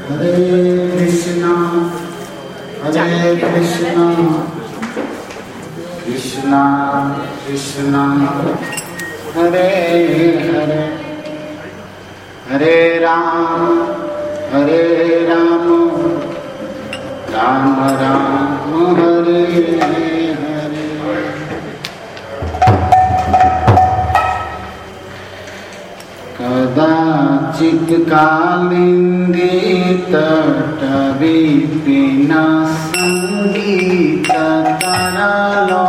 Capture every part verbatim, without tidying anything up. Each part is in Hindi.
Hare Krishna, Hare Krishna, Krishna Krishna, Hare Hare, Hare Ram, Hare Ram, Ram Ram, Hare Hare. Kadachit kalindi tatavipina sangita taralo.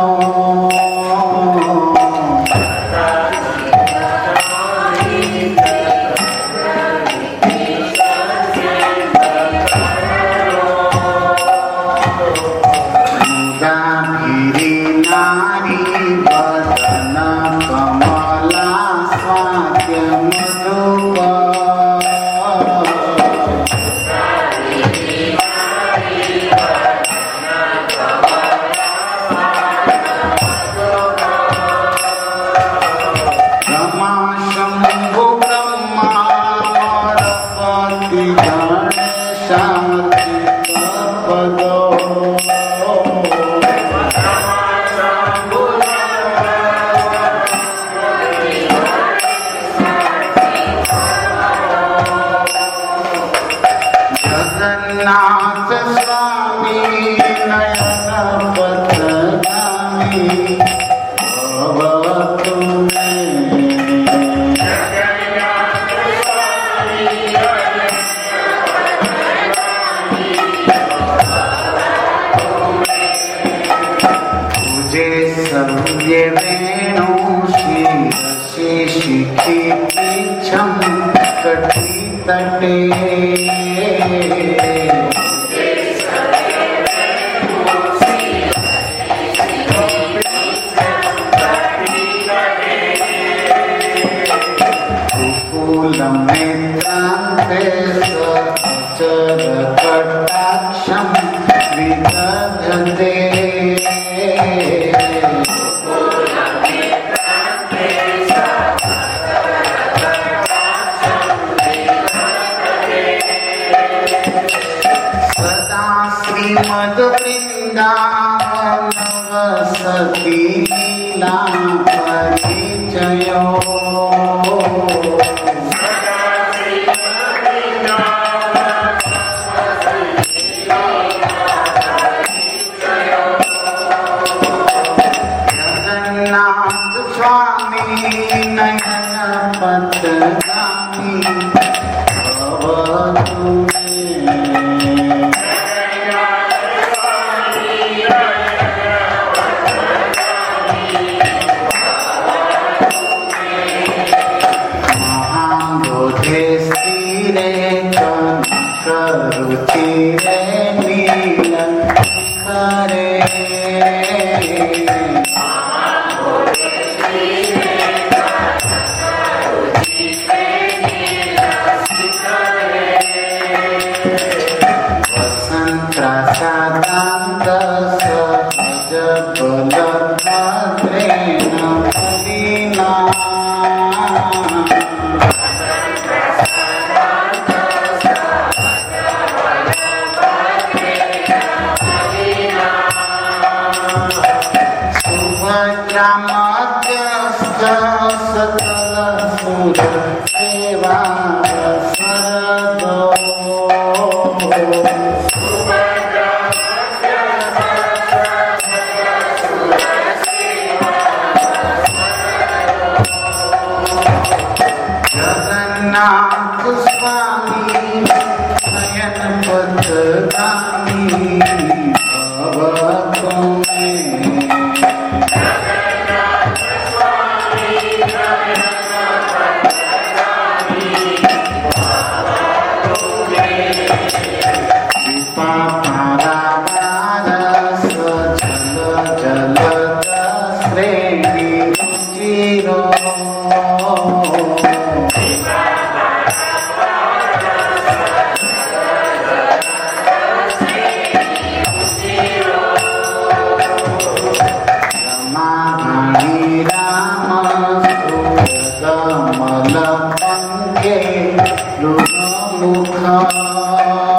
Rama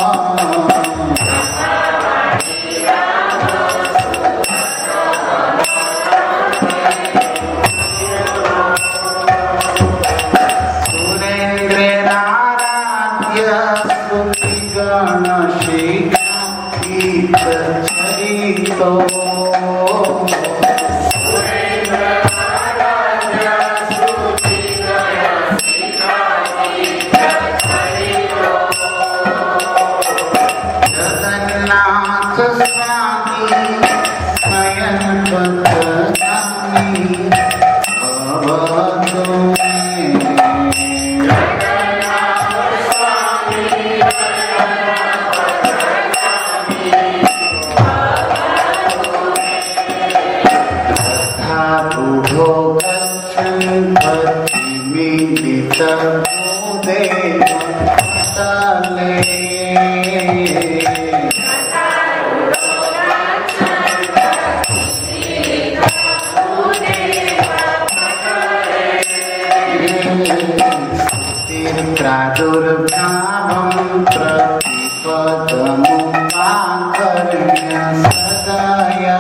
तो जगन्नाथ स्वामी नयन बदनामी अवधू बुधो गच्छन् भक्तिमिदितमुदेव तले प्रादुर्भावं प्रतिपदमुपाकर्ण्य सदया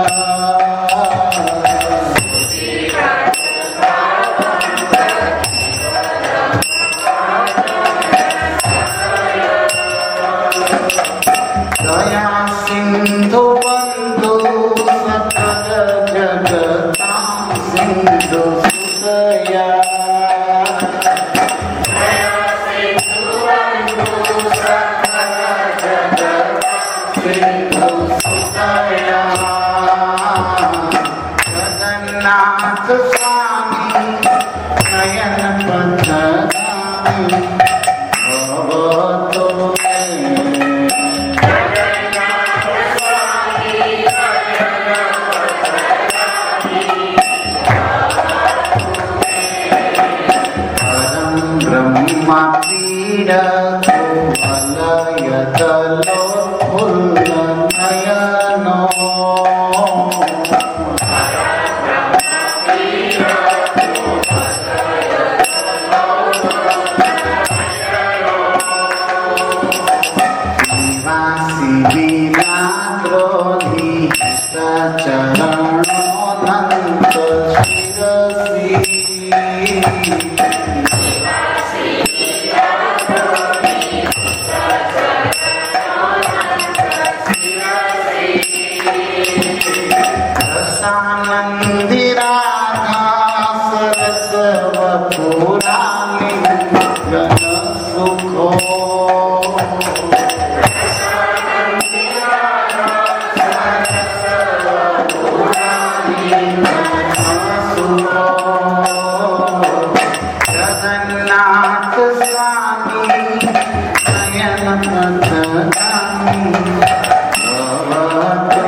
दया सिंधु बंधु सकल जगतां सिंधु सुदया जगन्नाथ स्वामी नयन बदनामी भवतु परं ब्रह्मा पीडको वलयतलोत्फुल्लनयनो चरणोऽनन्त रसानन्दिराधा सरस्वपुरालिङ्गन सुखो जगन्नाथ स्वामी नयन बदनामी भवतु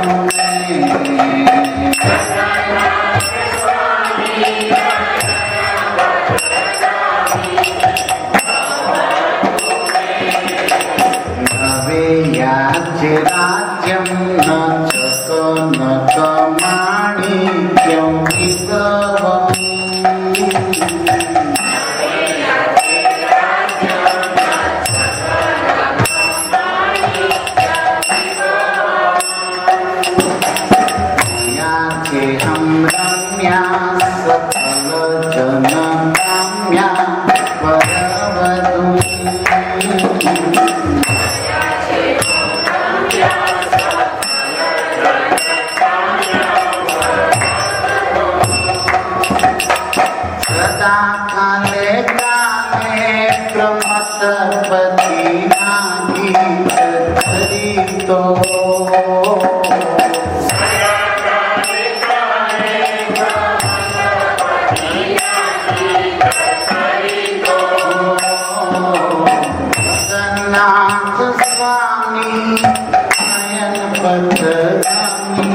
भवे याज्य राज्यं न चकनकमाणिक्यं विभवम् याचेऽहं रम्या सकल जनकाम्या वरवधूम् सदा काले काले प्रमथपति नागीचरितो जगन्नाथ स्वामी नयन बदनामी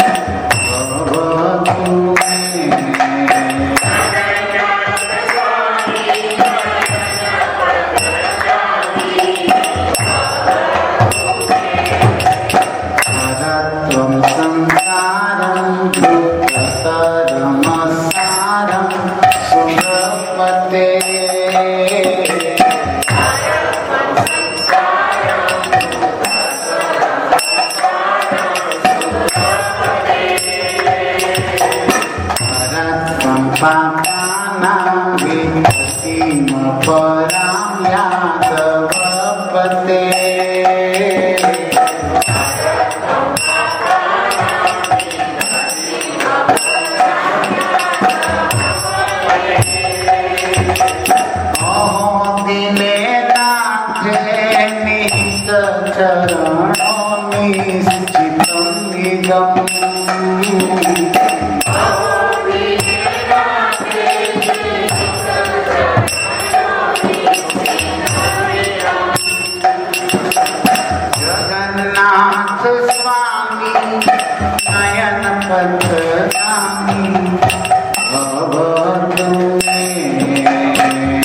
भवतु माझे नित चरणों निश्चितं निगम जगन्नाथ स्वामी नयन पथगामी भव तुम्हें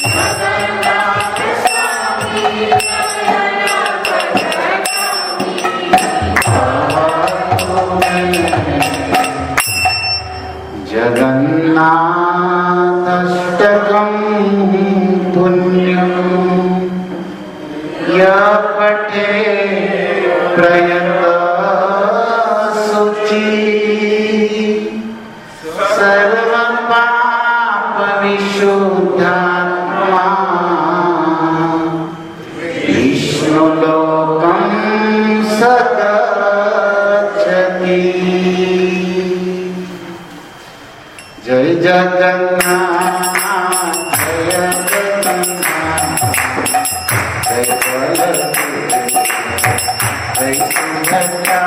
जगन्नाथाष्टकं पुण्यं यः पठे प्रयतः शुचिः सर्वपापविशुद्धात्मा विष्णुलोकं स गच्छति। जय जगन्नाथ जय जगन्नाथ जय बलदेव जय सुभद्रा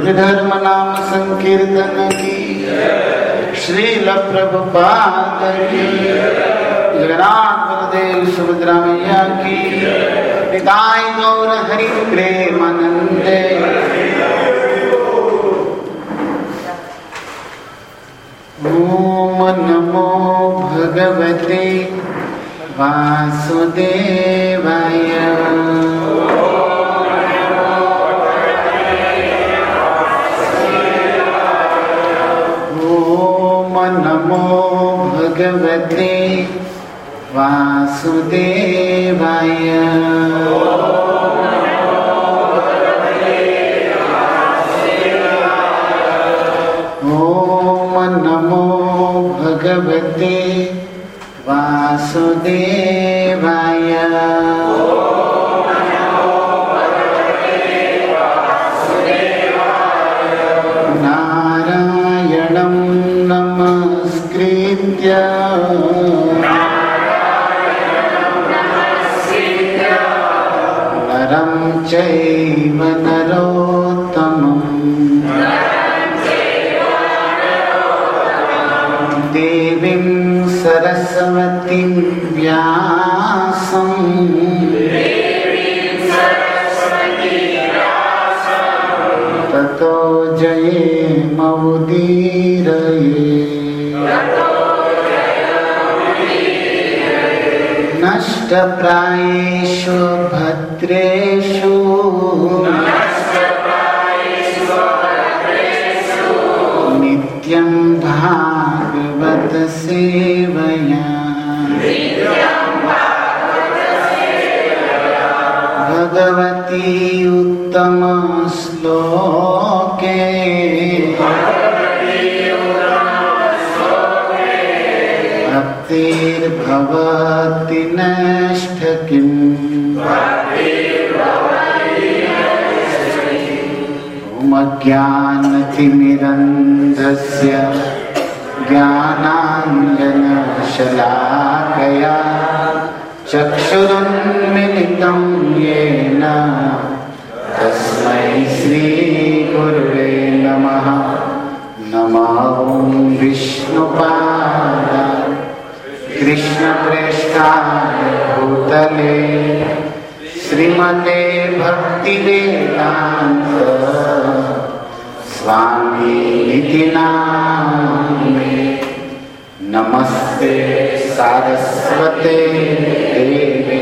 युग धर्म नाम संकीर्तन की, श्रील प्रभुपाद की, जगन्नाथ बलदेव सुभद्रा मैया की, निताय गौर हरि प्रेमानंदे। ओम नमो भगवते वासुदेवाय। ओम नमो भगवते वासुदेवाय। ओम नमो भगवते वासुदेवाय। नारायणं नमस्कृत्य नरं चैव नरोत्तमम् देवीं सरस्वतीं व्यासं ततो जयेमुदीरये। नष्टप्रायेषु भद्रेषु नित्यं भागवत सेवया। भगवती उत्तम श्लोके भक्तिर्भवति नष्टकिम्। ॐ अज्ञानतिमिरन्धस्य ज्ञानाञ्जनशलाकया चक्षुरुन्मिलितं येन तस्मै श्रीगुरुवे नमः। नमो विष्णुपादाय कृष्णप्रेष्ठाय भूतले श्रीमते भक्तिवेदान्त स्वामिनिति नामिने। नमस्ते सारस्वते देवे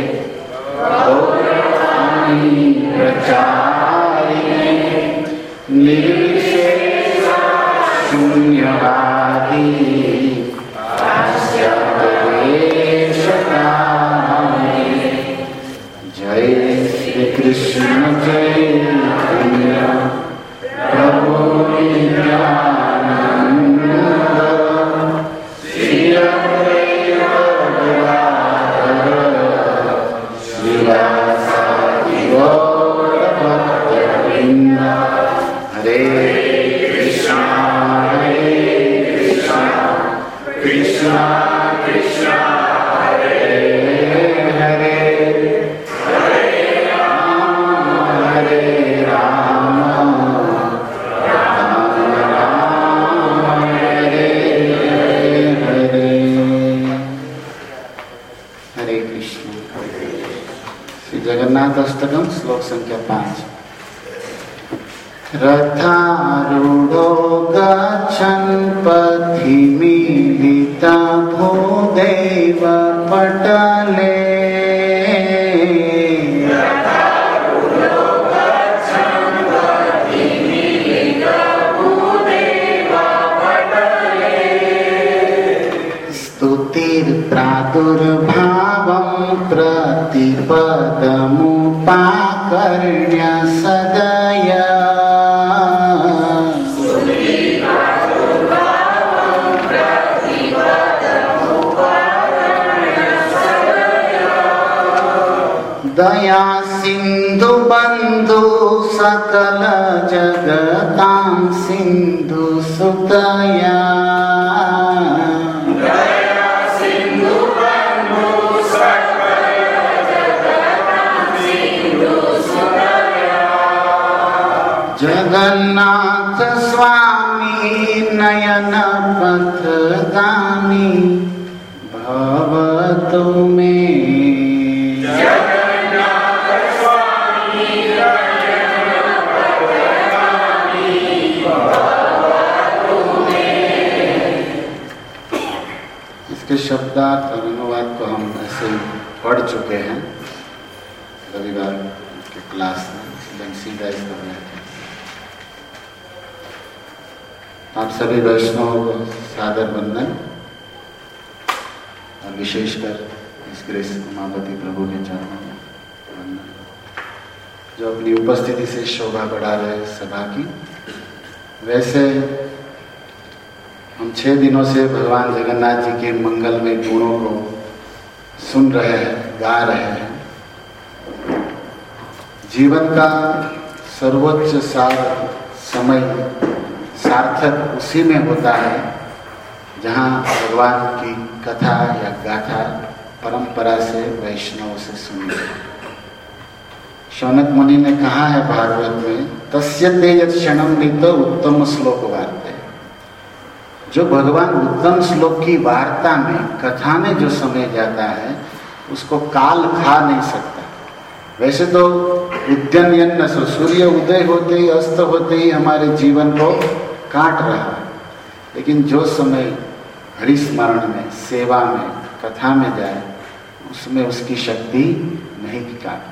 गौरवाणी प्रचारिणे निर्विशेष शून्यवादी जय श्री कृष्ण चैतन्य प्रभु नित्यानंद श्री श्रीवासादि गौर भक्तवृंद। हरे कृष्णा हरे कृष्णा कृष्णा कृष्णा हरे हरे हरे राम हरे राम राम राम हरे हरे। हरे कृष्ण। श्री जगन्नाथ अष्टकम श्लोक संख्या पांच। रथारूढ़ो गच्छन् पथि मीलिता भूदेव पटले। स्तुतिर्प्रादुर्भावं प्रतिपदमुपाकर्ण्य सदया। दया सिंधु बंधु सकल जगतां सिंधु सुतया। दया सिंधु बंधु सकल जगतां सिंधु सुतया। जगन्नाथ इसके शब्दार्थ और अनुवाद को हम ऐसे पढ़ चुके हैं रविवार के क्लास में, इसलिए सीधा इस कर रहे थे। आप सभी वैष्णवों को सादर वंदन और विशेषकर इस ग्रेस उमापति प्रभु के चरणों में वंदन, जो अपनी उपस्थिति से शोभा बढ़ा रहे सभा की। वैसे हम छह दिनों से भगवान जगन्नाथ जी के मंगलमय गुणों को सुन रहे हैं, गा रहे हैं। जीवन का सर्वोच्च सार समय सार्थक उसी में होता है जहाँ भगवान की कथा या गाथा परंपरा से वैष्णव से सुनी। शौनक मुनि ने कहा है भागवत में, तस्य ते यत् क्षणं नीत उत्तम श्लोक वार्ते। जो भगवान उत्तम श्लोक की वार्ता में, कथा में जो समय जाता है उसको काल खा नहीं सकता। वैसे तो उद्यन्यन्न सो, सूर्य उदय होते ही अस्त होते ही हमारे जीवन को काट रहा है, लेकिन जो समय हरिस्मरण में, सेवा में, कथा में जाए उसमें उसकी शक्ति नहीं काटता।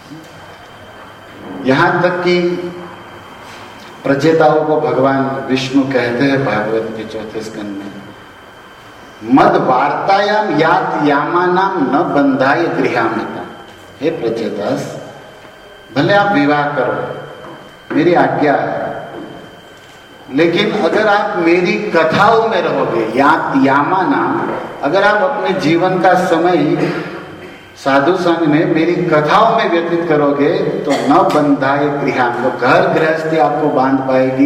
यहाँ तक कि प्रचेताओं को भगवान विष्णु कहते हैं भागवत के चौथे स्कंद में, मद वार्तायाम यात यामानाम न बंधाय गृहामिता। हे प्रचेतास, भले आप विवाह करो, मेरी आज्ञा है, लेकिन अगर आप मेरी कथाओं में रहोगे, यात यामानाम, अगर आप अपने जीवन का समय साधु संग में मेरी कथाओं में व्यतीत करोगे तो न बंधाए गृहाम, तो घर गृहस्थी आपको बांध पाएगी।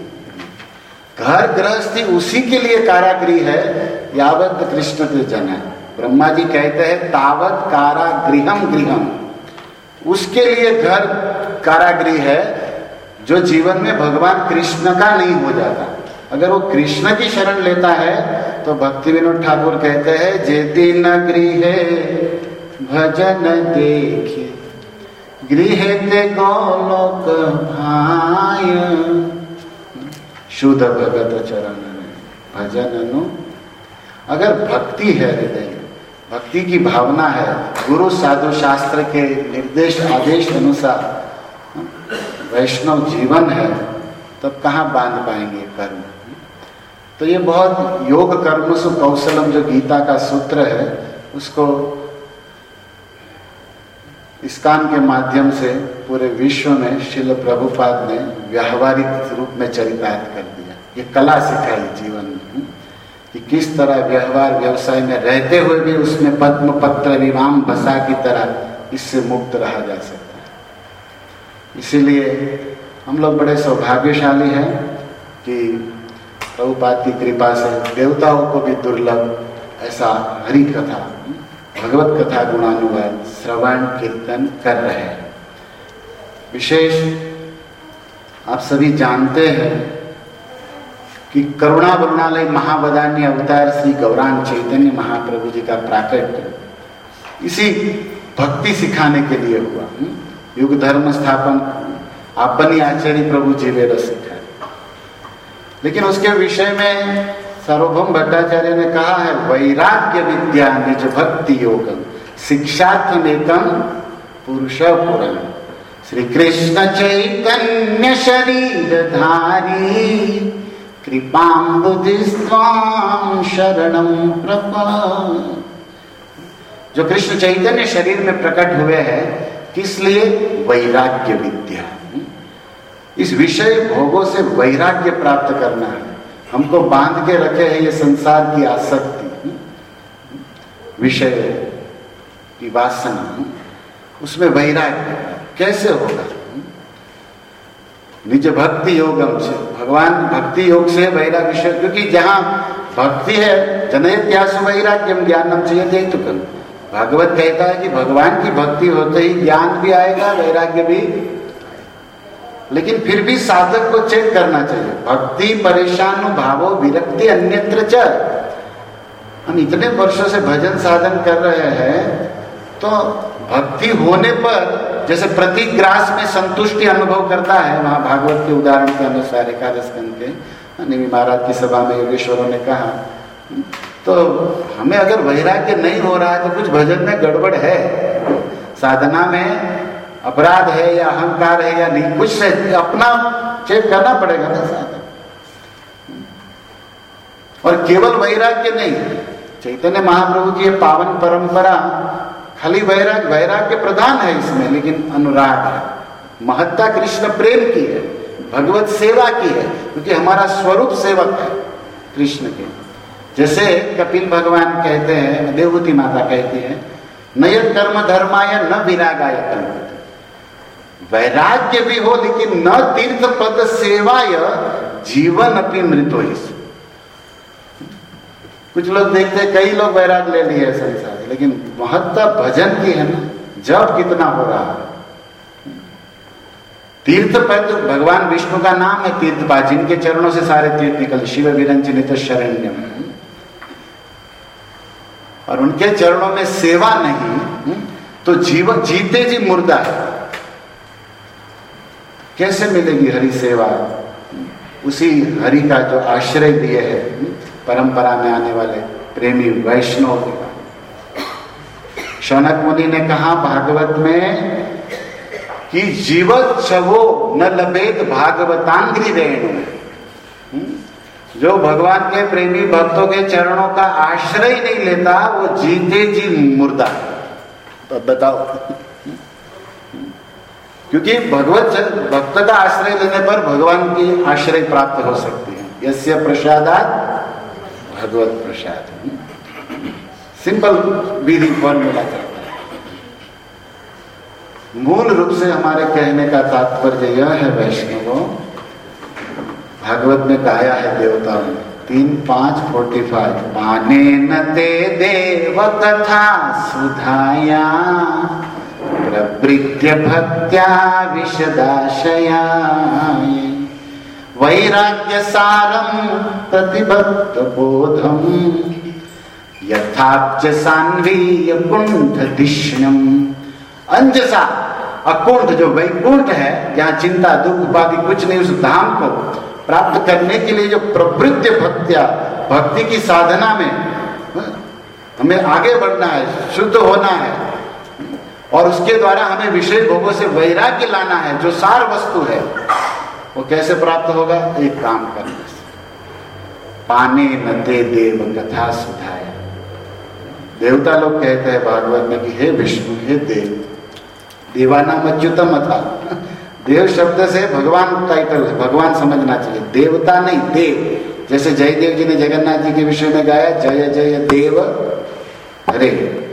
घर गृहस्थी उसी के लिए कारागृह है यावत कृष्ण ते जना। ब्रह्मा जी कहते हैं तावत कारागृहम गृहम, उसके लिए घर कारागृह है जो जीवन में भगवान कृष्ण का नहीं हो जाता। अगर वो कृष्ण की शरण लेता है तो भक्ति विनोद ठाकुर कहते हैं, जेति न गृहे भजन देखे गृह ते गोलोक भाय, शुद्ध भगत चरण भजन नु। अगर भक्ति है हृदय, भक्ति की भावना है, गुरु साधु शास्त्र के निर्देश आदेश अनुसार वैष्णव जीवन है, तब कहाँ बांध पाएंगे कर्म। तो ये बहुत योग कर्म सु कौशलम जो गीता का सूत्र है, उसको इस्कान के माध्यम से पूरे विश्व में श्रील प्रभुपाद ने व्यावहारिक रूप में चरितार्थ कर दिया। ये कला सिखाई जीवन में कि किस तरह व्यवहार व्यवसाय में रहते हुए भी उसमें पद्म पत्र विवाम बसा की तरह इससे मुक्त रहा जा सकता है। इसीलिए हम लोग बड़े सौभाग्यशाली हैं कि प्रभुपाद की कृपा से देवताओं को भी दुर्लभ ऐसा हरि कथा, भगवत कथा गुणानुवाद, श्रवण कीर्तन कर रहे हैं। विशेष आप सभी जानते हैं कि करुणा वरुणालय महावदान्य अवतार श्री गौरांग चैतन्य महाप्रभु जी का प्राकट्य इसी भक्ति सिखाने के लिए हुआ। युग धर्म स्थापन आपनी आचार्य प्रभु जी वे सिखा, लेकिन उसके विषय में सार्वभौम भट्टाचार्य ने कहा है, वैराग्य विद्या निज भक्ति योगम शिक्षार्थमेकम पुरुष पुराण। श्री कृष्ण चैतन्य शरीर धारी कृपाम्बुधिस्त्वां शरणं प्रपद्ये। जो कृष्ण चैतन्य शरीर में प्रकट हुए हैं, किस लिए? वैराग्य विद्या। इस विषय भोगों से वैराग्य प्राप्त करना है। हमको बांध के रखे है ये संसार की आसक्ति, विषय की वासना, उसमें वैराग्य कैसे होगा? निज भक्ति योगम से, भगवान भक्ति योग से वैराग्य विषय, क्योंकि जहां भक्ति है जनयत्यासु वैराग्यम ज्ञानम चाहिए तो कल भागवत कहता है कि भगवान की भक्ति होते ही ज्ञान भी आएगा, वैराग्य भी। लेकिन फिर भी साधक को चेक करना चाहिए, भक्ति परेशान भावो विरक्ति अन्यत्र च। हम इतने वर्षों से भजन साधन कर रहे हैं, तो भक्ति होने पर जैसे प्रतिग्रास में संतुष्टि अनुभव करता है, वहां भागवत के उदाहरण के अनुसार एकादश स्कंद के निमि महाराज की सभा में योगेश्वरों ने कहा तो हमें अगर वैराग्य नहीं हो रहा है तो कुछ भजन में गड़बड़ है, साधना में अपराध है या अहंकार है या नहीं, कुछ से अपना चेक करना पड़ेगा ना साधना। और केवल वैराग्य नहीं, चैतन्य महाप्रभु की ये पावन परंपरा खाली वैराग्य वैराग्य प्रधान है इसमें, लेकिन अनुराग है, महत्ता कृष्ण प्रेम की है, भगवत सेवा की है, क्योंकि हमारा स्वरूप सेवक है कृष्ण के। जैसे कपिल भगवान कहते हैं, देवहूति माता कहती है, नयत कर्म धर्माय न विरागाय कल्पते। वैराग्य भी हो लेकिन न तीर्थ पद सेवाय जीवन अपनी मृतो। कुछ लोग देखते हैं, कई लोग वैराग ले लिए है संसार, लेकिन महत्ता भजन की है ना, जब कितना हो रहा है। तीर्थ पद भगवान विष्णु का नाम है तीर्थपाद, जिनके चरणों से सारे तीर्थ निकल, शिव विरंचित शरण्यम, और उनके चरणों में सेवा नहीं तो जीवन जीते जी मुर्दा है। कैसे मिलेगी हरि सेवा? उसी हरि का जो आश्रय दिए है परंपरा में आने वाले प्रेमी वैष्णव के। शौनक मुनि ने कहा भागवत में कि जीवत छवो न लभेत भागवतांग्री रेणु। जो भगवान के प्रेमी भक्तों के चरणों का आश्रय नहीं लेता वो जीते जी मुर्दा। तो बताओ, क्योंकि भगवत भक्त का आश्रय लेने पर भगवान की आश्रय प्राप्त हो सकती है। यस्य प्रसादात् भगवत प्रसाद, सिंपल विधि फॉर्मूला चलता है। मूल रूप से हमारे कहने का तात्पर्य यह है वैष्णवों, भागवत में गाया है देवताओं ने तीन पांच फोर्टी फाइव, पाने न ते देव कथा सुधाया प्रवृत्य भक्त्या विशदाशया वैराग्य सारम प्रतिबद्ध बोधम यथाब्ज सान्वीय कुंठ दिष्णम। अंजसा अकुंठ, जो वैकुंठ है जहां चिंता दुख उपाधि कुछ नहीं, उस धाम को प्राप्त करने के लिए जो प्रवृत्ति भक्त्या, भक्ति की साधना में हमें आगे बढ़ना है, शुद्ध होना है, और उसके द्वारा हमें विषय भोगों से वैराग्य लाना है, जो सार वस्तु है। वो कैसे प्राप्त होगा? एक काम करने से। पाने न ते देव कथा सुधाया। देवता लोग कहते हैं भागवत में कि हे विष्णु, हे देव, देवाना मच्युतम अथा। देव शब्द से भगवान टाइटल है, भगवान समझना चाहिए, देवता नहीं देव। जैसे जयदेव जी ने जगन्नाथ जी के विषय में गाया, जय जय देव हरे।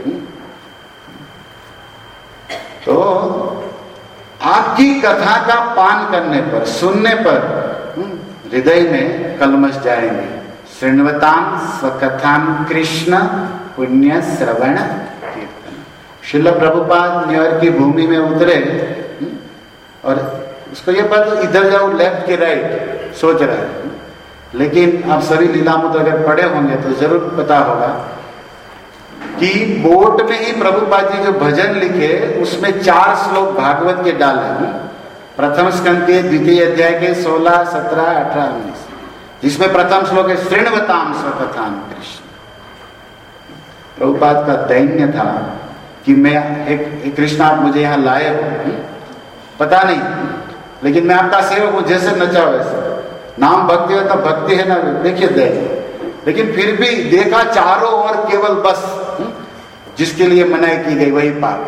तो आपकी कथा का पान करने पर, सुनने पर हृदय में कलमश जाएंगे। शृण्वताम स्वकथाम कृष्ण पुण्य श्रवण कीर्तन। श्रील प्रभुपाद न्यूयॉर्क की भूमि में उतरे और उसको ये पता इधर जाओ लेफ्ट के राइट सोच रहा है, लेकिन आप सभी लीलामृत अगर पढ़े होंगे तो जरूर पता होगा कि बोट में ही प्रभुपाद जी जो भजन लिखे उसमें चार श्लोक भागवत के डाले, प्रथम स्कंद के द्वितीय अध्याय के सोलह सत्रह अठारह उन्नीस, जिसमें प्रथम श्लोक है शृण्वताम स्वकथाम कृष्ण। प्रभुपाद का दैन्य था कि मैं एक, एक कृष्ण आप मुझे यहाँ लाए हो, पता नहीं, लेकिन मैं आपका सेवक हूं, जैसे नचाओ वैसे। नाम भक्ति है तो भक्ति है ना, देखिए दैन्य। लेकिन फिर भी देखा चारों ओर केवल बस जिसके लिए मनाई की गई वही पाप।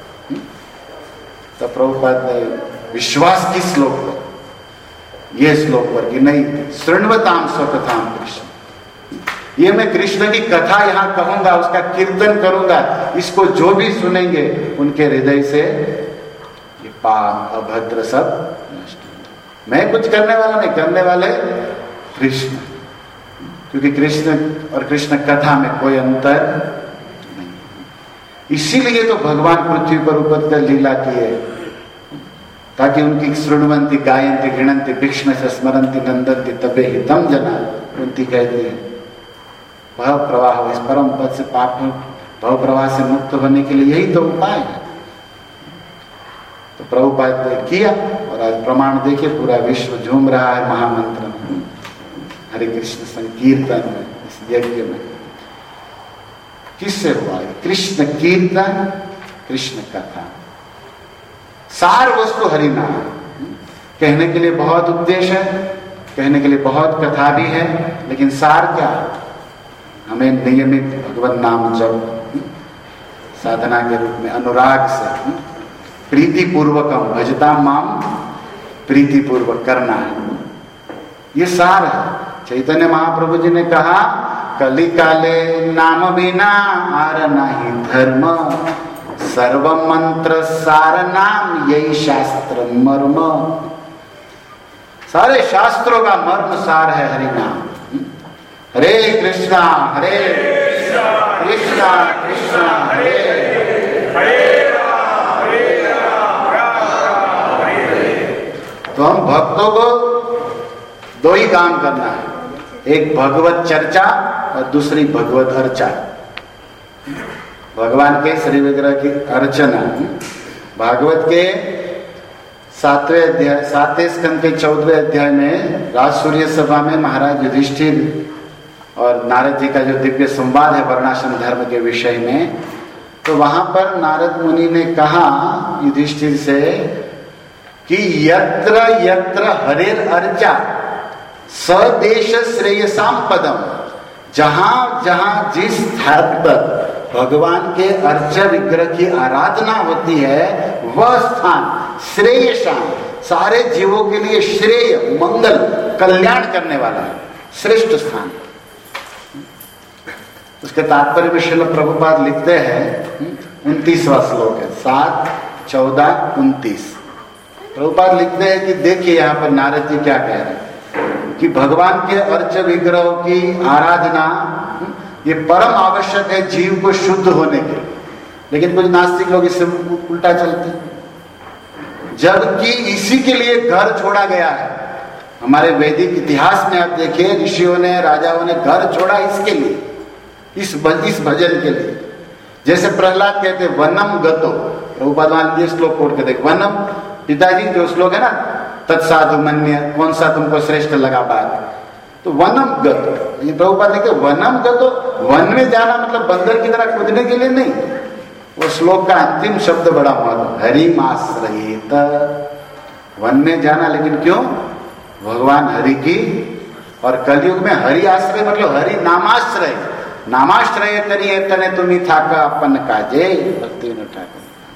तो प्रभुपाद ने विश्वास की श्लोक पर, ये श्लोक पर कि नहीं, शृण्वताम स्वकथाम कृष्ण, ये मैं कृष्ण की कथा यहां कहूंगा, उसका कीर्तन करूंगा, इसको जो भी सुनेंगे उनके हृदय से ये पाप अभद्र सब नष्ट। मैं कुछ करने वाला नहीं, करने वाले कृष्ण, क्योंकि कृष्ण और कृष्ण कथा में कोई अंतर नहीं। इसीलिए तो भगवान पृथ्वी पर उपद कर लीला किए, ताकि उनकी श्रृण्वंती गायंती गृणंती भीष्म से स्मरंती नंदंती तबे हितम जना। कुंती कहती है भव प्रवाह, इस परम पद से पाप भव प्रवाह से मुक्त होने के लिए यही तो उपाय है। तो प्रभुपाद ने किया और आज प्रमाण देखिए, पूरा विश्व झूम रहा है महामंत्र में, हरे कृष्ण संकीर्तन में, इस यज्ञ में। किससे हुआ? कृष्ण कीर्तन, कृष्ण कथा, सार वस्तु हरि नाम। कहने के लिए बहुत उपदेश है, कहने के लिए बहुत कथा भी है, लेकिन सार क्या? हमें नियमित भगवत नाम जप साधना के रूप में अनुराग से प्रीति पूर्वकम भजता माम, प्रीति पूर्वक करना है, ये सार है। चैतन्य महाप्रभु जी ने कहा कली काले नाम बिना आर नहीं धर्म, सर्व मंत्र सार नाम यही शास्त्र मर्म। सारे शास्त्रों का मर्म सार है हरि नाम। हरे कृष्णा हरे कृष्णा कृष्णा कृष्णा हरे हरे राम हरे राम राम हरे। तो हम भक्तों को दो ही काम करना है, एक भगवत चर्चा और दूसरी भगवत अर्चा। भगवान के श्री विग्रह की अर्चना। भागवत के सातवें अध्याय सातवें स्कंद के चौदहवें अध्याय में राजसूर्य सभा में महाराज युधिष्ठिर और नारद जी का जो दिव्य संवाद है वर्णाश्रम धर्म के विषय में, तो वहां पर नारद मुनि ने कहा युधिष्ठिर से कि यत्र यत्र हरेर अर्चा सदेश श्रेयसाम पदम, जहां जहां जिस स्थान पर भगवान के अर्चा विग्रह की आराधना होती है वह स्थान श्रेयसाम, सारे जीवों के लिए श्रेय, मंगल, कल्याण करने वाला है, श्रेष्ठ स्थान। उसके तात्पर्य में श्रील प्रभुपाद लिखते हैं, उनतीसवां श्लोक है, सात चौदह उनतीस। प्रभुपाद लिखते हैं कि देखिए यहाँ पर नारद जी क्या कह रहे हैं कि भगवान के अर्च विग्रहों की आराधना ये परम आवश्यक है जीव को शुद्ध होने के लिए, लेकिन कुछ नास्तिक लोग इससे उल्टा चलते हैं, जबकि इसी के लिए घर छोड़ा गया है। हमारे वैदिक इतिहास में आप देखिए ऋषियों ने, राजाओं ने घर छोड़ा इसके लिए, इस इस भजन के लिए। जैसे प्रहलाद कहते वनम गतो, प्रभुपाद वहां ये श्लोक कोट के देख, वनम, पिताजी जो श्लोक है ना, तत्साधु मन्य, कौन सा तुमको श्रेष्ठ लगा बात, तो वनम गतो, ये प्रभुपाद लिखते वनम गतो, वन में जाना मतलब बंदर की तरह कूदने के लिए नहीं। वो श्लोक का अंतिम शब्द बड़ा महत्व, हरिमाश्रयेत, वन में जाना, लेकिन क्यों? भगवान हरि की, और कलयुग में हरि आश्रय मतलब हरि नामाश्रय, नामाश्रय करिए तने तुम्ही थाका अपन काजे, भक्ति न ठाकर।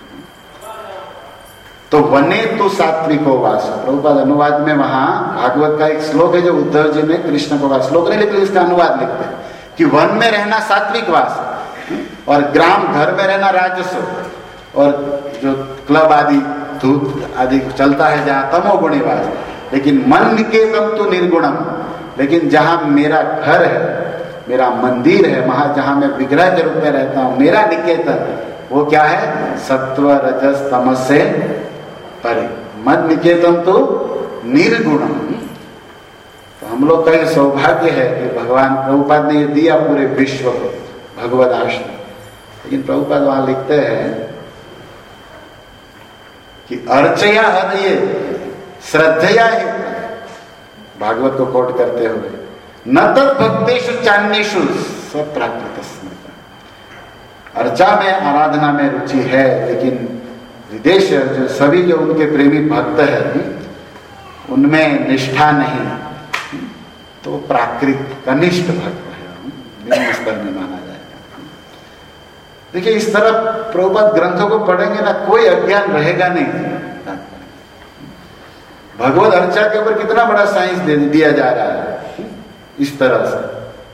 तो वने तो सात्विको वास, प्रभुपाद अनुवाद में वहां भागवत का एक श्लोक है जो उद्धव जी ने कृष्ण को वास श्लोक नहीं लिखते, इसका अनुवाद लिखते हैं कि वन में रहना सात्विक वास और ग्राम घर में रहना राजस्व, और जो क्लब आदि धूत आदि चलता है जहाँ तमोगुणी वास, लेकिन मन निकेतन तो निर्गुणम, लेकिन जहाँ मेरा घर है, मेरा मंदिर है, वहां जहां मैं विग्रह के रूप में रहता हूं, मेरा निकेतन वो क्या है? सत्व रजस तमस से परे, मद निकेतन तो निर्गुणम। तो हम लोग का ये सौभाग्य है कि भगवान प्रभुपाद ने ये दिया पूरे विश्व को भगवत आश्रय, लेकिन प्रभुपाद वहां लिखते हैं कि अर्चया हृदय श्रद्धया है, भागवत को कोट करते हुए, न तत् भक्तेषु चान्येषु स्वप्राकृत स्मृत। अर्चा में, आराधना में रुचि है, लेकिन विदेश जो सभी जो उनके प्रेमी भक्त हैं उनमें निष्ठा नहीं, तो प्राकृत कनिष्ठ भक्त है, निम्न स्तर में माना जाएगा। देखिए इस तरह प्रभुपाद ग्रंथों को पढ़ेंगे ना, कोई अज्ञान रहेगा नहीं। भगवत अर्चा के ऊपर कितना बड़ा साइंस दे दिया जा रहा है इस तरह से।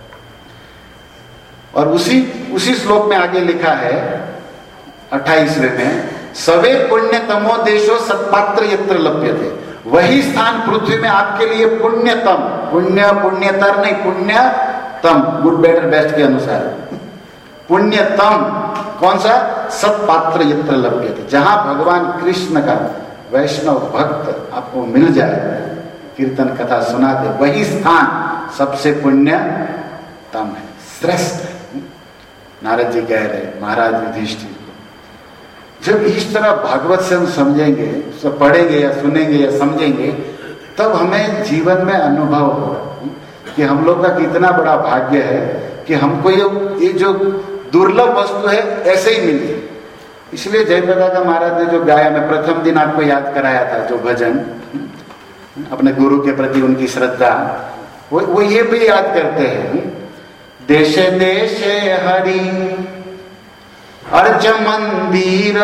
और उसी उसी श्लोक में आगे लिखा है अट्ठाईसवें में, सवे पुण्य तमो देशो सत्पात्र यत्र लभ्यते, वही स्थान पृथ्वी में आपके लिए पुण्यतम, पुण्य पुण्यतर नहीं, पुण्यतम, गुड बेटर बेस्ट के अनुसार पुण्यतम कौन सा? सत्पात्र यत्र लभ्यते, जहां भगवान कृष्ण का वैष्णव भक्त आपको मिल जाए, कीर्तन कथा सुना दे, वही स्थान सबसे पुण्यतम है, श्रेष्ठ है। नारद जी कह रहे महाराज युधिष्ठिर को, जब इस तरह भागवत से हम समझेंगे, उसको पढ़ेंगे या सुनेंगे या समझेंगे, तब हमें जीवन में अनुभव होगा कि हम लोग का कितना बड़ा भाग्य है कि हमको ये ये जो दुर्लभ वस्तु है ऐसे ही मिली। इसलिए जयप्रकाश महाराज ने जो गाया, मैं प्रथम दिन आपको याद कराया था जो भजन, अपने गुरु के प्रति उनकी श्रद्धा, वो वो ये भी याद करते हैं, देशे देशे हरि अर्च मंदिर,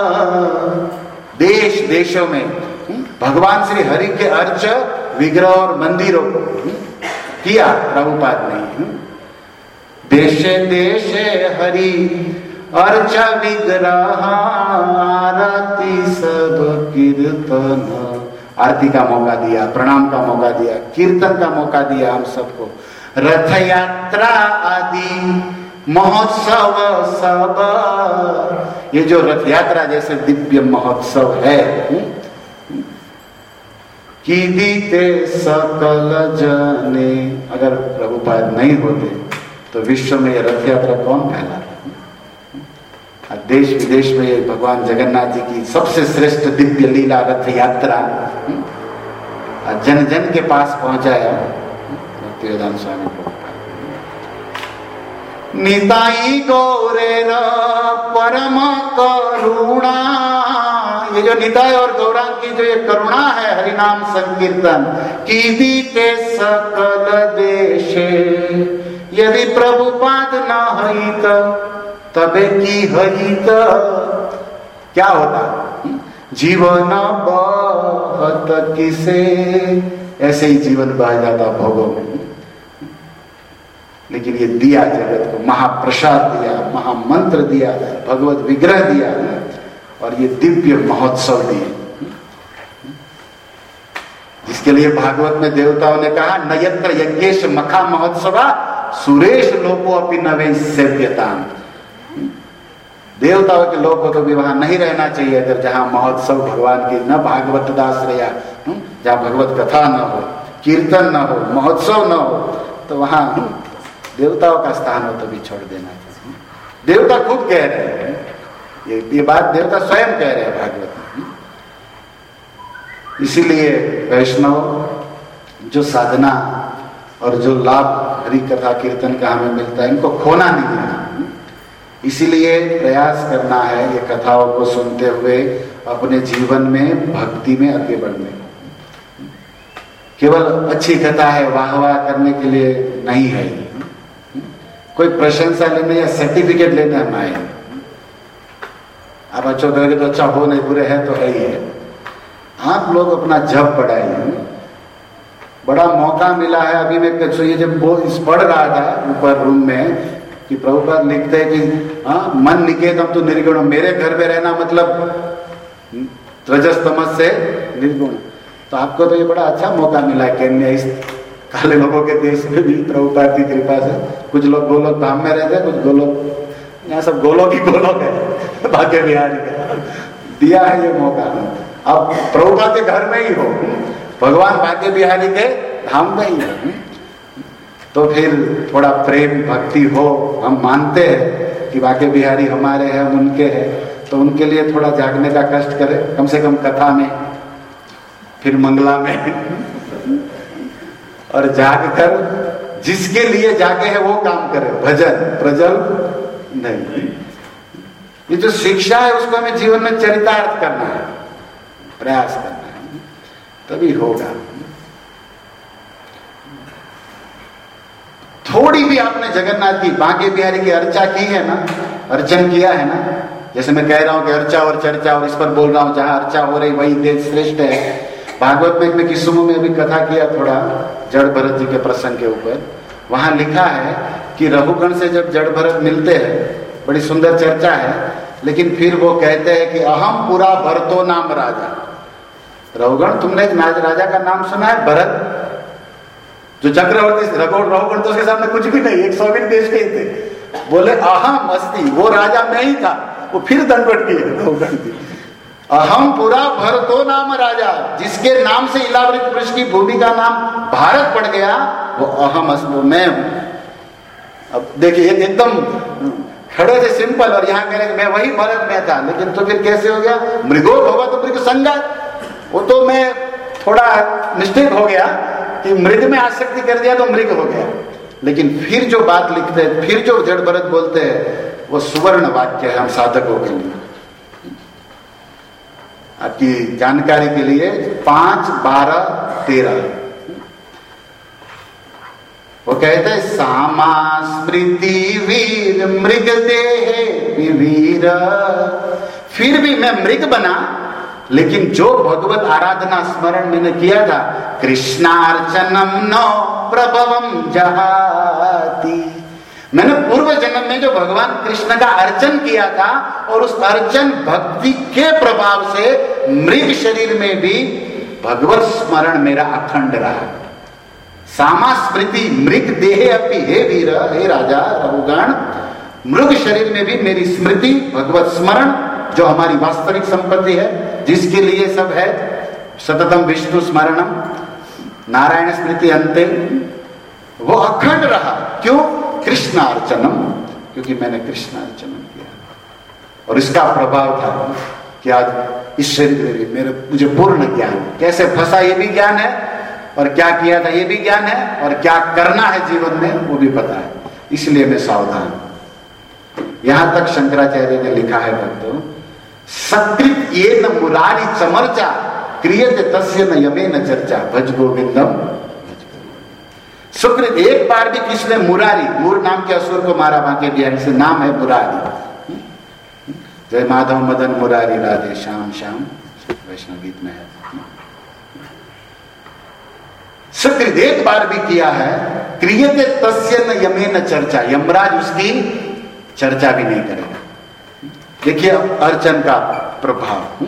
देश देशों में भगवान श्री हरि के अर्च विग्रह और मंदिरों को किया प्रभुपाद ने। देशे देशे हरि अर्च विग्रह आरती सब कीर्तन, आरती का मौका दिया, प्रणाम का मौका दिया, कीर्तन का मौका दिया हम सबको, रथ यात्रा आदि महोत्सव सब, ये जो रथ यात्रा जैसे दिव्य महोत्सव है, कि दीते सकल जने, अगर प्रभुपाद नहीं होते तो विश्व में ये रथ यात्रा कौन फैलाता। देश विदेश में ये भगवान जगन्नाथ जी की सबसे श्रेष्ठ दिव्य लीला रथ यात्रा जन जन के पास पहुंचाया भक्तिवेदांत स्वामी प्रभुपाद। निताई गौरेर परम करुणा, ये जो निताई और गौरांग की जो ये करुणा है, हरिनाम संकीर्तन की दीते सकल देशे, यदि प्रभुपाद न हित तबे की हित, क्या होता, जीवन बहत किसे, ऐसे ही जीवन बह जाता भोगों में। लेकिन ये दिया जगत को, महाप्रसाद दिया, महामंत्र दिया, भगवत विग्रह दिया और ये दिव्य महोत्सव दिए, जिसके लिए भागवत में देवताओं ने कहा नयत्र यज्ञेश मखा महोत्सवा सुरेश लोको अपि नवे सेव्यता। देवताओं के लोग को तो भी वहां नहीं रहना चाहिए अगर जहां महोत्सव भगवान की न भागवत दास रहा, जहां भगवत कथा न हो, कीर्तन न हो, महोत्सव न हो, तो वहां देवताओं का स्थान हो तो भी छोड़ देना चाहिए। देवता खुद कह रहे हैं, ये, ये बात देवता स्वयं कह रहे हैं भागवत में। इसीलिए वैष्णव जो साधना और जो लाभ हरि कथा कीर्तन का हमें मिलता है, इनको खोना नहीं है। इसीलिए प्रयास करना है ये कथाओं को सुनते हुए अपने जीवन में भक्ति में आगे बढ़ने। केवल अच्छी कथा है वाह वाह करने के लिए नहीं है, कोई प्रशंसा लेने या सर्टिफिकेट लेने हम आए। आप अच्छा करेंगे तो अच्छा हो, नहीं बुरे है तो है ही है। आप लोग अपना जप बढ़ाइए, बड़ा मौका मिला है। अभी मैं ये जब वो इस पढ़ रहा था ऊपर रूम में कि प्रभुपाद लिखते हैं कि हाँ मन निकेतम तो निर्गुण, मेरे घर में रहना मतलब रजस तमस से निर्गुण। तो आपको तो ये बड़ा अच्छा मौका मिला है केन्या, इस काले लोगों के देश में भी प्रभुपाद की कृपा से। कुछ लोग गोलोक धाम में रहते हैं, कुछ गोलोक, यहाँ सब गोलोक ही गोलोक है, भाग्य बिहारी का दिया है ये मौका। अब प्रभुपाद के घर में ही हो, भगवान भाग्य बिहारी के धाम में ही हो, तो फिर थोड़ा प्रेम भक्ति हो। हम मानते हैं कि भाग्य बिहारी हमारे हैं, हम उनके हैं, तो उनके लिए थोड़ा जागने का कष्ट करें, कम से कम कथा में, फिर मंगला में और जाग कर जिसके लिए जागे है वो काम करे, भजन प्रजल नहीं। ये जो शिक्षा है उसको हमें जीवन में चरितार्थ करना है, प्रयास करना है, तभी होगा। थोड़ी भी आपने जगन्नाथ की बांके बिहारी की अर्चा की है ना, अर्चन किया है ना, जैसे मैं कह रहा हूं कि अर्चा और चर्चा, और इस पर बोल रहा हूं जहां अर्चा हो रही वही देश श्रेष्ठ है। भागवत में मैं किस्सों में अभी कथा किया थोड़ा जड़ भरत जी के प्रसंग के ऊपर, वहां लिखा है कि रघुगण से जब जड़ भरत मिलते हैं, बड़ी सुंदर चर्चा है, लेकिन फिर वो कहते हैं कि अहम पूरा भरतो नाम राजा। रघुगण तुमने एक राजा का नाम सुना है, भरत जो चक्रवर्ती रघुगण तो उसके सामने कुछ भी नहीं, एक सौवीन देश के थे, बोले अहम अस्ति, वो राजा में ही था। वो फिर दंडवत किए रघुगण जी, अहम पूरा भरतो नाम राजा, जिसके नाम से इलावृत वृक्ष की भूमि का नाम भारत पड़ गया, वो अहम अस्ति मैं हूं। अब देखिए एकदम खड़े थे सिंपल, और यहाँ कह रहे मैं वही भरत में था, लेकिन तो फिर कैसे हो गया, मृगो होगा तो मृग संगा। वो तो मैं थोड़ा निश्चित हो गया कि मृग में आसक्ति कर दिया तो मृग हो गया। लेकिन फिर जो बात लिखते हैं, फिर जो जड़ भरत बोलते हैं वो सुवर्ण वाक्य है हम साधकों के लिए। आपकी जानकारी के लिए पांच बारह तेरह वो कहते हैं सामा स्मृति वीर मृग देहे विवीर। फिर भी मैं मृग बना, लेकिन जो भगवत आराधना स्मरण मैंने किया था, कृष्णार्चनम नो प्रभवम जहाती, मैंने पूर्व जन्म में जो भगवान कृष्ण का अर्चन किया था और उस अर्चन भक्ति के प्रभाव से मृग शरीर में भी भगवत स्मरण मेरा अखंड रहा। सामा स्मृति मृग देहे अपि, हे वीर, हे राजा रघुगण, मृग शरीर में भी मेरी स्मृति भगवत स्मरण जो हमारी वास्तविक संपत्ति है, जिसके लिए सब है, सततम विष्णु स्मरणम नारायण स्मृति अंते, वो अखंड रहा। क्यों? कृष्णार्चनम, क्योंकि मैंने कृष्णार्चनम किया और इसका प्रभाव था कि आज इस शरीर में भी मेरे मुझे पूर्ण ज्ञान, कैसे फंसा ये भी ज्ञान है और क्या किया था ये भी ज्ञान है और क्या करना है जीवन में वो भी पता है। इसलिए मैं सावधान। यहां तक शंकराचार्य ने लिखा है भक्तों, सकृत ये न मुरारी चमर्चा क्रियते तस्य न यमे न चर्चा भज गोविंदम। सुकृत, एक बार भी किसने मुरारी, मूर नाम के असुर को मारा बांके बिहारी से, नाम है मुरारी। जय माधव मदन मुरारी राधे श्याम श्याम, वैष्णव गीत में है। सुकृत एक बार भी किया है, क्रियते तस्य न यमे न चर्चा, यमराज उसकी चर्चा भी नहीं करेगा। देखिए अब अर्चन का प्रभाव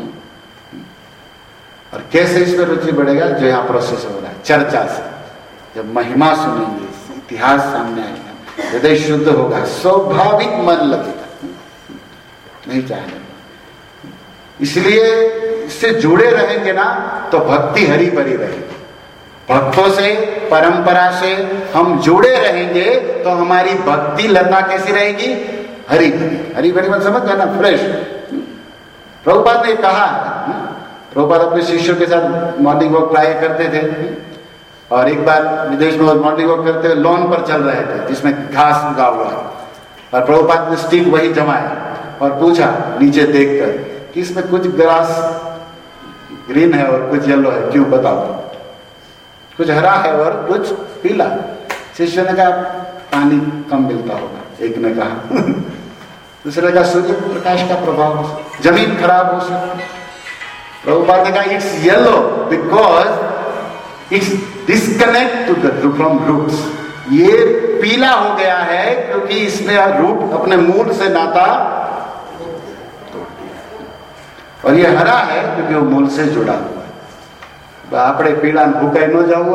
और कैसे इसमें रुचि बढ़ेगा, जो यहां प्रोसेस हो रहा है चर्चा से। जब महिमा सुनेंगे, इतिहास सामने आएगा, हृदय शुद्ध होगा, स्वाभाविक मन लगेगा, नहीं चाहेगा। इसलिए इससे जुड़े रहेंगे ना तो भक्ति हरी भरी रहेगी। भक्तों से, परंपरा से हम जुड़े रहेंगे तो हमारी भक्ति लता कैसी रहेगी? हरी भरी। हरी भरी मत समझ ना, फ्रेश। प्रभुपाद ने कहा, प्रभुपाद अपने शिष्यों के साथ मॉर्निंग वॉक ट्राई करते थे और एक बार विदेश में मॉर्निंग वॉक करते हुए लॉन पर चल रहे थे जिसमें घास उगा हुआ और प्रभुपाद ने स्टिक वही जमाया और पूछा नीचे देखकर कि इसमें कुछ ग्रास ग्रीन है और कुछ येलो है, क्यों बताओ? कुछ हरा है और कुछ पीला। शिष्य ने कहा पानी कम मिलता होगा, एक ने कहा दूसरे ने कहा सूर्य प्रकाश का प्रभाव, जमीन खराब हो सकती। प्रभुपाद ने कहा it's yellow because it's disconnect to the from roots. ये पीला हो गया है क्योंकि इसने रूट अपने मूल से नाता तोड़ दिया, और ये हरा है क्योंकि वो मूल से जुड़ा हुआ है। आपने पीला भूखा न जाओ,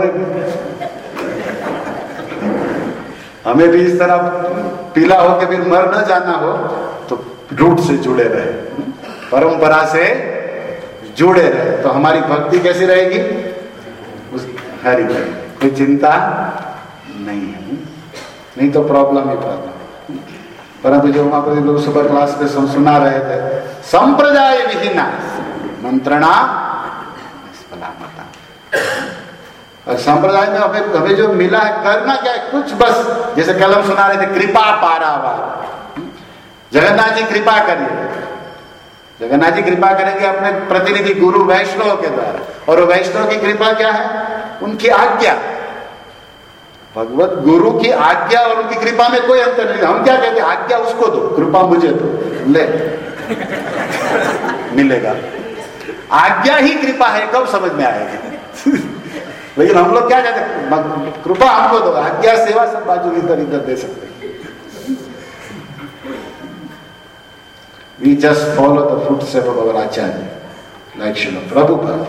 हमें भी इस तरह पीला हो के फिर मर न जाना हो तो रूट से जुड़े रहे, परंपरा से जुड़े रहे, तो हमारी भक्ति कैसी रहेगी? उस हरी रहेगी, कोई चिंता नहीं है। नहीं तो प्रॉब्लम ही प्रॉब्लम। परंतु जो वहां पर लोग सुबह क्लास में सुना रहे थे, संप्रदाय विहीना मंत्रणा निष्फलामता। और संप्रदाय में हमें हमें जो मिला है करना क्या है? कुछ बस जैसे कल हम सुना रहे थे, कृपा पारावार। जगन्नाथ जी कृपा करिए, जगन्नाथ जी कृपा करेंगे अपने प्रतिनिधि गुरु वैष्णव के द्वारा, और वैष्णव की कृपा क्या है? उनकी आज्ञा। भगवत गुरु की आज्ञा और उनकी कृपा में कोई अंतर नहीं। हम क्या कहते हैं? आज्ञा उसको दो, कृपा मुझे दो, ले मिलेगा। आज्ञा ही कृपा है, कब समझ में आएगा? लेकिन हम लोग क्या कहते हैं? कृपा हमको दो, आज्ञा सेवा सब बाजू इधर इधर दे सकते हैं। We just follow the footsteps of our Acharya, like Srila Prabhupada.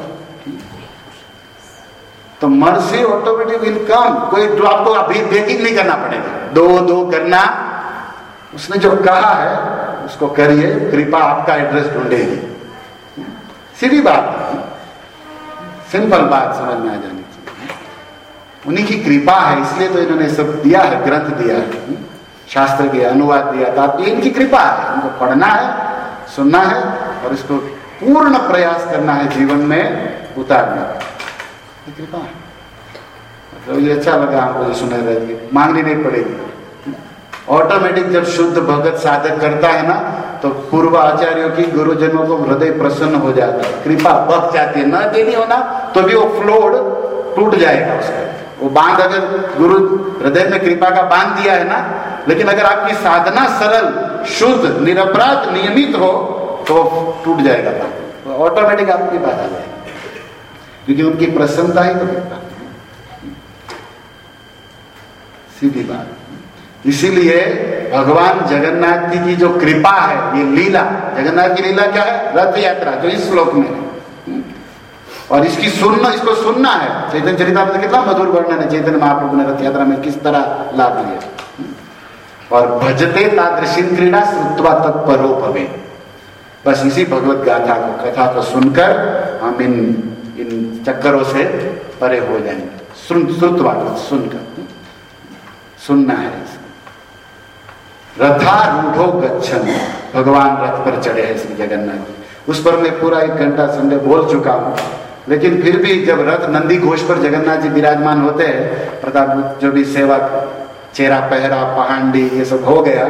तो मर्सी ऑटोमेटिक विल कम। कोई तो आपको अभी बेकिंग नहीं करना पड़ेगा, दो दो करना। उसने जो कहा है उसको करिए, कृपा आपका एड्रेस ढूंढेगी। सीधी बात, सिंपल बात समझ में आ जानी चाहिए। उन्हीं की कृपा है, इसलिए तो इन्होंने सब दिया है, ग्रंथ दिया है, शास्त्र दिया, अनुवाद दिया। तो आपकी इनकी कृपा है, इनको पढ़ना है, सुनना है और इसको पूर्ण प्रयास करना है जीवन में उतारने का। कृपा है। मतलब ये अच्छा लगा हमको जो सुने रहे, मांगनी नहीं पड़ेगी। ऑटोमेटिक जब शुद्ध भगत साधक करता है ना, तो पूर्व आचार्यों की गुरुजनों को हृदय प्रसन्न हो जाता है, कृपा बख जाती है। न देनी होना तो भी वो फ्लोड टूट जाएगा उसका। वो बांध अगर गुरु हृदय में कृपा का बांध दिया है ना, लेकिन अगर आपकी साधना सरल, शुद्ध, निरपराध, नियमित हो तो टूट जाएगा बांध, ऑटोमेटिक आपकी बात आ जाएगी, क्योंकि उनकी प्रसन्नता ही तो कृपा, सीधी बात। इसीलिए भगवान जगन्नाथ जी की जो कृपा है, ये लीला, जगन्नाथ की लीला क्या है? रथ यात्रा, जो इस श्लोक में है। और इसकी सुनना, इसको सुनना है। चैतन्य चरितामृत कितना मधुर वर्णन है चैतन्य महाप्रभु ने रथ यात्रा में किस तरह लाभ लिया। और भजते तादृशीन क्रीड़ा श्रुत्वा तत्परो भवे। बस इसी भगवत गाथा को, कथा को सुनकर हम इन इन चक्करों से परे हो जाएंगे। सुन श्रुत्वा, सुनकर सुनना है। रथारूढ़ो गच्छन्, भगवान रथ पर चढ़े हैं श्री जगन्नाथ जी। उस पर मैं पूरा एक घंटा संडे बोल चुका हूं, लेकिन फिर भी जब रथ नंदी घोष पर जगन्नाथ जी विराजमान होते हैं, प्रताप जो भी सेवा, चेहरा पहरा, पहांडी, ये सब हो गया,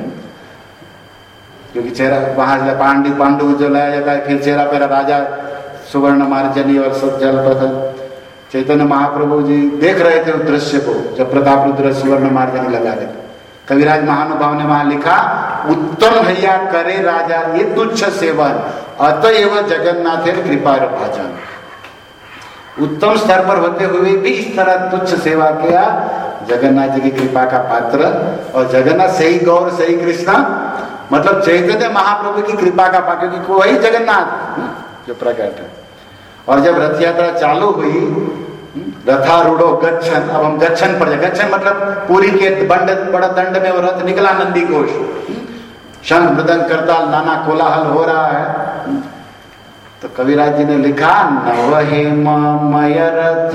क्योंकि चेहरा वहां पहांडी पांडु जो लाया जाता है, फिर चेहरा पहरा राजा सुवर्ण मार्जनी और सब जल पथल। चैतन्य महाप्रभु जी देख रहे थे उस दृश्य को, जब प्रताप रुद्र सुवर्ण मार्जनी लगा रहे थे। कविराज महानुभाव ने वहां लिखा, उत्तम भैया करे राजा ये तुच्छ सेवन, अतएव जगन्नाथ कृपा भाजन। उत्तम स्तर पर होते हुए भी इस तरह तुच्छ सेवा किया, जगन्नाथ जी की कृपा का पात्र। और जगन्नाथ सही गौर सही कृष्ण, मतलब चैतन्य महाप्रभु की कृपा का पात्र, क्योंकि वही जगन्नाथ जो प्रकट है। और जब रथ यात्रा चालू हुई, रथारूढ़ो गच्छन्, अब हम गच्छन् पर, गच्छन् मतलब पूरी के बंड बड़ा दंड में वो रथ निकला नंदी घोष, शंख मृदंग करताल नाना कोलाहल हो रहा है। तो कविराज जी ने लिखा, नवहेममय रथ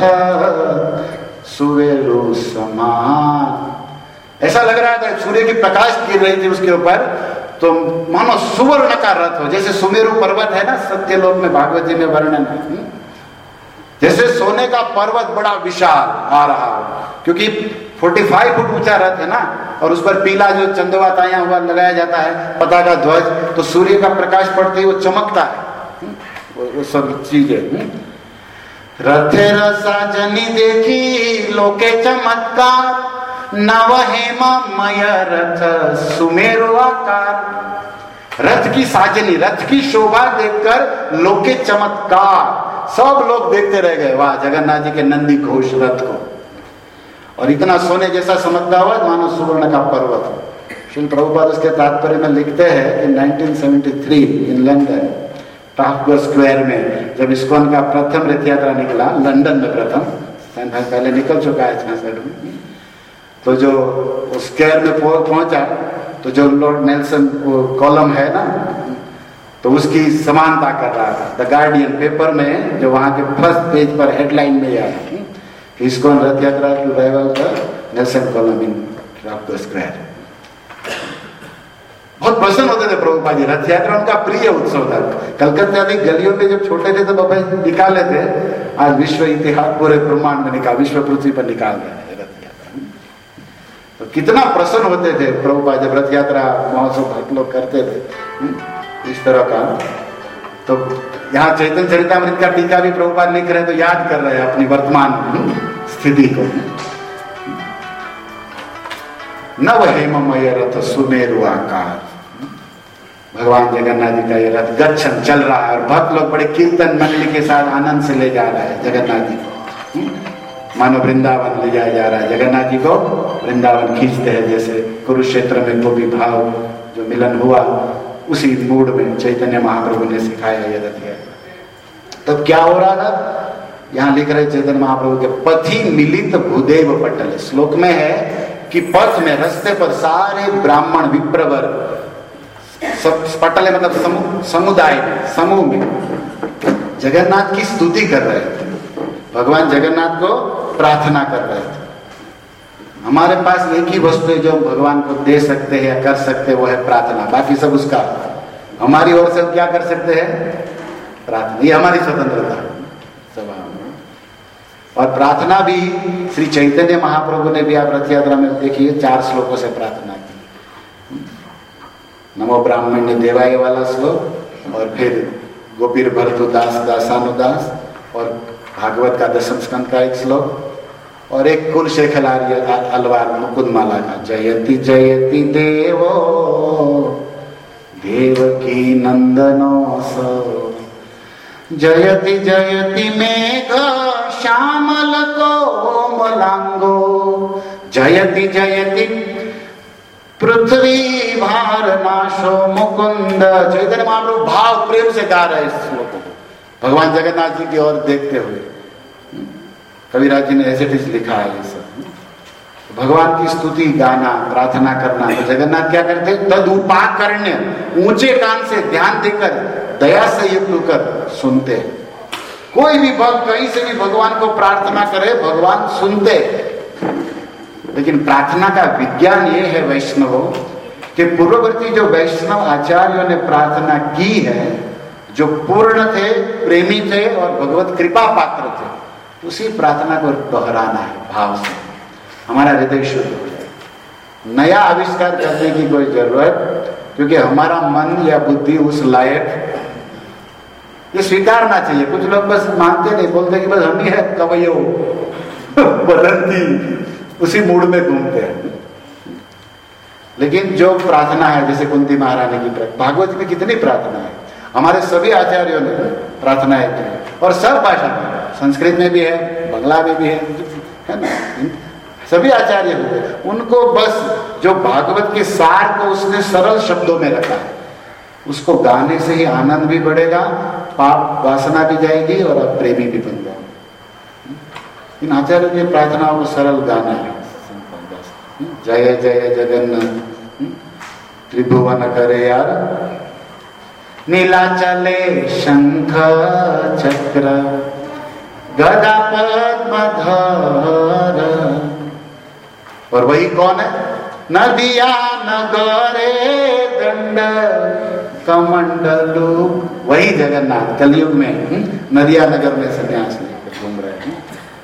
सुवेरु समान। ऐसा लग रहा था सूर्य की प्रकाश गिर रही थी उसके ऊपर, तो मानो सुवर्ण का रथ हो, जैसे सुमेरु पर्वत है ना सत्यलोक में, भागवत जी में वर्णन है, जैसे सोने का पर्वत बड़ा विशाल आ रहा हो, क्योंकि पैंतालीस फुट ऊंचा रथ है ना, और उस पर पीला जो चंदवा ताया हुआ लगाया जाता है, पताका ध्वज, तो सूर्य का प्रकाश पड़ते ही वो चमकता है, वो, वो सब चीजें। रथे रसा जनी देखी लोके चमत्कार, नवहेममय रथ सुमेरु आकार। रथ की साजनी, रथ की शोभा देखकर लोके चमत्कार, सब लोग देखते रह गए, वाह जगन्नाथ जी के नंदी घोष रथ को। और इतना सोने जैसा चमकता हुआ मानो सुवर्ण का पर्वत। श्री प्रभुपाद उसके तात्पर्य में लिखते हैं कि nineteen seventy three in London Trafalgar Square में, जब इस्कॉन का प्रथम रथ यात्रा निकला, लंदन में प्रथम, पहले निकल चुका है छियासठ में, तो जो स्क्वायर में पहुंचा, तो जो लॉर्ड नेल्सन वो कॉलम है ना, तो उसकी समानता कर रहा था। द गार्डियन पेपर में जो वहां के फर्स्ट पेज पर हेडलाइन में आया, ISKCON Rath Yatra to rival the Nelson column in Trafalgar Square. बहुत प्रसन्न होते थे प्रभुपाद जी, रथ यात्रा उनका प्रिय उत्सव था। कलकत्ता की गलियों में जब छोटे थे तो बाबा निकाले थे, आज विश्व इतिहास पूरे ब्रह्मांड में निकाल, विश्व पृथ्वी पर निकाल रहे हैं रथ यात्रा। तो कितना प्रसन्न होते थे प्रभुपाद जब रथ यात्रा महोत्सव भक्त लोग करते थे इस तरह का। तो यहाँ चैतन्य चरितामृत का टीका भी प्रभुपाद लिख रहे हैं, तो याद कर रहे हैं अपनी वर्तमान स्थिति को। नवहेममय रथ सुमेरु आकार, भगवान जगन्नाथ जी का ये रथ गच्छन् चल रहा है, और भक्त लोग बड़े कीर्तन मंडली के साथ आनंद से ले जा रहा है जगन्नाथ जी को, मानो वृंदावन ले जाया जा रहा है। जगन्नाथ जी को वृंदावन खींचते हैं, जैसे कुरुक्षेत्र में गोपी भाव जो मिलन हुआ, उसी मूड में चैतन्य महाप्रभु ने सिखाया ये रथ यात्रा। तब क्या हो रहा था, यहाँ लिख रहे चैतन्य महाप्रभु के, पथि मिलित भूदेव पटल। श्लोक में है कि पथ में, रास्ते पर सारे ब्राह्मण विप्रवर, सब पटल मतलब समूह, समुदाय समूह में जगन्नाथ की स्तुति कर रहे थे, भगवान जगन्नाथ को प्रार्थना कर रहे थे। हमारे पास एक ही वस्तु है जो भगवान को दे सकते हैं या कर सकते हैं, वो है प्रार्थना, बाकी सब उसका। हमारी ओर से हम क्या कर सकते हैं, प्रार्थना, ये हमारी स्वतंत्रता सब। और प्रार्थना भी श्री चैतन्य महाप्रभु ने भी आप रथ यात्रा में देखिए चार श्लोकों से प्रार्थना की। नमो ब्राह्मण्य देवाय वाला श्लोक, और फिर गोपीर भरतु दास दासानुदास, और भागवत का दशम स्कंद का एक श्लोक, और एक कुल शेखर आर्य अलवार मुकुंदमाला का जयति जयति देवो देवकी नंदनो सो, जयति जयति मेघ श्यामल कोमलांगो, जयति जयति पृथ्वी भार नाशो मुकुंद। चैतन्य महाप्रभु भाव प्रेम से गा रहे इस श्लोक को, भगवान जगन्नाथ जी की ओर देखते हुए। कविराज जी ने ऐसे लिखा है ये सब। भगवान की स्तुति गाना, प्रार्थना करना। तो जगन्नाथ क्या करते? तद उपाकर्ण्य, ऊंचे कान से ध्यान देकर दया से युक्त होकर सुनते। कोई भी भक्त कहीं से भी भगवान को प्रार्थना करे, भगवान सुनते। लेकिन प्रार्थना का विज्ञान ये है वैष्णवों कि पूर्ववर्ती जो वैष्णव आचार्यों ने प्रार्थना की है, जो पूर्ण थे, प्रेमी थे और भगवत कृपा पात्र थे, उसी प्रार्थना को दोहराना है भाव से, हमारा हृदय शुद्ध हो जाए। नया आविष्कार करने की कोई जरूरत, क्योंकि हमारा मन या बुद्धि उस लायक ये स्वीकारना चाहिए। कुछ लोग बस मानते नहीं, बोलते कि बस हम ही है कवयो बदंती, उसी मूड में घूमते हैं। लेकिन जो प्रार्थना है, जैसे कुंती महारानी की, भागवत में कितनी प्रार्थना है, हमारे सभी आचार्यों ने प्रार्थनाएं की, और सब भाषा में, संस्कृत में भी है, बांग्ला में भी है, है ना, सभी आचार्य हुए। उनको बस जो भागवत के सार को उसने सरल शब्दों में रखा है, उसको गाने से ही आनंद भी बढ़ेगा, पाप वासना भी जाएगी और आप प्रेमी भी बन जाओगे। इन आचार्यों की प्रार्थनाओं को सरल गाना है। जय जय जगन्नाथ त्रिभुवन करे यार, नीलाचले शंख चक्र गदा पद्मधर। और वही कौन है? नदिया नगरे दंड कमंडलू, वही जगन्नाथ कलयुग में नदिया नगर में संन्यास लेकर घूम रहे हैं।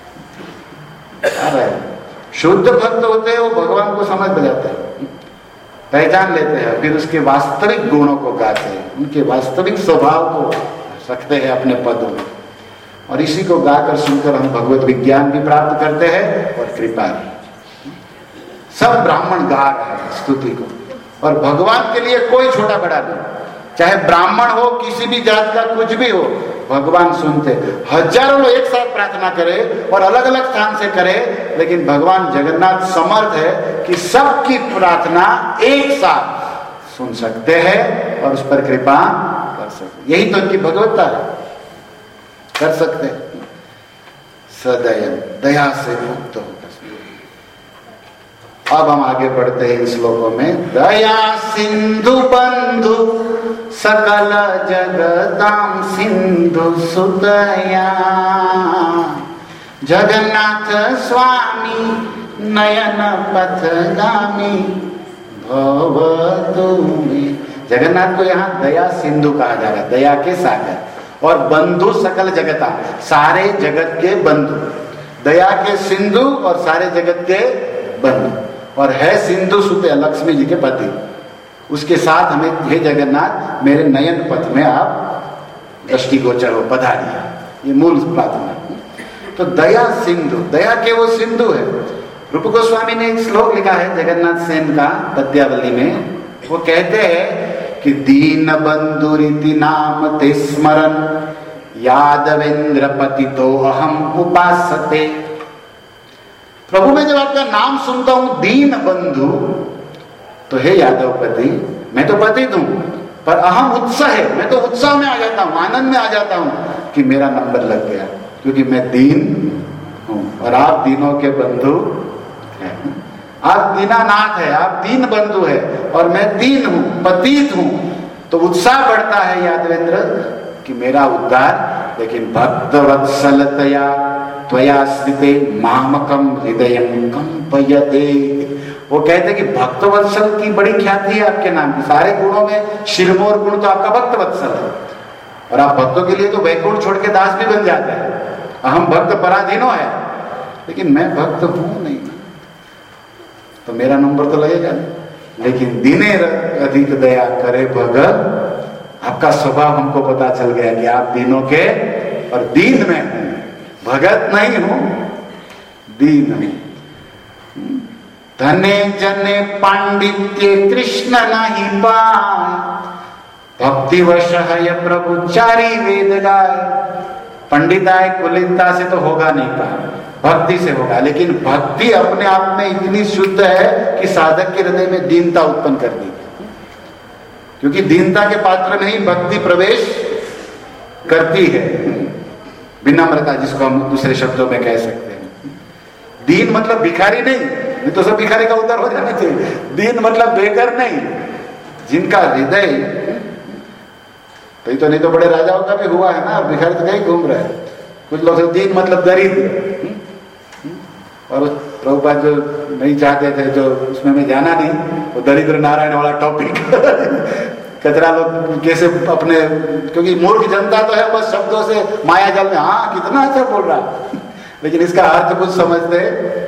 शुद्ध भक्त होते हैं, वो भगवान को समझ जाते हैं, पहचान लेते हैं, फिर उसके वास्तविक गुणों को गाते हैं, उनके वास्तविक स्वभाव को रखते हैं अपने पदों में, और इसी को गाकर सुनकर हम भगवत विज्ञान भी प्राप्त करते हैं और कृपा भी। सब ब्राह्मण गा रहे हैं स्तुति को, और भगवान के लिए कोई छोटा बड़ा नहीं, चाहे ब्राह्मण हो, किसी भी जात का कुछ भी हो, भगवान सुनते। हजारों लोग एक साथ प्रार्थना करे और अलग अलग स्थान से करे, लेकिन भगवान जगन्नाथ समर्थ है कि सबकी प्रार्थना एक साथ सुन सकते हैं और उस पर कृपा कर सकते। यही तो उनकी भगवत्ता है, कर सकते हैं। सदय, दया से मुक्त होकर। अब हम आगे बढ़ते हैं इन श्लोकों में। दया सिंधु बंधु सकल जगताम सिंधु सुदया, जगन्नाथ स्वामी नयन पथगामी भवतु मे। जगन्नाथ को यहाँ दया सिंधु कहा जा रहा है, दया के सागर, और बंधु सकल जगता, सारे जगत के बंधु। दया के सिंधु और सारे जगत के बंधु, और है सिंधु सुते लक्ष्मी जी के पति। उसके साथ हमें, हे जगन्नाथ मेरे नयन पथ में आप दृष्टिगोचर हो, पधारिए, ये मूल प्रार्थना। तो दया सिंधु, दया के वो सिंधु है। रूप गोस्वामी ने एक श्लोक लिखा है जगन्नाथ सेन का पद्यावली में, वो कहते हैं कि दीन बंधु रीति नाम ते स्मरन यादवेंद्र पति तो अहम उपासते। प्रभु मैं जब आपका नाम सुनता हूं दीन बंधु, तो हे यादवपति, मैं तो पतित हूं, पर अहम उत्साह है, मैं तो उत्साह में आ जाता हूं, आनंद में आ जाता हूं कि मेरा नंबर लग गया, क्योंकि मैं दीन हूं और आप दीनों के बंधु हैं। आप दीनानाथ है, आप दीन बंधु है, और मैं दीन हूं, पतित हूं, तो उत्साह बढ़ता है यादवेंद्र कि मेरा उद्धार। लेकिन भक्त वत्सलतया त्वया स्थिते मामकम हृदयं कंपयते। वो कहते कि भक्त वत्सल की बड़ी ख्याति है आपके नाम की, सारे गुणों में शिरमोर गुण तो आपका भक्त वत्सल है, और आप भक्तों के लिए तो वैकुंठ छोड़ के दास भी बन जाते हैं। अहम भक्त पराधीनो है, लेकिन मैं भक्त हूं नहीं, तो मेरा नंबर तो लगेगा नहीं। लेकिन दीने अधिक दया करे भगत। आपका स्वभाव हमको पता चल गया कि आप दीनों के और दीन में हूं, भगत नहीं हूं, दीन हूं। धने जने पांडित्य कृष्ण नहीं पाए, भक्ति वश है प्रभु चारी वेद गाय। पंडिताई कुलीनता से तो होगा नहीं पाए, भक्ति से होगा। लेकिन भक्ति अपने आप में इतनी शुद्ध है कि साधक के हृदय में दीनता उत्पन्न कर दी, क्योंकि दीनता के पात्र में ही भक्ति प्रवेश करती है। विनम्रता, जिसको हम दूसरे शब्दों में कह सकते हैं। दीन मतलब भिखारी नहीं, नहीं तो सब भिखारी का उद्धार हो जाना चाहिए। दीन मतलब बेघर नहीं, जिनका हृदय तो, तो नहीं तो बड़े राजाओं का भी हुआ है ना, भिखारी तो कहीं घूम रहे हैं। कुछ लोग दीन मतलब दरिद्र, और प्रभुपाद जो नहीं चाहते थे, जो उसमें मैं जाना नहीं, वो दरिद्र नारायण वाला टॉपिक कचरा लोग कैसे अपने, क्योंकि मूर्ख जनता तो है बस शब्दों से माया जाल में, हाँ कितना अच्छा बोल रहा लेकिन इसका अर्थ कुछ समझते,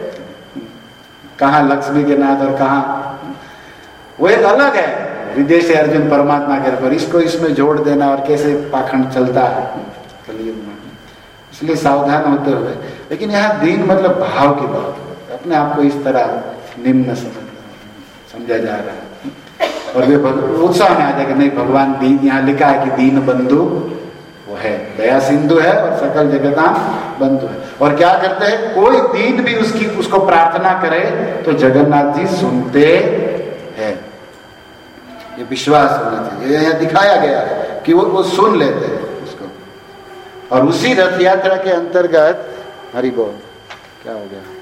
कहाँ लक्ष्मी के नाथ और कहाँ, वो एक अलग है। विदेश से अर्जुन परमात्मा के पर इसको इसमें जोड़ देना और कैसे पाखंड चलता है कलयुग में, इसलिए सावधान होते हुए। लेकिन यहाँ दीन मतलब भाव की बात, अपने आप को इस तरह निम्न समझ समझा जा रहा है, और वे उत्साह में आ जाएगा नहीं भगवान दीन, यहाँ लिखा है कि दीन बंधु वो है, दया सिंधु है और सकल जगतां बंधु है। और क्या करते हैं, कोई दीन भी उसकी उसको प्रार्थना करे तो जगन्नाथ जी सुनते हैं। ये विश्वास होना चाहिए, यह दिखाया गया है कि वो वो सुन लेते हैं उसको। और उसी रथ यात्रा के अंतर्गत, हरि बोल, क्या हो गया,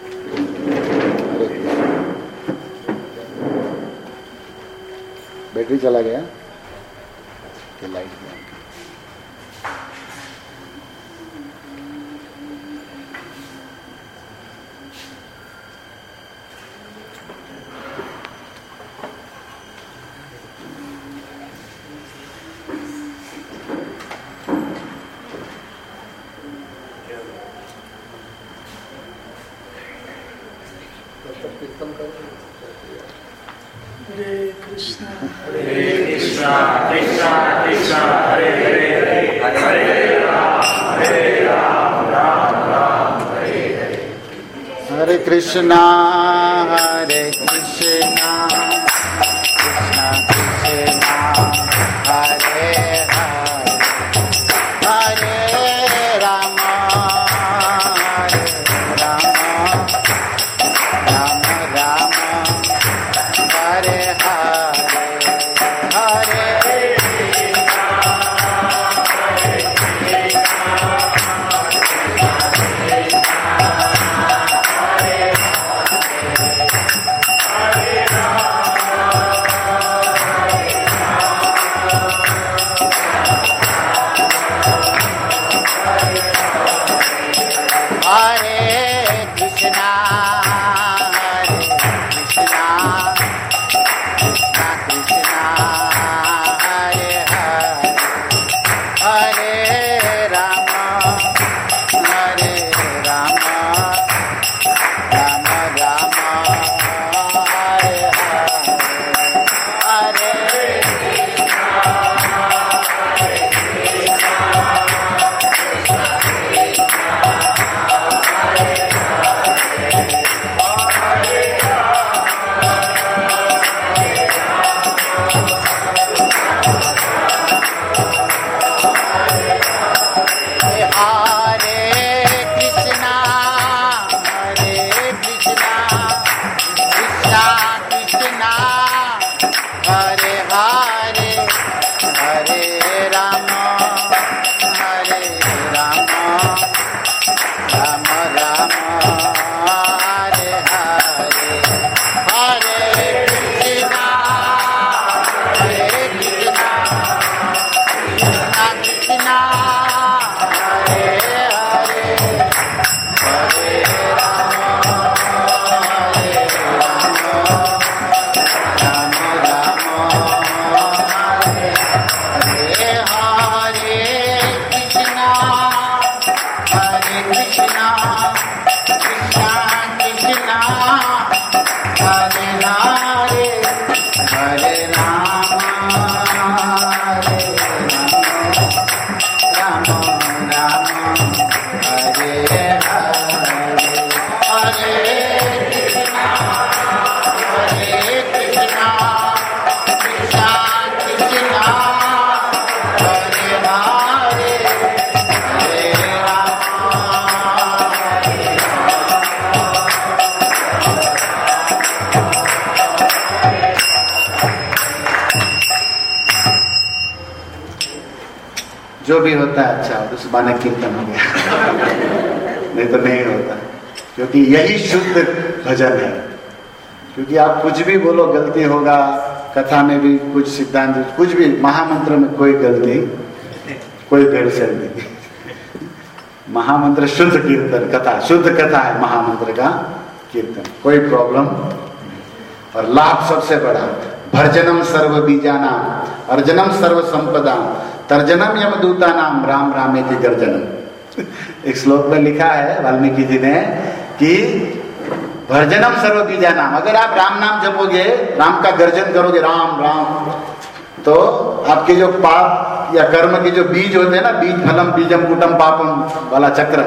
बैटरी चला गया कि लाइट गया? Hare Krishna, Hare Krishna, Krishna Krishna, Hare Hare, Hare Ram, Hare Ram, Ram Ram, Hare Hare. Hare Krishna, Hare Krishna, Krishna Krishna, Hare Hare, Hare Rama, Hare Rama, Rama Rama, Hare Hare, Hare Hare जो भी होता है अच्छा, उस बहाने कीर्तन हो गया नहीं तो नहीं होता, क्योंकि यही शुद्ध भजन है। क्योंकि आप कुछ भी बोलो गलती होगा, कथा में भी कुछ सिद्धांत, कुछ भी, महामंत्र में कोई गलती, कोई गड़बड़ नहीं। महामंत्र शुद्ध कीर्तन, कथा शुद्ध कथा है महामंत्र का कीर्तन, कोई प्रॉब्लम। और लाभ सबसे बड़ा, भर्जनम सर्व बीजानाम, अर्जनम सर्व संपदा, तर्जनम यमदूता नाम, राम रामेति गर्जनम। एक श्लोक में लिखा है वाल्मीकि जी ने कि भर्जनम सर्व बीजानाम, अगर आप राम नाम जपोगे, राम का गर्जन करोगे, राम राम, तो आपके जो पाप या कर्म के जो बीज होते हैं ना, बीज फलम बीजम कुटम पापम वाला चक्र,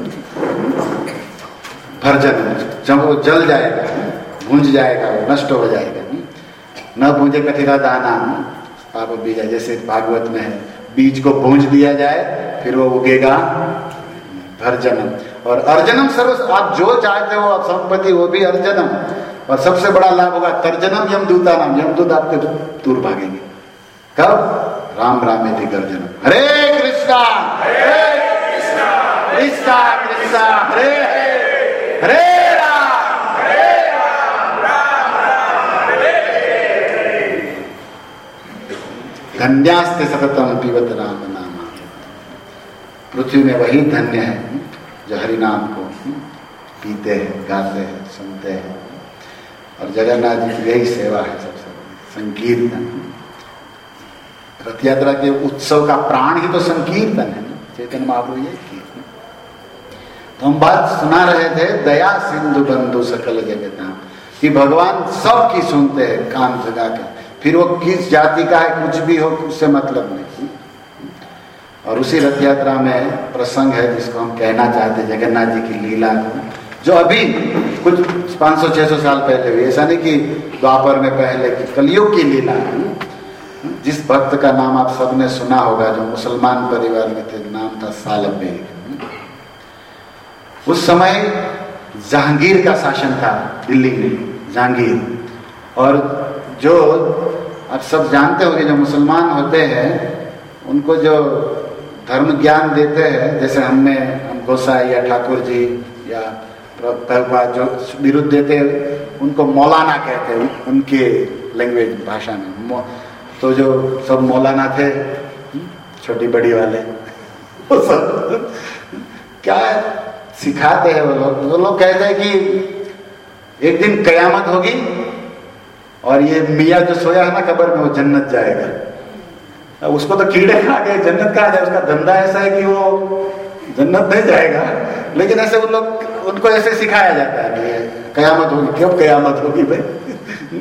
भर्जन, जब वो जल जाएगा, भूंज जाएगा, वो नष्ट हो जाएगा। न भूंजे कथिरा दाना पाप बीज, जैसे भागवत में है, बीज को भूंज दिया जाए फिर वो उगेगा, भर्जनम। और अर्जनम सर्व, आप जो चाहते हो आप संपत्ति, वो भी अर्जनम। और सबसे बड़ा लाभ होगा तर्जनम यमदूता नाम, यमदूत आपके दूर भागेंगे। कब? राम रामेति गर्जनम, हरे कृष्णा हरे कृष्णा कृष्णा कृष्णा हरे हरे, हरे राम हरे राम राम राम हरे हरे। धन्यास्ते सततम पिबत राम नाम, पृथ्वी में वही धन्य है जो हरि नाम को पीते हैं, गाते हैं, सुनते हैं। और जगन्नाथ जी की यही सेवा है सबसे संकीर्तन। रथ यात्रा के उत्सव का प्राण ही तो संकीर्तन है ना, चैतन्य महाप्रभु ये कीर्तन। तो हम बात सुना रहे थे, दया सिंधु बंधु सकल जगताम, कि भगवान सबकी सुनते हैं कान जगा के, फिर वो किस जाति का है कुछ भी हो उससे मतलब नहीं। और उसी रथ यात्रा में प्रसंग है जिसको हम कहना चाहते हैं, जगन्नाथ जी की लीला को, जो अभी कुछ पाँच सौ छह सौ साल पहले हुई। ऐसा नहीं कि द्वापर में पहले की, कलयुग की लीला। जिस भक्त का नाम आप सबने सुना होगा, जो मुसलमान परिवार में थे, नाम था सालबेग। उस समय जहांगीर का शासन था दिल्ली में, जहांगीर। और जो आप सब जानते होंगे, जो मुसलमान होते हैं उनको जो धर्म ज्ञान देते हैं, जैसे हमने हम गोसाई या ठाकुर जी या प्रभुपाद जो विरुद्ध देते हैं, उनको मौलाना कहते हैं उनके लैंग्वेज भाषा में। तो जो सब मौलाना थे, छोटी बड़ी वाले, वो सब क्या सिखाते हैं वो लोग? वो लोग कहते हैं कि एक दिन कयामत होगी और ये मियाँ जो सोया है ना कब्र में, वो जन्नत जाएगा। उसको तो कीड़े खा गए, जन्नत कहाँ जाए? उसका धंधा ऐसा है कि वो जन्नत नहीं जाएगा। लेकिन ऐसे उन लोग, उनको ऐसे सिखाया जाता है कयामत होगी। क्यों कयामत होगी भाई?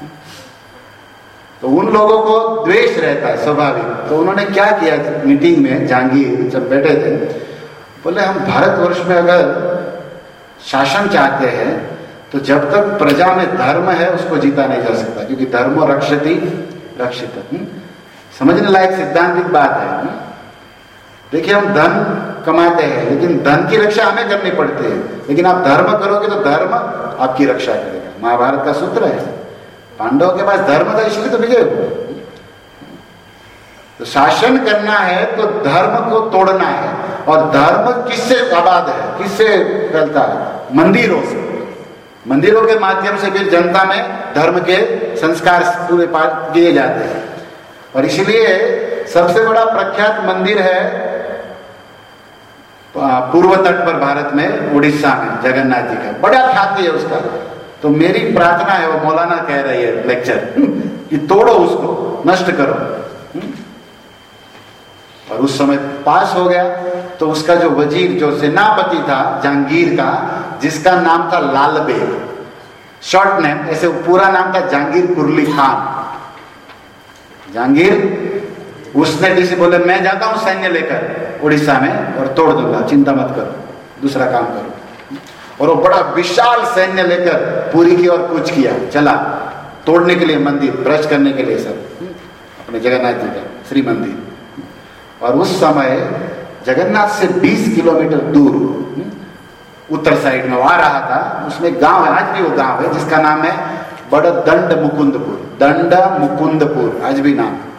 तो उन लोगों को द्वेष रहता है स्वाभाविक। तो उन्होंने क्या किया, मीटिंग में जहांगीर जब बैठे थे, बोले हम भारतवर्ष में अगर शासन चाहते हैं तो जब तक प्रजा में धर्म है उसको जीता नहीं जा सकता, क्योंकि धर्मो रक्षति रक्षित। समझने लायक सिद्धांतिक बात है। देखिए, हम धन कमाते हैं लेकिन धन की रक्षा हमें करनी पड़ती है, लेकिन आप धर्म करोगे तो धर्म आपकी रक्षा करेगा। महाभारत का सूत्र है। पांडवों के पास धर्म था इसलिए तो विजय हुआ। तो शासन करना है तो धर्म को तोड़ना है। और धर्म किससे आबाद है, किससे फैलता है? मंदिरों से। मंदिरों के माध्यम से फिर जनता में धर्म के संस्कार पूरे किए जाते हैं। और इसलिए सबसे बड़ा प्रख्यात मंदिर है पूर्व तट पर भारत में, उड़ीसा में, जगन्नाथ जी का बड़ा ख्याति है उसका। तो मेरी प्रार्थना है, वो मौलाना कह रही है लेक्चर, कि तोड़ो उसको, नष्ट करो। और उस समय पास हो गया। तो उसका जो वजीर, जो सेनापति था जहांगीर का, जिसका नाम था लाल बेग, शॉर्ट नेम, ऐसे पूरा नाम था जहांगीर कुरली खान। जहांगीर उसने किसी बोले मैं जाता हूं सैन्य लेकर उड़ीसा में और तोड़ दूंगा, चिंता मत करो, दूसरा काम करो। और वो बड़ा विशाल सैन्य लेकर पुरी की ओर कूच किया, चला तोड़ने के लिए मंदिर, भ्रष्ट करने के लिए सब अपने जगन्नाथ जी का श्री मंदिर। और उस समय जगन्नाथ से बीस किलोमीटर दूर उत्तर साइड में वहां रहा था, उसमें गांव है, आज भी वो गांव है जिसका नाम है बड़ा दंड मुकुंदपुर। दंड मुकुंदपुर आज भी नाम।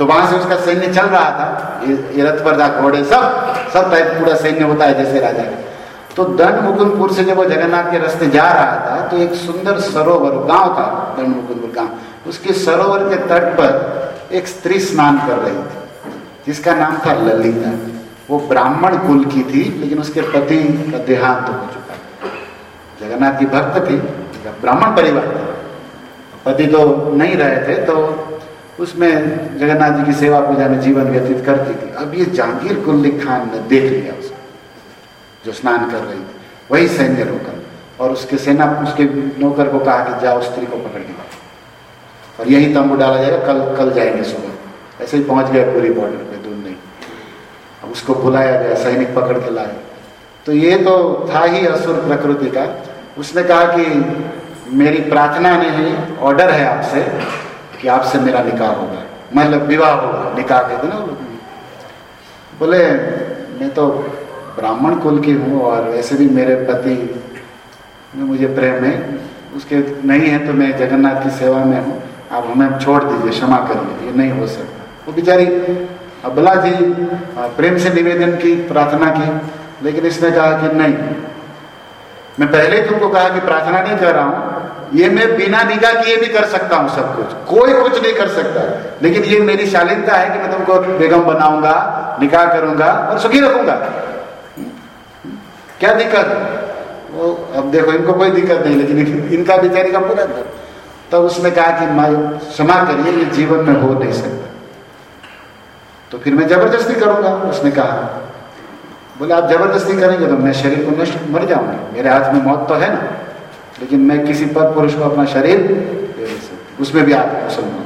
तो वहां से उसका सैन्य चल रहा था, ये रथ पर था, घोड़े सब सब टाइप पूरा सैन्य होता है जैसे राजा का। तो दंड मुकुंदपुर से जब वो जगन्नाथ के रास्ते जा रहा था तो एक सुंदर सरोवर, गांव था दंड मुकुंदपुर गांव, उसके सरोवर के तट पर एक स्त्री स्नान कर रही थी जिसका नाम था ललिता। वो ब्राह्मण कुल की थी, लेकिन उसके पति का देहांत हो चुका था। जगन्नाथ की भक्त थी, ब्राह्मण परिवार था, पति तो नहीं रहे थे, तो उसमें जगन्नाथ जी की सेवा पूजा में जीवन व्यतीत करती थी। अब ये जहांगीर कुल्ली खान ने देख लिया उसको, जो स्नान कर रही थी, वही सैन्य रोका और उसके सेना उसके नौकर को कहा कि जाओ स्त्री को पकड़ के और यही तंबू डाला जाएगा, कल कल जाएंगे सुबह। ऐसे ही पहुंच गए पूरी बॉर्डर पे, दूर नहीं। अब उसको बुलाया गया, सैनिक पकड़ के लाए। तो ये तो था ही असुर प्रकृति का। उसने कहा कि मेरी प्रार्थना नहीं, ऑर्डर है आपसे कि आपसे मेरा निकाह होगा, मतलब विवाह होगा, निकाह कहते ना लोग। बोले मैं तो ब्राह्मण कुल की हूँ और वैसे भी मेरे पति मुझे प्रेम है, उसके नहीं है तो मैं जगन्नाथ की सेवा में हूँ, आप हमें छोड़ दीजिए, क्षमा करिए, ये नहीं हो सकता। वो बेचारी अबला थी, प्रेम से निवेदन की, प्रार्थना की, लेकिन इसने कहा कि नहीं, मैं पहले ही तुमको कहा कि प्रार्थना नहीं कर रहा हूँ, ये मैं बिना निकाह किए भी कर सकता हूँ सब कुछ, कोई कुछ नहीं कर सकता, लेकिन ये मेरी शालीनता है कि मैं तुमको बेगम बनाऊंगा, निकाह करूंगा और सुखी रखूंगा। क्या दिक्कत? वो अब देखो इनको कोई दिक्कत नहीं, लेकिन इनका बेचारी का पूरा था। तब उसने कहा कि माँ क्षमा करिए, ये जीवन में हो नहीं सकता, तो फिर मैं जबरदस्ती करूंगा। उसने कहा, बोले आप जबरदस्ती करेंगे तो मैं शरीर को नष्ट मर जाऊंगा, मेरे हाथ में मौत तो है ना, लेकिन मैं किसी पर पुरुष को अपना शरीर दे नहीं सकती, उसमें भी आप मुसलमान।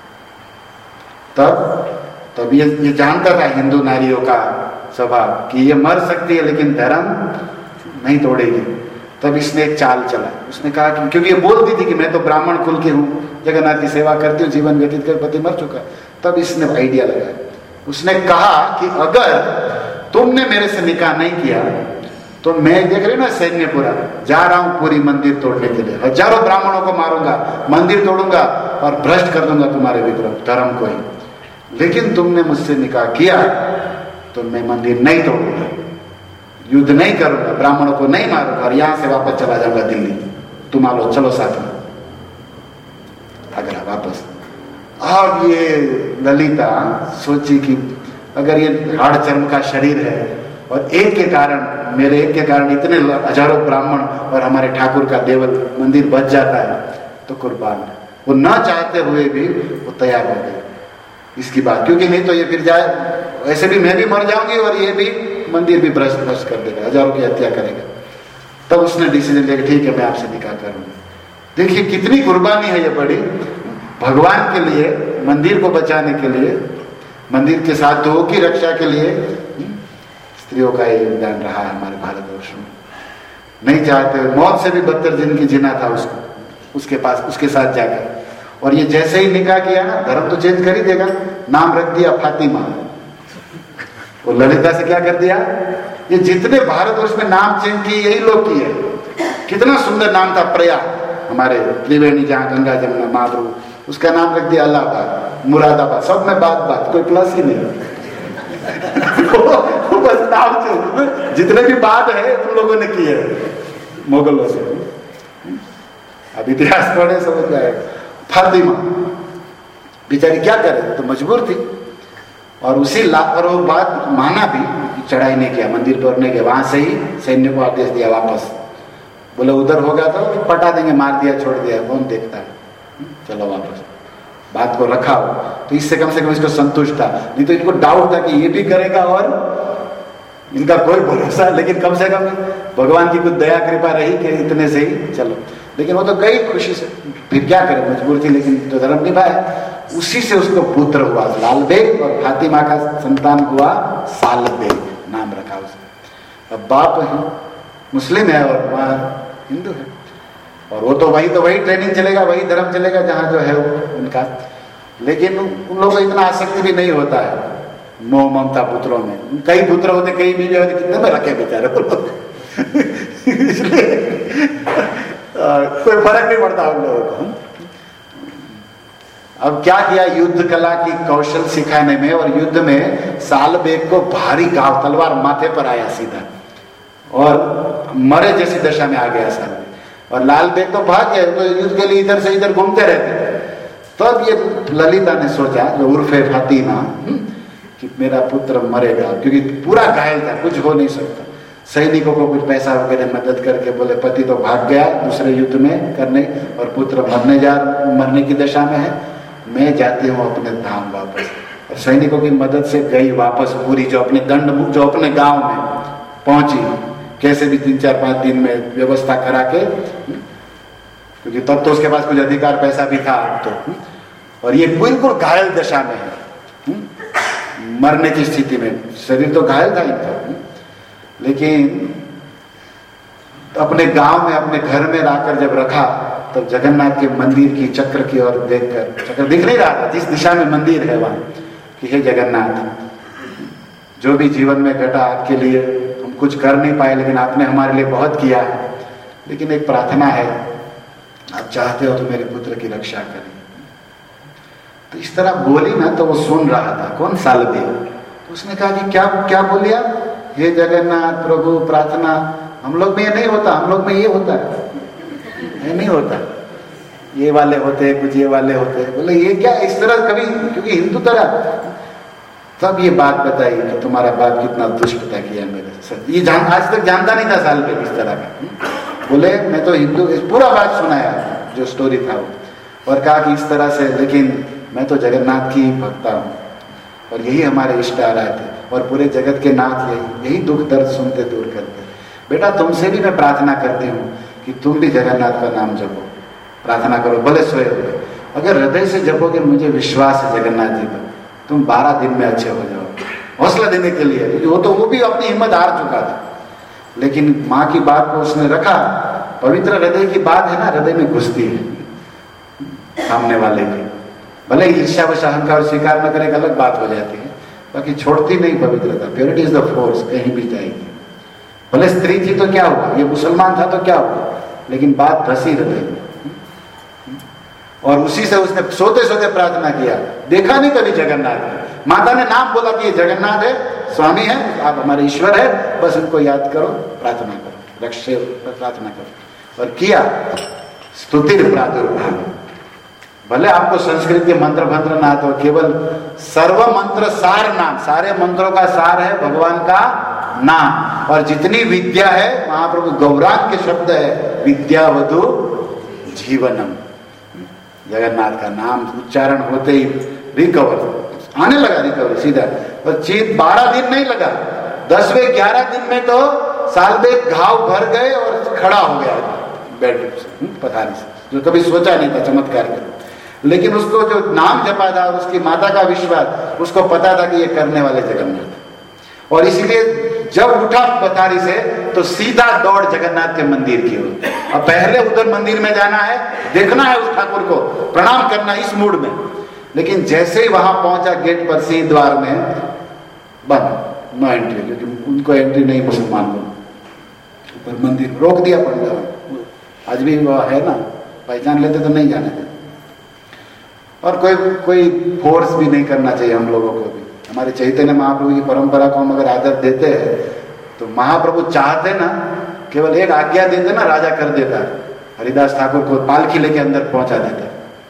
तब तब ये ये जानता था हिंदू नारियों का स्वभाव कि ये मर सकती है लेकिन धर्म नहीं तोड़ेगी। तब इसने एक चाल चला, उसने कहा कि क्योंकि ये बोलती थी कि मैं तो ब्राह्मण कुल की हूँ, जगन्नाथ की सेवा करती हूँ, जीवन व्यतीत कर, पति मर चुका। तब इसने आइडिया लगाया, उसने कहा कि अगर तुमने मेरे से निकाह नहीं किया तो मैं, देख रहे ना सैन्य पूरा, जा रहा हूं पूरी मंदिर तोड़ने के लिए, हजारों ब्राह्मणों को मारूंगा, मंदिर तोड़ूंगा और भ्रष्ट कर दूंगा तुम्हारे विग्रह धर्म को ही, लेकिन तुमने मुझसे निकाह किया तो मैं मंदिर नहीं तोड़ूंगा, युद्ध नहीं करूंगा, ब्राह्मणों को नहीं मारूंगा और यहां से वापस चला जाऊंगा दिल्ली, तुम आ लो, चलो साथ में। अगर वापस अब ये ललिता सोची कि अगर ये हाड़ चर्म का शरीर है और एक के कारण, मेरे एक के कारण इतने हजारों ब्राह्मण और हमारे ठाकुर का देवल मंदिर बच जाता है तो कुर्बान। वो ना चाहते हुए भी वो तैयार हो गए इसकी बात, क्योंकि नहीं तो ये फिर जाए, ऐसे भी मैं भी मर जाऊंगी और ये भी मंदिर भी भ्रष्ट भ्रष्ट कर देगा, हजारों की हत्या करेगा। तब उसने डिसीजन लिया ठीक है मैं आपसे निकाह करूंगी। देखिए कितनी कुर्बानी है ये बड़ी, भगवान के लिए, मंदिर को बचाने के लिए, मंदिर के साधुओं की रक्षा के लिए स्त्रियों का योगदान रहा है हमारे भारतवर्ष में। नहीं चाहते, मौत से भी बदतर जिंदगी जीना था उसको, उसके पास, उसके साथ जाकर। और ये जैसे ही निकाह किया ना, धर्म तो चेंज कर ही देगा, नाम रख दिया फातिमा। वो ललिता से क्या कर दिया, ये जितने भारतवर्ष में नाम चेंज किए यही लोग किए। कितना सुंदर नाम था प्रयाग, हमारे त्रिवेणी जहाँ गंगा जमुना महाप्रभु, उसका नाम रख दिया इलाहाबाद, मुरादाबाद, सब में बात बात, कोई प्लस ही नहीं। वो बस नाम चेंज, जितने भी बात है तुम लोगों ने किए मुगलों से। अब इतिहास पढ़े समझ जाएगा। फातिमा बेचारी क्या करे, तो मजबूर थी और उसी लाख और वो बात माना भी, चढ़ाई नहीं किया, मंदिर पर नहीं गया, वहां से ही सैन्य को आदेश दिया वापस। बोले उधर होगा तो पटा देंगे, मार दिया, छोड़ दिया, कौन देखता है, चलो वापस। बात को रखा हो तो इससे कम से कम इसको संतुष्ट था, नहीं तो इनको डाउट था कि ये भी करेगा और इनका कोई भरोसा, लेकिन कम से कम भगवान की कुछ दया कृपा रही कि इतने से ही चलो। लेकिन वो तो गई खुशी से, फिर क्या करे, मजबूर थी, लेकिन तो धर्म निभाया। उसी से उसको पुत्र हुआ लाल बेग और फातिमा का संतान हुआ साल बेग, नाम रखा उसने। अब बाप है मुस्लिम है और माँ हिंदू है, और वो तो वही तो वही ट्रेनिंग चलेगा, वही धर्म चलेगा जहाँ जो है वो उनका। लेकिन उन लोगों को इतना आसक्ति भी नहीं होता है मोह ममता पुत्रों में। कई पुत्र होते, कई बीवी होते, कितने में रखे बेचारे वो लोग। इसलिए कोई फर्क नहीं पड़ता उन लोगों को। अब क्या किया, युद्ध कला की कौशल सिखाने में, और युद्ध में साल बेग को भारी घाव, तलवार माथे पर आया सीधा और मरे जैसी दशा में आ गया साल बेग। और लाल बेग तो भाग गए, तो युद्ध के लिए इधर से इधर घूमते रहते। तब तो ये ललिता ने सोचा, जो उर्फे फातिमा, कि मेरा पुत्र मरेगा, क्योंकि पूरा घायल था, कुछ हो नहीं सकता। सैनिकों को कुछ पैसा वगैरह मदद करके बोले पति तो भाग गया दूसरे युद्ध में करने, और पुत्र मरने जा मरने की दशा में है, मैं जाती हूँ अपने धाम वापस। और सैनिकों की मदद से गई वापस पूरी, जो अपने दंड जो अपने गांव में पहुंची, कैसे भी तीन चार पांच दिन में व्यवस्था करा के, क्योंकि तब तो उसके पास कुछ अधिकार पैसा भी था तो, और ये बिल्कुल घायल दशा में है, मरने की स्थिति में, शरीर तो घायल था इनका, लेकिन अपने गांव में अपने घर में लाकर जब रखा, तब जगन्नाथ के मंदिर की चक्र की ओर देखकर, चक्र दिख नहीं रहा था जिस दिशा में मंदिर है वहां, कि हे जगन्नाथ, जो भी जीवन में घटा आपके लिए हम कुछ कर नहीं पाए, लेकिन आपने हमारे लिए बहुत किया है, लेकिन एक प्रार्थना है, आप चाहते हो तो मेरे पुत्र की रक्षा करें। तो इस तरह बोली ना, तो वो सुन रहा था, कौन, सालबेग। तो उसने कहा कि क्या क्या बोलिया, हे जगन्नाथ प्रभु, प्रार्थना, हम लोग में ये नहीं होता, हम लोग में ये होता है, ये नहीं होता, ये वाले होते हैं, कुछ ये वाले होते हैं। बोले ये क्या, इस तरह कभी, क्योंकि हिंदू तरह। तब ये बात बताई कि तुम्हारा बाप कितना दुष्टता किया मेरे साथ, ये जान, आज तक जानता नहीं था सालबेग इस तरह का। बोले मैं तो हिंदू, पूरा बात सुनाया जो स्टोरी था वो, और कहा कि इस तरह से, लेकिन मैं तो जगन्नाथ की भक्ता हूँ, और यही हमारे इष्ट आराध्य थे, और पूरे जगत के नाथ यही यही दुख दर्द सुनते दूर करते। बेटा तुमसे भी मैं प्रार्थना करती हूँ कि तुम भी जगन्नाथ का नाम जपो, प्रार्थना करो, भले सोए हुए, अगर हृदय से जपोगे, मुझे विश्वास है जगन्नाथ जी पर, तुम बारह दिन में अच्छे हो जाओ। हौसला देने के लिए, क्योंकि वो तो वो भी अपनी हिम्मत हार चुका था, लेकिन माँ की बात को उसने रखा। पवित्र हृदय की बात है ना, हृदय में घुसती है सामने वाले की, भले ईर्ष्या व अहंकार स्वीकार न करे, अलग बात हो जाती है, बाकी छोड़ती नहीं पवित्रता। प्योरिटी इज द फोर्स, कहीं भी जाएगी। भले स्त्री थी तो क्या हुआ, ये मुसलमान था तो क्या हुआ, लेकिन बात धसी हृदय में। और उसी से उसने सोते सोते प्रार्थना किया, देखा नहीं कभी जगन्नाथ। माता ने नाम बोला कि ये जगन्नाथ है, स्वामी है, आप हमारे ईश्वर है, बस उनको याद करो, प्रार्थना करो, रक्षे प्रार्थना करो। और किया स्तुतिर प्रादुर्भाव। भले आपको संस्कृत के मंत्र मंत्र ना तो, केवल सर्व मंत्र सार नाम, सारे मंत्रों का सार है भगवान का नाम। और जितनी विद्या है, महाप्रभु गौरांग के शब्द है, विद्यावधु जीवनम। जगन्नाथ का नाम उच्चारण होते ही रिकवर आने लगा, रिकवर सीधा। और चीत बारह दिन नहीं लगा, दसवें ग्यारह दिन में तो सालबेग घाव भर गए और खड़ा हो गया बेड से, पथारी से, जो कभी सोचा नहीं था चमत्कार करो। लेकिन उसको जो नाम जपा था और उसकी माता का विश्वास, उसको पता था कि ये करने वाले जगन्नाथ। और इसलिए जब उठा पथारी से तो सीधा दौड़ जगन्नाथ के मंदिर की ओर। अब पहले उधर मंदिर में जाना है, देखना है उस ठाकुर को, प्रणाम करना इस मूड में। लेकिन जैसे ही वहां पहुंचा गेट पर, सिंह द्वार में बंद, नो एंट्री, क्योंकि उनको एंट्री नहीं मुसलमान को। ऊपर मंदिर रोक दिया पंडा, आज भी वो है ना, पहचान लेते तो नहीं जाने देते। और कोई कोई फोर्स भी नहीं करना चाहिए हम लोगों को भी। हमारे चैतन्य महाप्रभु की परंपरा को हम अगर आदर देते हैं तो महाप्रभु चाहते ना, केवल एक आज्ञा देते ना, राजा कर देता। हरिदास ठाकुर को पालकी लेके अंदर पहुंचा देता,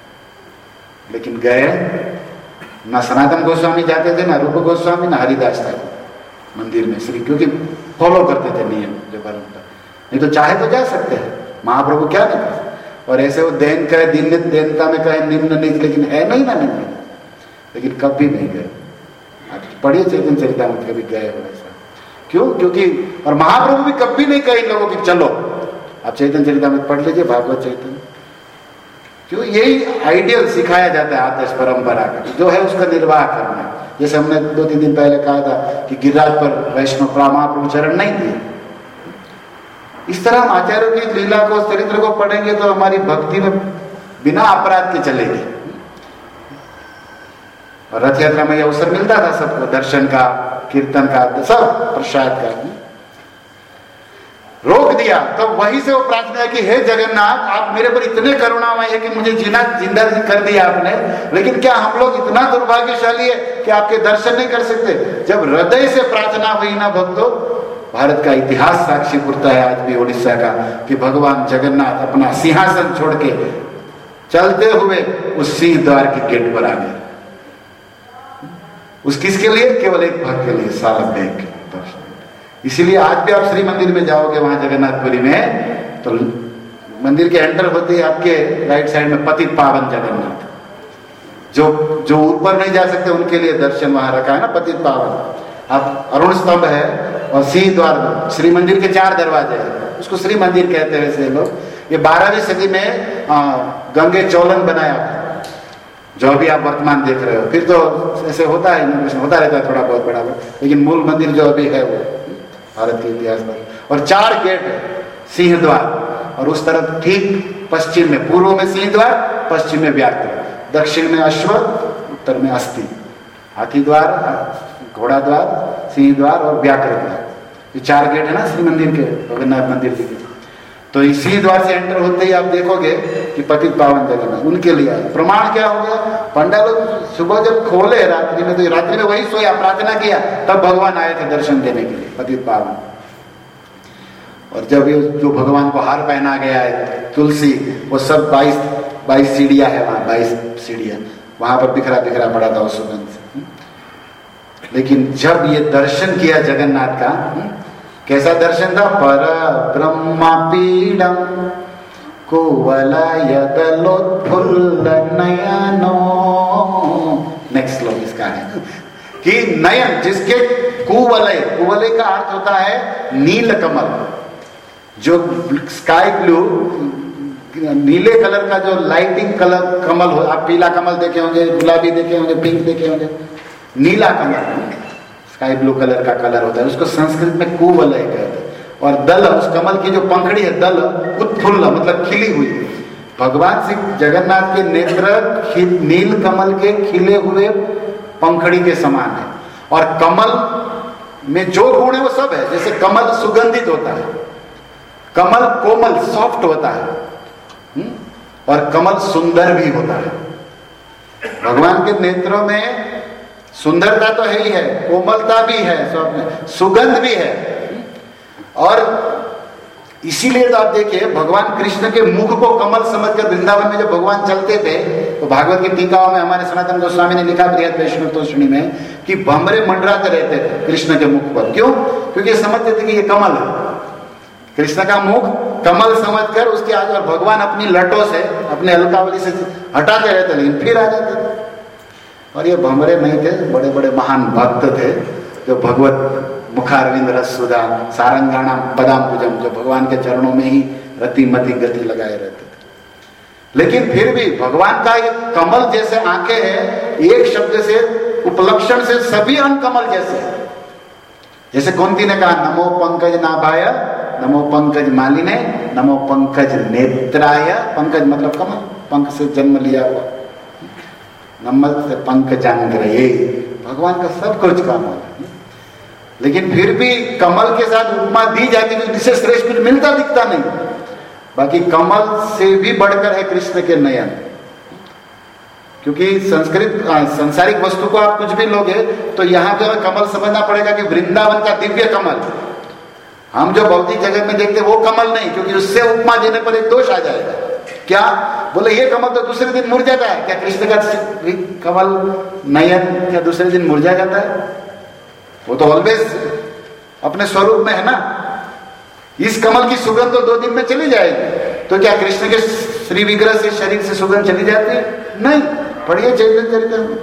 लेकिन गए ना सनातन गोस्वामी जाते थे, ना रूप गोस्वामी, ना हरिदास ठाकुर मंदिर में, श्री, क्योंकि फॉलो करते थे नियम जो परंपरा। नहीं तो चाहे तो जा सकते हैं, महाप्रभु क्या नहीं कर। और ऐसे वो देन कहे, दिन देनता में कहे निम्न नीच, लेकिन है नहीं ना निम्न, लेकिन कभी नहीं गए। पढ़िए चैतन्य चरितामृत, कभी गए हो ऐसा क्यों? क्योंकि और महाप्रभु भी कभी नहीं कहे इन लोगों की चलो, आप चैतन्य चरितामृत पढ़ लीजिए, भागवत चैतन्य। क्यों? यही आइडियल सिखाया जाता है आदर्श परंपरा का, जो है उसका निर्वाह करना। जैसे हमने दो तीन दिन पहले कहा था कि गिरिराज पर वैष्णव महाप्रभु चरण नहीं दिए। इस तरह हम आचार्यों की लीला को, चरित्र को पढ़ेंगे तो हमारी भक्ति में बिना अपराध के चलेगी। और रथ यात्रा में यह अवसर मिलता था सबको, दर्शन का, कीर्तन का, सब प्रसाद का। रोक दिया, तो वहीं से वो प्रार्थना है कि हे जगन्नाथ, आप मेरे पर इतने करुणामय है कि मुझे जीना जिंदा कर दिया आपने, लेकिन क्या हम लोग इतना दुर्भाग्यशाली है कि आपके दर्शन नहीं कर सकते? जब हृदय से प्रार्थना हुई ना भक्तों, भारत का इतिहास साक्षी पुरता है आज भी उड़ीसा का, कि भगवान जगन्नाथ अपना सिंहासन छोड़ के चलते हुए उस सिंह द्वार के गेट पर आ गए। उस किसके लिए? केवल एक भक्त के लिए, सालमेघ के दर्शन। इसीलिए आज भी आप श्री मंदिर में जाओगे वहां जगन्नाथपुरी में, तो मंदिर के एंटर होते ही आपके राइट साइड में पतित पावन जगन्नाथ, जो जो ऊपर नहीं जा सकते उनके लिए दर्शन वहां रखा है ना, पतित पावन। आप अरुण स्तंभ है और सिंह द्वार, श्री मंदिर के चार दरवाजे हैं, उसको श्री मंदिर कहते हैं वैसे लोग। ये बारहवीं सदी में आ, गंगे चौलन बनाया था, जो अभी आप वर्तमान देख रहे हो। फिर तो ऐसे होता है, इनोग्रेशन होता रहता है थोड़ा बहुत बड़ा, लेकिन मूल मंदिर जो अभी है वो भारत के इतिहास में। और चार गेट है, सिंह द्वार, और उस तरफ ठीक पश्चिम में, पूर्व में सिंह द्वार, पश्चिम में व्याघ्र, दक्षिण में अश्व, उत्तर में अस्थि, हाथी द्वार, घोड़ा द्वार, सिंह द्वार और व्याघ्र द्वार। ये चार गेट है ना श्री मंदिर के, जगन्नाथ मंदिर के। तो इसी द्वार से एंटर होते ही आप देखोगे कि पतित पावन जगन्नाथ उनके लिए आए। प्रमाण क्या हो गया? पंडा लोग सुबह जब खोले रात्रि में, तो रात्रि में वही सोया, प्रार्थना किया, तब भगवान आए थे दर्शन देने के लिए, पतित पावन। और जब ये जो भगवान को हार पहना गया है तुलसी, वो सब बाईस बाईस सीढ़ियां है वहां, बाईस सीढ़ियां वहां पर बिखरा बिखरा पड़ा था उस सुगंध से। लेकिन जब ये दर्शन किया जगन्नाथ का, कैसा दर्शन था? पर ब्रह्मा पीडम कुवलयदलोत्फुल्ल नयनो। नेक्स्ट श्लोक इसका है कि नयन, जिसके कुवलय, कुवलय का अर्थ होता है नील कमल, जो स्काई ब्लू नीले कलर का जो लाइटिंग कलर कमल हो, आप पीला कमल देखे होंगे, गुलाबी देखे होंगे, पिंक देखे होंगे, नीला कमल स्काई ब्लू कलर का कलर होता है, उसको संस्कृत में कुवलय कहते हैं। और दल, उस कमल की जो पंखड़ी है, दल उत्फुल्ल मतलब खिली हुई। भगवान श्री जगन्नाथ के नेत्र नील कमल के खिले हुए पंखड़ी के समान है। और कमल में जो गुण है वो सब है। जैसे कमल सुगंधित होता है, कमल कोमल सॉफ्ट होता है, हुँ? और कमल सुंदर भी होता है। भगवान के नेत्रों में सुंदरता तो है ही है, कोमलता भी है, सुगंध भी है। और इसीलिए तो आप देखिए, भगवान कृष्ण के मुख को कमल समझकर वृंदावन में जब भगवान चलते थे, तो भागवत की टीकाओं में हमारे सनातन गोस्वामी ने लिखा बृहद वैष्णव तोषणी में कि भंवरे मंडराते रहते थे कृष्ण के मुख पर। क्यों? क्योंकि समझते थे कि ये कमल है, कृष्ण का मुख कमल समझकर उसके आगे, और भगवान अपनी लटों से, अपने अलकावली से हटाते रहते, लेकिन फिर आ जाते थे। और ये भंवरे नहीं थे, बड़े बड़े महान भक्त थे जो भगवत मुखारविंद रस सुधा सारंगाणाम पदाम पूजम, जो भगवान के चरणों में ही रति मति गति लगाए रहते थे। लेकिन फिर भी भगवान का ये कमल जैसे आंखें हैं, एक शब्द से, उपलक्षण से सभी अंग कमल जैसे। जैसे कुंती ने कहा, नमो पंकज नाभाय, नमो पंकज मालिने, नमो पंकज नेत्राय। पंकज मतलब कमल, पंख से जन्म लिया हुआ, नमः पंकजांग्रये। भगवान का सब कुछ कमल है। लेकिन फिर भी कमल के साथ उपमा दी जाती है, जिससे श्रेष्ठ कुछ मिलता दिखता नहीं। बाकी कमल से भी बढ़कर है कृष्ण के नयन। क्योंकि संस्कृत संसारिक वस्तु को आप कुछ भी लोगे तो यहाँ पे कमल समझना पड़ेगा कि वृंदावन का दिव्य कमल। हम जो भौतिक जगत में देखते वो कमल नहीं, क्योंकि उससे उपमा देने पर एक दोष आ जाएगा। क्या बोले, ये कमल तो दूसरे दिन मुरझाता है। क्या कृष्ण का कमल नयन क्या दूसरे दिन मुरझा जाता है? वो तो ऑलवेज अपने स्वरूप में है ना। इस कमल की सुगंध तो दो दिन में चली जाएगी, तो क्या कृष्ण के श्री विग्रह से, शरीर से सुगंध चली जाती है? नहीं। पढ़िए चैतन्य चरितामृत।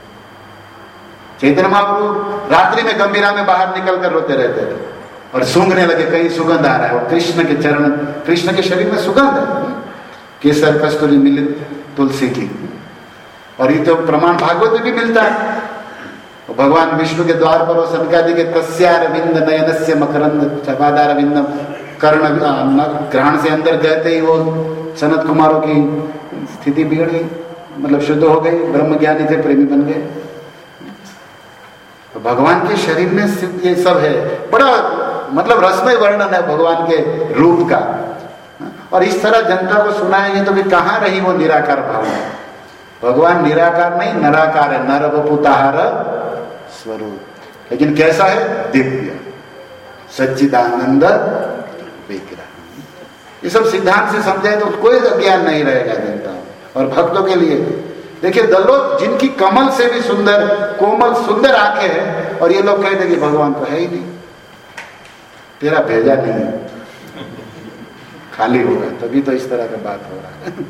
चैतन्य महाप्रभु रात्रि में गंभीरा में बाहर निकल कर रोते रहते थे और सूंघने लगे, कहीं सुगंध आ रहा है। और कृष्ण के चरण, कृष्ण के शरीर में सुगंध है, केसर कस्तूरी मिलित तुलसी की। और ये तो प्रमाण भागवत में भी मिलता है। भगवान विष्णु के द्वार पर वो सनकादि के तस्यारविंद नयनस्य मकरंद चपादारविंद कर्ण ग्रहण से अंदर गए ही वो सनत कुमारों की स्थिति बिगड़ गई, मतलब शुद्ध हो गई, ब्रह्म ज्ञानी थे, प्रेमी बन गए। तो भगवान के शरीर में ये सब है। बड़ा मतलब रसमय वर्णन है भगवान के रूप का। और इस तरह जनता को सुनाएंगे तो भी कहाँ रही वो निराकार भावना। भगवान निराकार नहीं नराकार है, नर वपुताहार स्वरूप, लेकिन कैसा है? दिव्य सच्चिदानंद विग्रह। ये सब सिद्धांत से समझाए तो कोई ज्ञान नहीं रहेगा जनता और भक्तों के लिए। देखिए दलों जिनकी कमल से भी सुंदर कोमल सुंदर आंखें हैं और ये लोग कहते कि भगवान तो है ही नहीं, तेरा भेजा नहीं है, खाली होगा, तभी तो इस तरह का बात हो रहा है।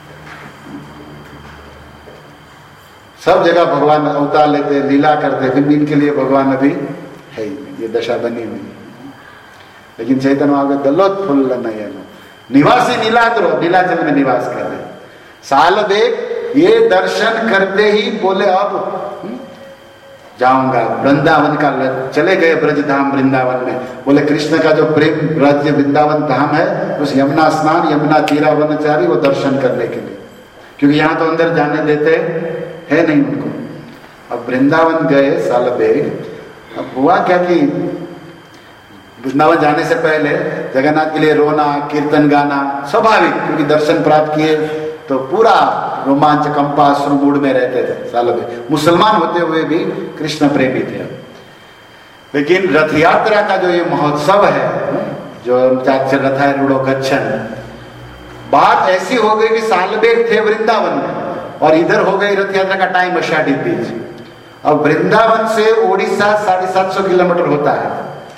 सब जगह भगवान अवतार लेते लीला करते, फिर इनके लिए भगवान अभी है ही नहीं, ये दशा बनी हुई है। लेकिन चैतन्य महाप्रभु दलोत फुल नयन निवासी नीलाद्र नीलाचल में निवास कर रहे। साल देख ये दर्शन करते ही बोले अब जाऊंगा वृंदावन का, चले गए ब्रजधाम वृंदावन में। बोले कृष्ण का जो प्रेम राज्य वृंदावन धाम है, उस यमुना स्नान यमुना तीरा वनचारी वो दर्शन करने के लिए, क्योंकि यहाँ तो अंदर जाने देते है नहीं उनको। अब वृंदावन गए साल बेग। अब हुआ क्या कि वृंदावन जाने से पहले जगन्नाथ के लिए रोना कीर्तन गाना स्वाभाविक, क्योंकि दर्शन प्राप्त किए तो पूरा रोमांच कंपाश्रु मूड में रहते थे सालों में। मुसलमान होते हुए भी कृष्ण प्रेमी थे। लेकिन रथ यात्रा का जो ये महोत्सव है, जो रथारूढ़ो गच्छन, बात ऐसी हो गई कि सालबेग थे वृंदावन में और इधर हो गई रथ यात्रा का टाइम आषाढ़ी बीज। अब वृंदावन से ओडिशा साढ़े सात सौ किलोमीटर होता है,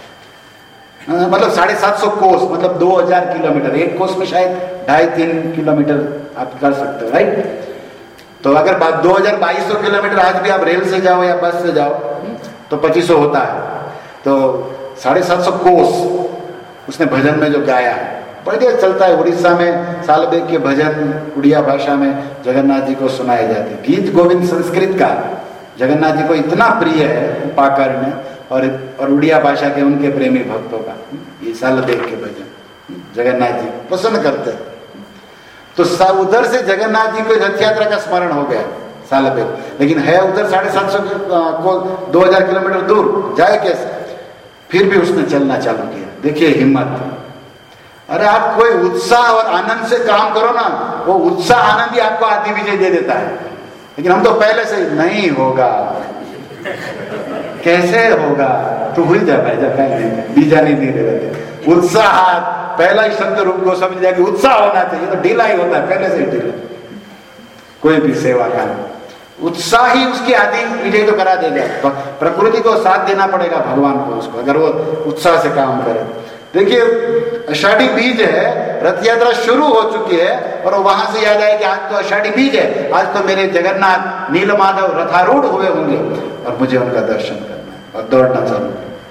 मतलब साढ़े सात सौ कोस, मतलब दो हजार किलोमीटर। एक कोस में शायद ढाई तीन किलोमीटर आप कर सकते हो, राइट। तो अगर बात दो हजार बाईस सौ किलोमीटर आज भी आप रेल से जाओ या बस से जाओ तो पच्चीस सौ होता है। तो साढ़े सात सौ कोस उसने भजन में जो गाया है बढ़िया चलता है। उड़ीसा में सालबेग के भजन उड़िया भाषा में जगन्नाथ जी को सुनाए जाते। गीत गोविंद संस्कृत का जगन्नाथ जी को इतना प्रिय है पाकर में, और और उड़िया भाषा के उनके प्रेमी भक्तों का ये सालबेग के भजन जगन्नाथ जी पसंद करते हैं। तो उधर से जगन्नाथ जी को रथ यात्रा का स्मरण हो गया सालबेग, लेकिन है उधर साढ़े सात सौ को दो हजार किलोमीटर दूर, जाए कैसे? फिर भी उसने चलना चालू किया। देखिए हिम्मत। अरे आप कोई उत्साह और आनंद से काम करो ना, वो उत्साह आनंद ही आपको आदि विजय दे देता है। लेकिन हम तो पहले से नहीं होगा, कैसे होगा, तो हुई जा भाई जा पहले बीजा नहीं दे देते। उत्साह पहला ही शब्द रूप को समझ जाए कि उत्साह होना चाहिए, तो ढीला ही होता है पहले से ही ढीला। कोई भी सेवा का उत्साह ही उसकी आदि विजय तो करा देगा। तो प्रकृति को साथ देना पड़ेगा भगवान को उसको, अगर वो उत्साह से काम करे। देखिए आषाढ़ी बीज है, रथ यात्रा शुरू हो चुकी है और वहां से याद आया कि आज तो आषाढ़ी बीज है, आज तो मेरे जगन्नाथ नीलमाधव रथारूढ़ हुए होंगे और मुझे उनका दर्शन करना है और दौड़ना चालू।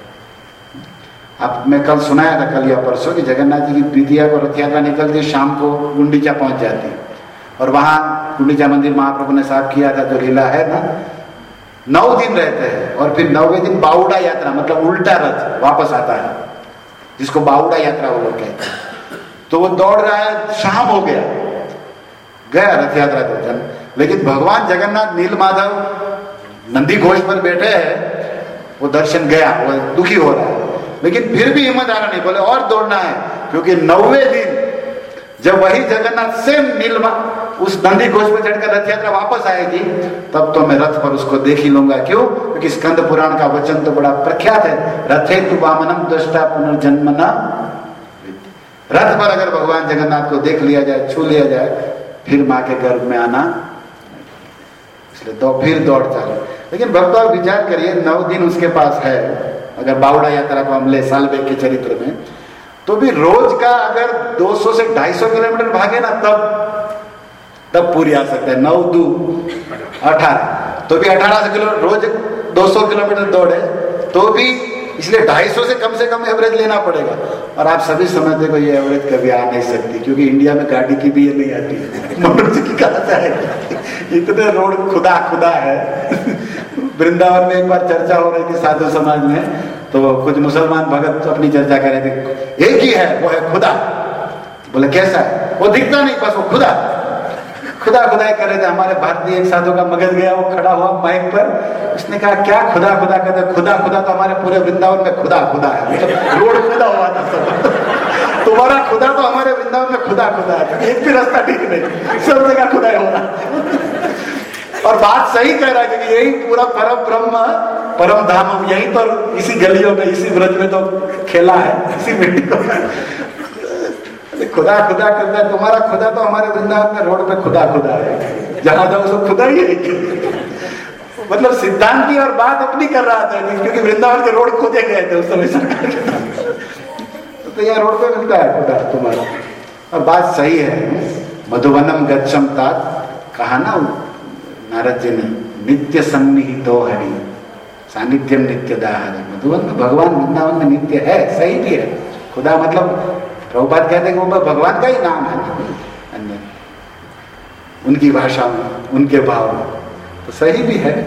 अब मैं कल सुनाया था, कल या परसों, कि जगन्नाथ जी की द्वितीया को रथ यात्रा निकलती है, शाम को गुंडीचा पहुंच जाती है और वहां गुंडीचा मंदिर महाप्रभु ने साफ किया था, जो लीला है ना, नौ दिन रहते हैं और फिर नौवे दिन बाउड़ा यात्रा मतलब उल्टा रथ वापस आता है, जिसको बाउड़ा यात्रा वो लोग कहते हैं। तो वो दौड़ रहा है, शाम हो गया, गया रथ यात्रा दर्शन। लेकिन भगवान जगन्नाथ नीलमाधव नंदी घोष पर बैठे हैं, वो दर्शन गया, वो दुखी हो रहा है, लेकिन फिर भी हिम्मत आना नहीं, बोले और दौड़ना है, क्योंकि नौवे दिन जब वही जगन्नाथ सेम नीलमा उस नंदी घोष पर चढ़कर रथ यात्रा वापस आएगी, तब तो मैं रथ पर उसको देख ही लूंगा। क्यों? क्योंकि स्कंद पुराण का वचन तो बड़ा प्रख्यात है, रथे तु वामनम दृष्टा पुनर्जन्म न। रथ पर अगर भगवान जगन्नाथ को देख लिया जाए, छू लिया जाए, फिर माँ के गर्भ में आना, इसलिए तो फिर दौड़ चालू। लेकिन भक्तों विचार करिए, नौ दिन उसके पास है, अगर बावड़ा यात्रा को हम ले सालबेग के चरित्र में, तो भी रोज का अगर दो सौ से ढाई सौ किलोमीटर भागे ना, तब तब पूरी आ सकता है। नौ दो अठारह, तो भी अठारह सौ किलोमीटर रोज दो सौ किलोमीटर दौड़े तो भी, इसलिए ढाई सौ से कम से कम एवरेज लेना पड़ेगा। और आप सभी समझते हो ये एवरेज कभी आ नहीं सकती, क्योंकि इंडिया में गाड़ी की भी ये नहीं आती है, मनुष्य की कहा जाए, इतने रोड खुदा खुदा है। वृंदावन में एक बार चर्चा हो रही थी साधु समाज में, तो कुछ मुसलमान भगत अपनी चर्चा कर रहे थे, एक ही है, वो है खुदा। बोले कैसा है? वो दिखता नहीं, बस वो खुदा। खुदा खुदाई कर रहे थे। हमारे भारतीय एक साधु का मगज गया, वो खड़ा हुआ माइक पर, उसने कहा क्या खुदा खुदा कहते? खुदा खुदा तो हमारे पूरे वृंदावन में खुदा खुदा है, मतलब रोड खुदा हुआ था सब। तुम्हारा खुदा तो हमारे वृंदावन में खुदा खुदा है, एक भी रास्ता ठीक नहीं, सब जगह खुदाई हो रहा। और बात सही कह रहा है, क्योंकि यही पूरा परम ब्रह्म परम धाम यही तो, इसी गलियों में इसी ब्रज में तो खेला है, इसी मिट्टी को खुदा खुदा करता है। तुम्हारा खुदा तो हमारे वृंदावन में रोड पे खुदा खुदा है, जहां जाओ सब खुदा ही है। मतलब सिद्धांत की और बात अपनी कर रहा था, क्योंकि वृंदावन के रोड खोदे गए थे उस समय सरकार के, तो यहाँ रोड पे मिलता है खुदा तुम्हारा। और बात सही है। मधुवनम गच्छम तात, कहा ना नारद जी ने, नित्य सन्निहितो हरि सानिध्यम नित्य दाहरि। मधुवन में भगवान वृंदावन में नित्य है, सही भी है। खुदा मतलब प्रभुपाद कहते हैं कि वो भगवान का ही नाम है अन्य, उनकी भाषा में, उनके भाव में, तो सही भी है।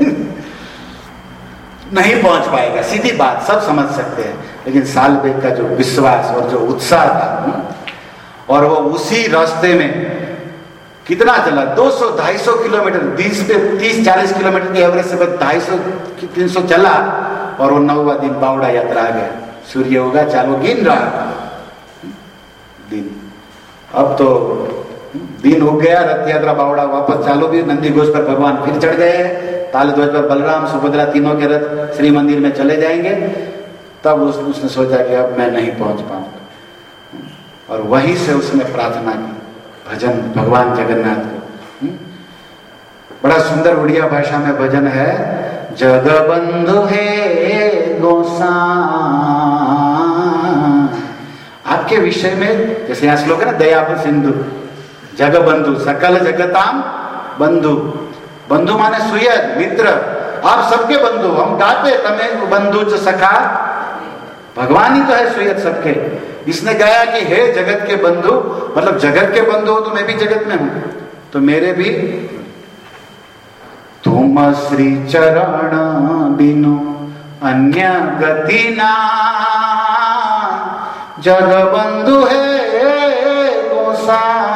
नहीं पहुंच पाएगा, सीधी बात, सब समझ सकते हैं, लेकिन साल बेग का जो विश्वास और जो उत्साह था, और वो उसी रास्ते में कितना चला, दो सौ ढाई सौ किलोमीटर, बीस पे तीस चालीस किलोमीटर की एवरेज से ढाई सौ तीन सौ चला, और वो नौवा दिन बावड़ा यात्रा आ गया। सूर्य होगा चालू गिन रहा था दिन, अब तो दिन हो गया, रथ यात्रा बावड़ा वापस चालू भी, नंदी घोष पर भगवान फिर चढ़ गए, ताल ध्वज पर बलराम सुभद्रा तीनों के रथ श्री मंदिर में चले जाएंगे। तब उस, उसने सोचा कि अब मैं नहीं पहुंच पाऊंगा, और वहीं से उसने प्रार्थना की, भजन भगवान जगन्नाथ को। बड़ा सुंदर उड़िया भाषा में भजन है, जगबंधु हे गोसाई। आपके विषय में, जैसे यहाँ श्लोक है ना, दया सिंधु जगबंधु सकल जगताम बंधु। बंधु माने सुयद मित्र, आप सबके बंधु। हम गाते तमें बंधु च सखा, भगवान ही तो है सुयद सबके। इसने गाया कि हे जगत के बंधु, मतलब जगत के बंधु हो तो मैं भी जगत में हूं, तो मेरे भी तुम श्री चरण बिनु अन्य गति ना, जग बंधु है गोसाई।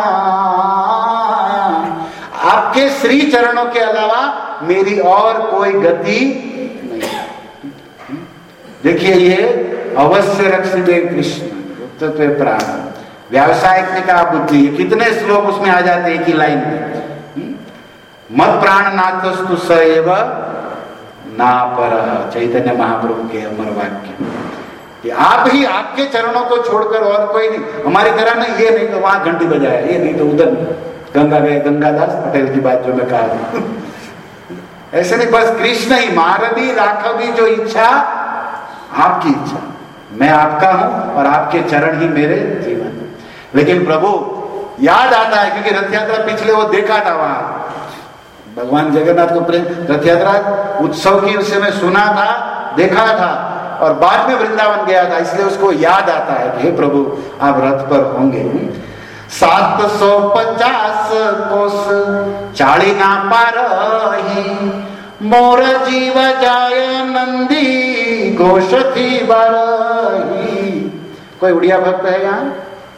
आपके श्री चरणों के अलावा मेरी और कोई गति नहीं। देखिए ये अवश्य रक्षिते कृष्ण तत्व प्राण, व्यावसायिक ने कहा बुद्धि, कितने श्लोक उसमें आ जाते हैं एक ही लाइन में। मत प्राण नाथस्तु सएव ना पर, चैतन्य महाप्रभु के अमर वाक्य, कि आप ही, आपके चरणों को छोड़कर और कोई नहीं। हमारी तरह नहीं, ये नहीं तो वहां घंटी बजाया, ये नहीं तो उधर गंगा गए, गंगादास पटेल की बात जो मैं कहा ऐसे नहीं, बस कृष्ण ही, मारदी राघवी जो इच्छा आपकी इच्छा, मैं आपका हूं और आपके चरण ही मेरे जीवन। लेकिन प्रभु याद आता है, क्योंकि रथ यात्रा पिछले वो देखा था वहां, भगवान जगन्नाथ को प्रेम, रथ यात्रा उत्सव की उसे मैं सुना था, देखा था, और बाद में वृंदावन गया था, इसलिए उसको याद आता है कि हे प्रभु आप रथ पर होंगे। सात सौ पचास कोस चाली ना पारही, मोर जीव जाय नंदी घोष थी बारही। कोई उड़िया भक्त है यहाँ?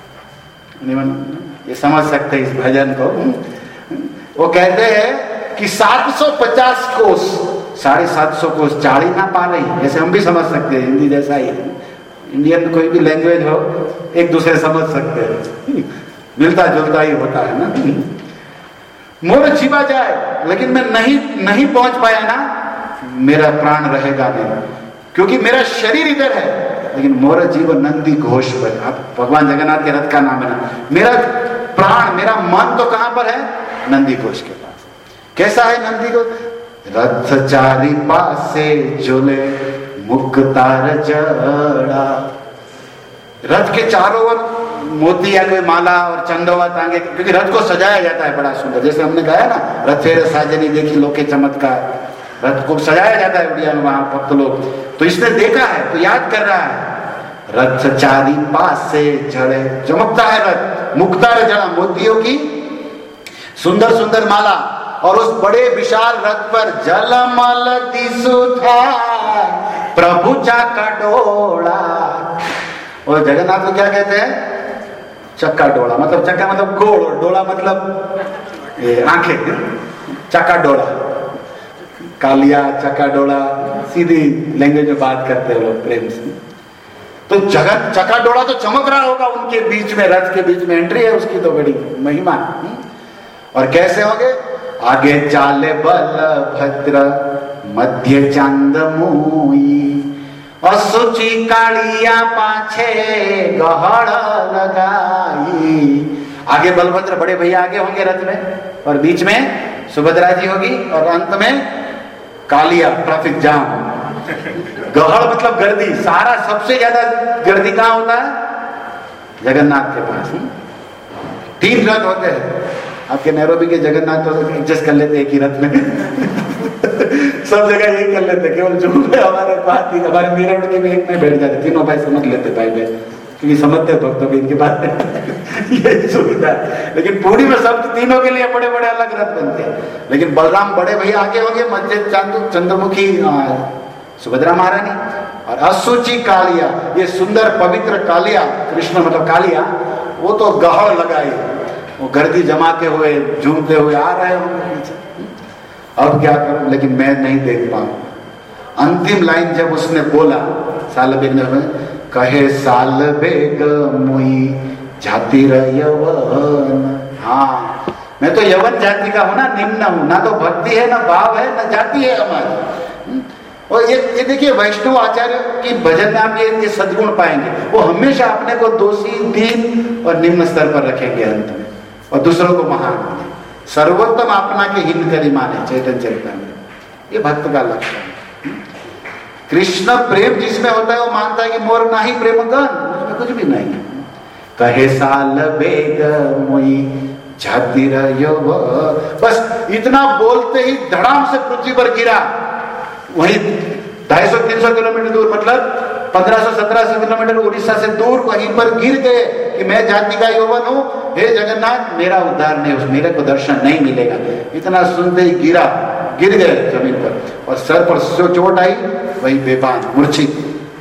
ये समझ सकते हैं इस भजन को। वो कहते हैं कि सात सौ पचास कोस, साढ़े सात सौ कोस चाली ना पा रही, ऐसे हम भी समझ सकते हैं, हिंदी जैसा ही है, इंडियन कोई भी लैंग्वेज हो एक दूसरे समझ सकते हैं, मिलता जुलता ही होता है ना। मोर जीवा जाए, लेकिन मैं नहीं नहीं पहुंच पाया ना, मेरा प्राण रहेगा नहीं, क्योंकि मेरा शरीर इधर है, लेकिन मोर जीव नंदी घोष पर, आप भगवान जगन्नाथ के रथ का नाम है ना, मेरा प्राण, मेरा मन तो कहां पर है? नंदी घोष के पास। कैसा है नंदी घोष? रथ चारी पासे झूले मुक्तार जड़ा, रथ के चारों ओर मोती या कोई माला और चंदोवा टांगे, क्योंकि रथ को सजाया जाता है बड़ा सुंदर, जैसे हमने कहा ना, रथेर साजनी देखी लोके चमत्कार, रथ को सजाया जाता है उड़िया में वहां भक्त लोग, तो इसने देखा है तो याद कर रहा है। रथ चारी पासे झड़े, चमकता है रथ, मुक्तार जड़ा, मोतियों की सुंदर सुंदर माला, और उस बड़े विशाल रथ पर जलमल दिसु था प्रभु चाका डोला। और जगन्नाथ को क्या कहते हैं? चक्का डोला, मतलब चक्का मतलब गोल, और डोला मतलब आंखें, चका डोला, कालिया चका डोला, सीधी लैंग्वेज में बात करते हैं लोग प्रेम से। तो जगत चका डोला तो चमक रहा होगा उनके बीच में, रथ के बीच में एंट्री है उसकी तो बड़ी महिमा। और कैसे होंगे? आगे चाले बलभद्र मध्य चांद मुई, असुचि कालिया पाछे गहड़ लगाई। आगे बलभद्र बड़े भैया आगे होंगे रथ में, और बीच में सुभद्रा जी होगी, और अंत में कालिया ट्रैफिक जाम। गहड़ मतलब गर्दी, सारा सबसे ज्यादा गर्दी कहां होता है? जगन्नाथ के पास। तीन रथ होते हैं आपके नैरोबी के जगन्नाथ, तो एडजस्ट कर लेते एक ही रथ में सब जगह यही कर लेते, केवल जो हमारे पास हमारे मीरठ के भी एक में बैठ जाते, तीनों भाई समझ लेते भाई भाई, क्योंकि समझते भक्तों की इनके बात ये सुविधा है। लेकिन पूरी में सब तीनों के लिए बड़े बड़े अलग रथ बनते हैं। लेकिन बलराम बड़े भैया आगे होंगे, मध्य चांद चंद्रमुखी सुभद्रा महारानी, और असुचि कालिया, ये सुंदर पवित्र कालिया, कृष्ण मतलब कालिया, वो तो गहड़ लगाए, वो गर्दी जमाते हुए झूमते हुए आ रहे होंगे पीछे। अब क्या करूं, लेकिन मैं नहीं देख पाऊं। अंतिम लाइन जब उसने बोला, साल बेग ने कहे साल बेग मुई जाति यवन। हाँ, मैं तो यवन जाति का हूं ना, निम्न हूं, ना तो भक्ति है ना भाव है ना जाति है हमारी। और ये ये देखिए वैष्णव आचार्य की भजन में आप ये, ये सद्गुण पाएंगे, वो हमेशा अपने को दोषी, दीन और निम्न स्तर पर रखेंगे अंत में, और दूसरों को महान माने, सर्वोत्तम अपना के हिंद करी माने चैतन्य चरितामृत। ये भक्त का लक्षण है। कृष्ण प्रेम जिसमें होता है वो मानता है कि मोर नाही प्रेम गन, उसमें कुछ भी नहीं। कहे साल बेग मोई जाति रयो, बस इतना बोलते ही धड़ाम से पृथ्वी पर गिरा। वही ढाई सौ तीन सौ किलोमीटर दूर, मतलब पंद्रह सौ सत्रह सौ किलोमीटर उड़ीसा से दूर, वहीं पर गिर गए कि मैं जाति का यौवन हूं, हे जगन्नाथ मेरा उद्धार नहीं, उस मेरे को दर्शन नहीं मिलेगा। इतना सुनते ही गिरा, गिर गए जमीन पर, और सर पर जो चोट आई वही बेबान मूर्छित।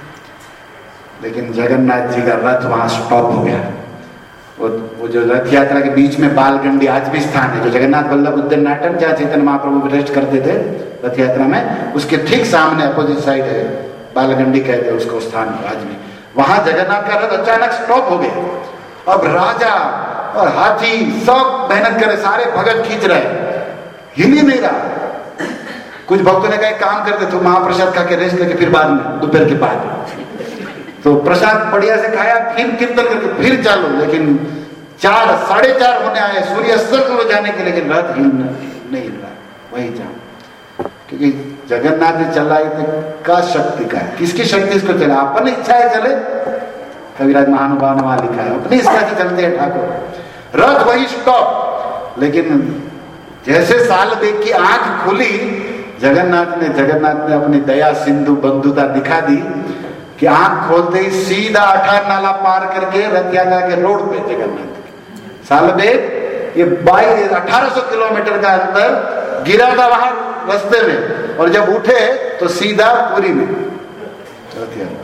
लेकिन जगन्नाथ जी का रथ वहां स्टॉप हो गया। वो, वो जो रथ यात्रा के बीच में बालगंडी आज भी स्थान है, जो जगन्नाथ वल्लभ उद्यान नाटक जहाँ चैतन्य महाप्रभु रेस्ट करते थे रथ यात्रा में, उसके ठीक सामने अपोजिट साइड है, बालगंडी कहते हैं उसको स्थान आज भी। वहां जगन्नाथ का रथ अचानक स्टॉप हो गया। अब राजा और हाथी सब मेहनत करे, सारे भगत खींच रहे, हिल ही नहीं रहा। कुछ भक्तों ने कहा काम करते तो महाप्रसाद खा के रेस्ट लेके फिर बाद में दोपहर के बाद तो प्रसाद बढ़िया से खाया, फिर कीर्तन करके फिर चालू। लेकिन चार साढ़े चार होने आए सूर्य अस्त हो जाने के, लेकिन रथ हिल नहीं हिल रहा, वही जाओ। क्योंकि जगन्नाथ ने चलाई तो का शक्ति का है, किसकी शक्ति इसको चला? अपनी इच्छा है चले, कविराज महानुभाव ने वहां लिखा है, अपनी इच्छा से चलते हैं ठाकुर। रथ वही स्टॉप। लेकिन जैसे साल बेग की आंख खुली, जगन्नाथ ने जगन्नाथ ने अपनी दया सिंधु बंधुता दिखा दी कि आंख खोलते ही सीधा अठार नाला पार करके रथ यात्रा के रोड पे जगन्नाथ। साल बेग ये बाईस अठारह सौ किलोमीटर का अंतर गिरा था वहां रास्ते में, और जब उठे तो सीधा पूरी में रथ यात्रा।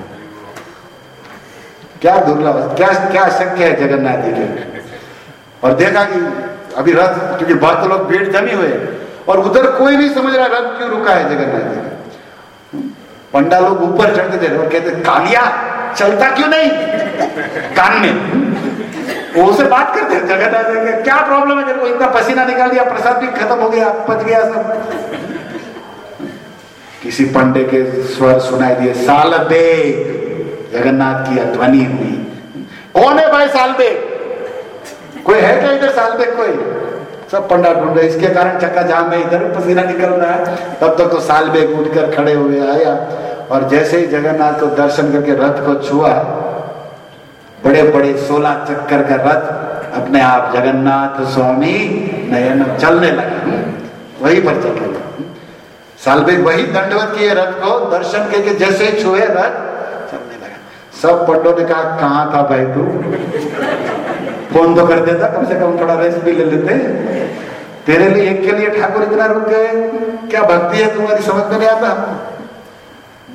क्या दुर्लभ, क्या क्या शक्य है जगन्नाथ जी के। और देखा कि अभी रथ, क्योंकि बहुत लोग भीड़ जमी हुए, और उधर कोई नहीं समझ रहा रथ क्यों रुका है जगन्नाथ जी। पंडा लोग ऊपर चढ़ते थे और कहते कालिया चलता क्यों नहीं, कान में वो से बात करते हैं जगन्नाथ जी, क्या प्रॉब्लम है, देखो इतना पसीना निकाल दिया, प्रसाद भी खत्म हो गया, पच गया सब। किसी पंडे के स्वर सुनाई दिए, साल बेग, जगन्नाथ की ध्वनि हुई। कौन है भाई साल बेग? कोई है क्या इधर साल बेग? कोई? सब पंडा ढूंढ रहे, इसके कारण चक्का जाम में, इधर पसीना निकल रहा है। तब तक तो, तो साल बेग उठकर खड़े हुए आया, और जैसे ही जगन्नाथ को दर्शन करके रथ को छुआ, बड़े बड़े सोलह चक्कर का रथ अपने आप जगन्नाथ स्वामी नयन चलने लगा, वहीं पर चल रहा। साल बेग वही दंडवत किए रथ को, दर्शन करके जैसे ही छुए रथ चलने लगा। सब पंडों ने कहा कहाँ था भाई तू, फोन तो कर देता, कम से कम थोड़ा रेस्ट भी ले लेते, तेरे लिए एक के लिए ठाकुर इतना रुक गए, क्या भक्ति है तुम्हारी, समझ में नहीं आता।